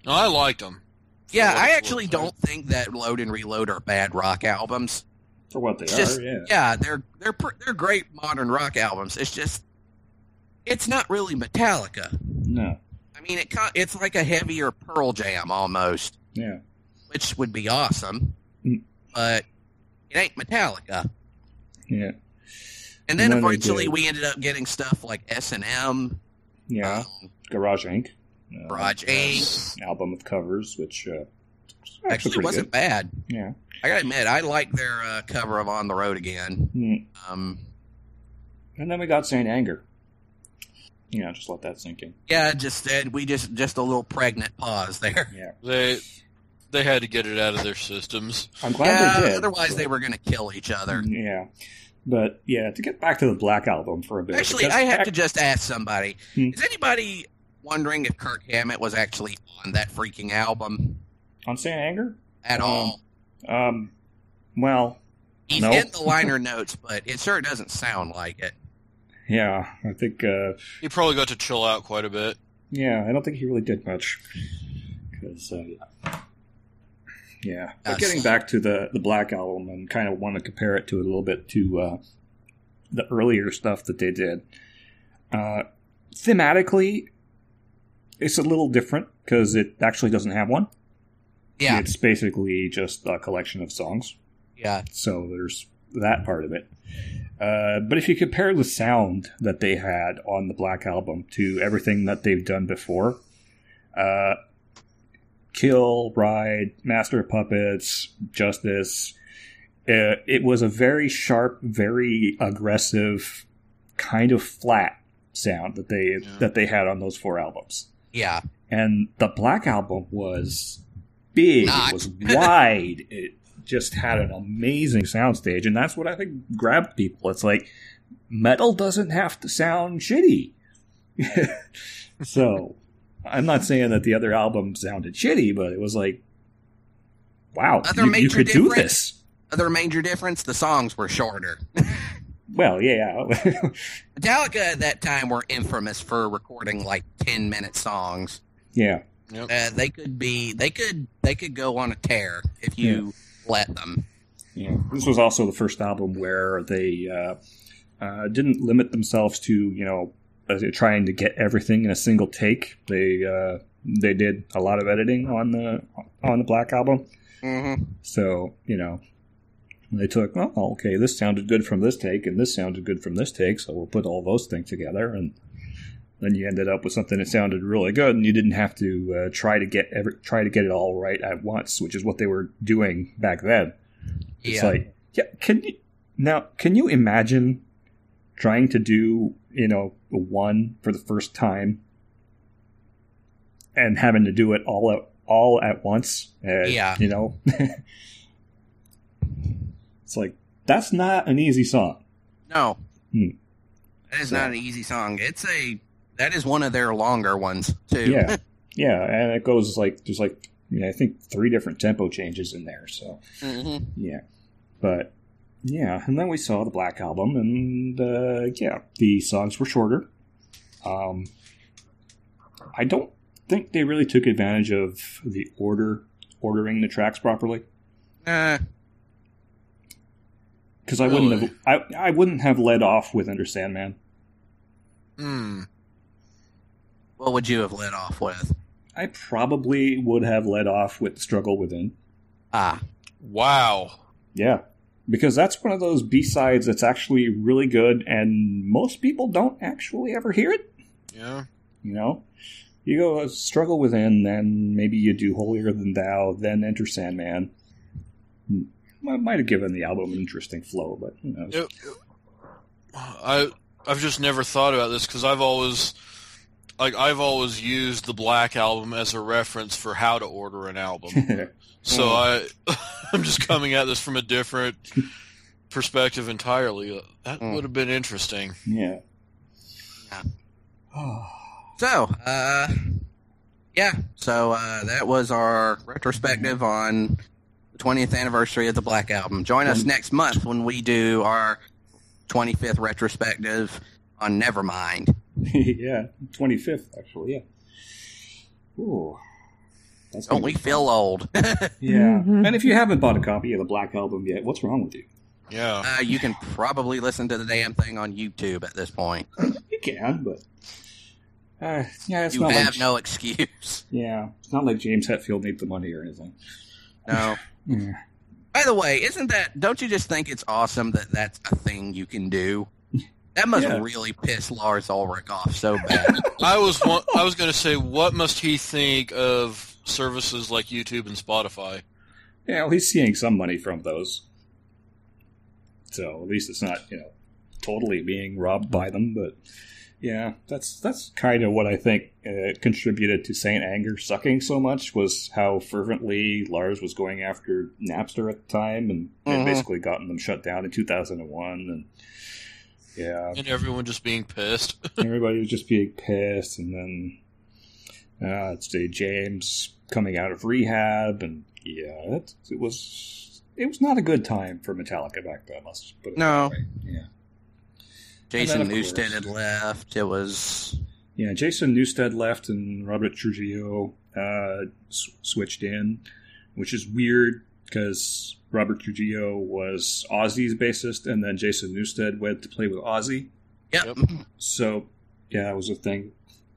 No, I liked them. Yeah, what I it's actually worth, don't think that Load and Reload are bad rock albums. For what they It's are, just, yeah. yeah, they're they're pr- they're great modern rock albums. It's just, it's not really Metallica. No. I mean, it co- it's like a heavier Pearl Jam almost, Yeah. which would be awesome, Mm. but it ain't Metallica. Yeah. And then, And then they eventually did- we ended up getting stuff like S and M, Yeah. um, Garage Incorporated. Uh, Garage Yes. Incorporated. Album of covers, which uh, actually, Actually, pretty wasn't good. bad. Yeah. I gotta admit, I like their uh, cover of On the Road Again. Mm. Um, And then we got Saint Anger. Yeah, just let that sink in. yeah, just uh, we just just a little pregnant pause there. Yeah. They they had to get it out of their systems. I'm glad Yeah, they did. otherwise but- they were going to kill each other. Yeah. But, yeah, to get back to the Black Album for a bit. Actually, because I have back- to just ask somebody: Hmm. is anybody wondering if Kirk Hammett was actually on that freaking album On Saint Anger? at Um, all? Um, well, He's no. in the liner notes, but it sure doesn't sound like it. yeah, I think, uh, He probably got to chill out quite a bit. yeah, I don't think he really did much. Because, uh, yeah. But Yes. getting back to the, the Black Album and kind of want to compare it to a little bit to uh, the earlier stuff that they did. Uh, thematically, it's a little different because it actually doesn't have one. Yeah, It's basically just a collection of songs. yeah, So there's that part of it. Uh, but if you compare the sound that they had on the Black Album to everything that they've done before, uh, Kill, Ride, Master of Puppets, Justice, uh, it was a very sharp, very aggressive, kind of flat sound that they Yeah. that they had on those four albums. yeah. And the Black Album was big, Not. it was wide, it just had an amazing soundstage, and that's what I think grabbed people. It's like, metal doesn't have to sound shitty. So, I'm not saying that the other album sounded shitty, but it was like, wow, Other you, you major could do difference? this. Other major difference: the songs were shorter. Well, yeah. Metallica at that time were infamous for recording like ten minute songs. Yeah. Yep. Uh, they could be, they could, they could go on a tear if you let them. Yeah, this was also the first album where they uh, uh, didn't limit themselves to, you know, uh, trying to get everything in a single take. They uh, they did a lot of editing on the on the Black Album. Mm-hmm. So, you know, they took, oh, okay, this sounded good from this take, and this sounded good from this take, so we'll put all those things together, and then you ended up with something that sounded really good, and you didn't have to uh, try to get every, try to get it all right at once, which is what they were doing back then. It's Yeah. like, yeah, can you now? Can you imagine trying to do, you know, a one for the first time and having to do it all at all at once? Uh, Yeah. you know, it's like that's not an easy song. No, Hmm. that is So- not an easy song. It's a that is one of their longer ones too. Yeah, yeah, and it goes like there's like you know, I think three different tempo changes in there. So Mhm. yeah, but yeah, and then we saw the Black Album, and uh, yeah, the songs were shorter. Um, I don't think they really took advantage of the order ordering the tracks properly, Uh, because I wouldn't Really? have I, I wouldn't have led off with Enter Sandman. Hmm. what would you have led off with? I probably would have led off with Struggle Within. Ah, Wow. Yeah, because that's one of those B-sides that's actually really good, and most people don't actually ever hear it. Yeah. You know, you go uh, Struggle Within, then maybe you do Holier Than Thou, then Enter Sandman. Hmm. I might have given the album an interesting flow, but who knows? It- I I've just never thought about this because I've always like I've always used the Black Album as a reference for how to order an album. So I I'm just coming at this from a different perspective entirely. That Mm. would have been interesting. yeah. Yeah. so uh, yeah. So uh, that was our retrospective on the twentieth anniversary of the Black Album. Join us Um, next month when we do our twenty-fifth retrospective on Nevermind. yeah, twenty-fifth, actually, yeah. Ooh. That's Don't gonna we be feel fun. old? Yeah. Mhm. And if you haven't bought a copy of the Black Album yet, what's wrong with you? Yeah. uh, you can probably listen to the damn thing on YouTube at this point. You can, but uh, yeah, it's You not have like, no excuse. Yeah, it's not like James Hetfield needs the money or anything. No. Yeah. By the way, isn't that? Don't you just think it's awesome that that's a thing you can do? That must Yeah. really piss Lars Ulrich off so bad. I was one, I was going to say, what must he think of services like YouTube and Spotify? Yeah, well, he's seeing some money from those. So at least it's not, you know, totally being robbed by them. But yeah, that's that's kind of what I think uh, contributed to Saint Anger sucking so much, was how fervently Lars was going after Napster at the time, and Mhm. had basically gotten them shut down in two thousand one. And yeah, And everyone just being pissed. everybody was just being pissed. And then uh, it's uh, James coming out of rehab, and yeah, it, it was it was not a good time for Metallica back then. Let's just put it No. that way. Yeah. Jason And then, of Newsted course- had left. It was Yeah, Jason Newsted left and Robert Trujillo uh, s- switched in, which is weird because Robert Trujillo was Ozzy's bassist, and then Jason Newsted went to play with Ozzy. yep. Yep. So, yeah, that was a thing.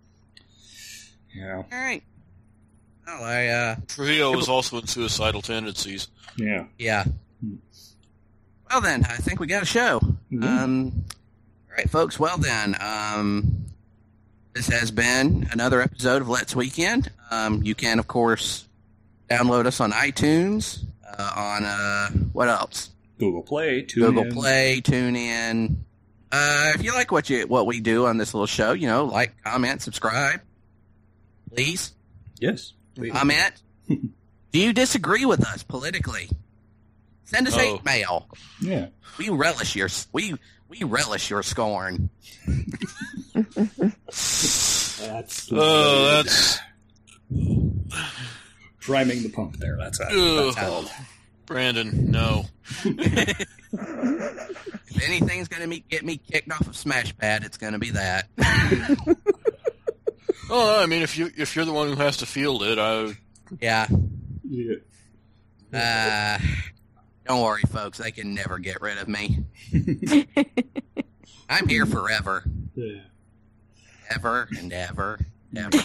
Yeah, All right. Well, I uh, Trujillo was also in suicidal tendencies. yeah. yeah. Hmm. Well then, I think we got a show. Mhm. Um, all right, folks. Well then, um, this has been another episode of Let's Weekend. Um, you can, of course, download us on iTunes. Uh, on uh, what else? Google Play, Google TuneIn. Play, TuneIn. Uh, if you like what you what we do on this little show, you know, like, comment, subscribe, please. Yes. please. Comment. Do you disagree with us politically? Send us Oh. hate mail. Yeah. We relish your we we relish your scorn. That's Oh, that's... priming the pump there. That's what Ugh. that's called. Brandon, no. If anything's gonna me, get me kicked off of Smashpad, it's gonna be that. Oh, I mean, if you if you're the one who has to field it, I Yeah. Yeah. Uh, don't worry, folks. They can never get rid of me. I'm here forever, Yeah. ever and ever, ever.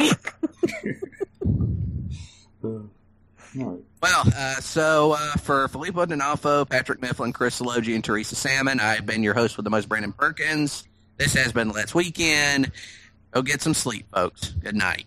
Uh, all right. Well, uh, so uh, for Filippo D'Onofrio, Patrick Mifflin, Chris Salogi, and Teresa Salmon, I've been your host with the most, Brandon Perkins. This has been Let's Weekend. Go get some sleep, folks. Good night.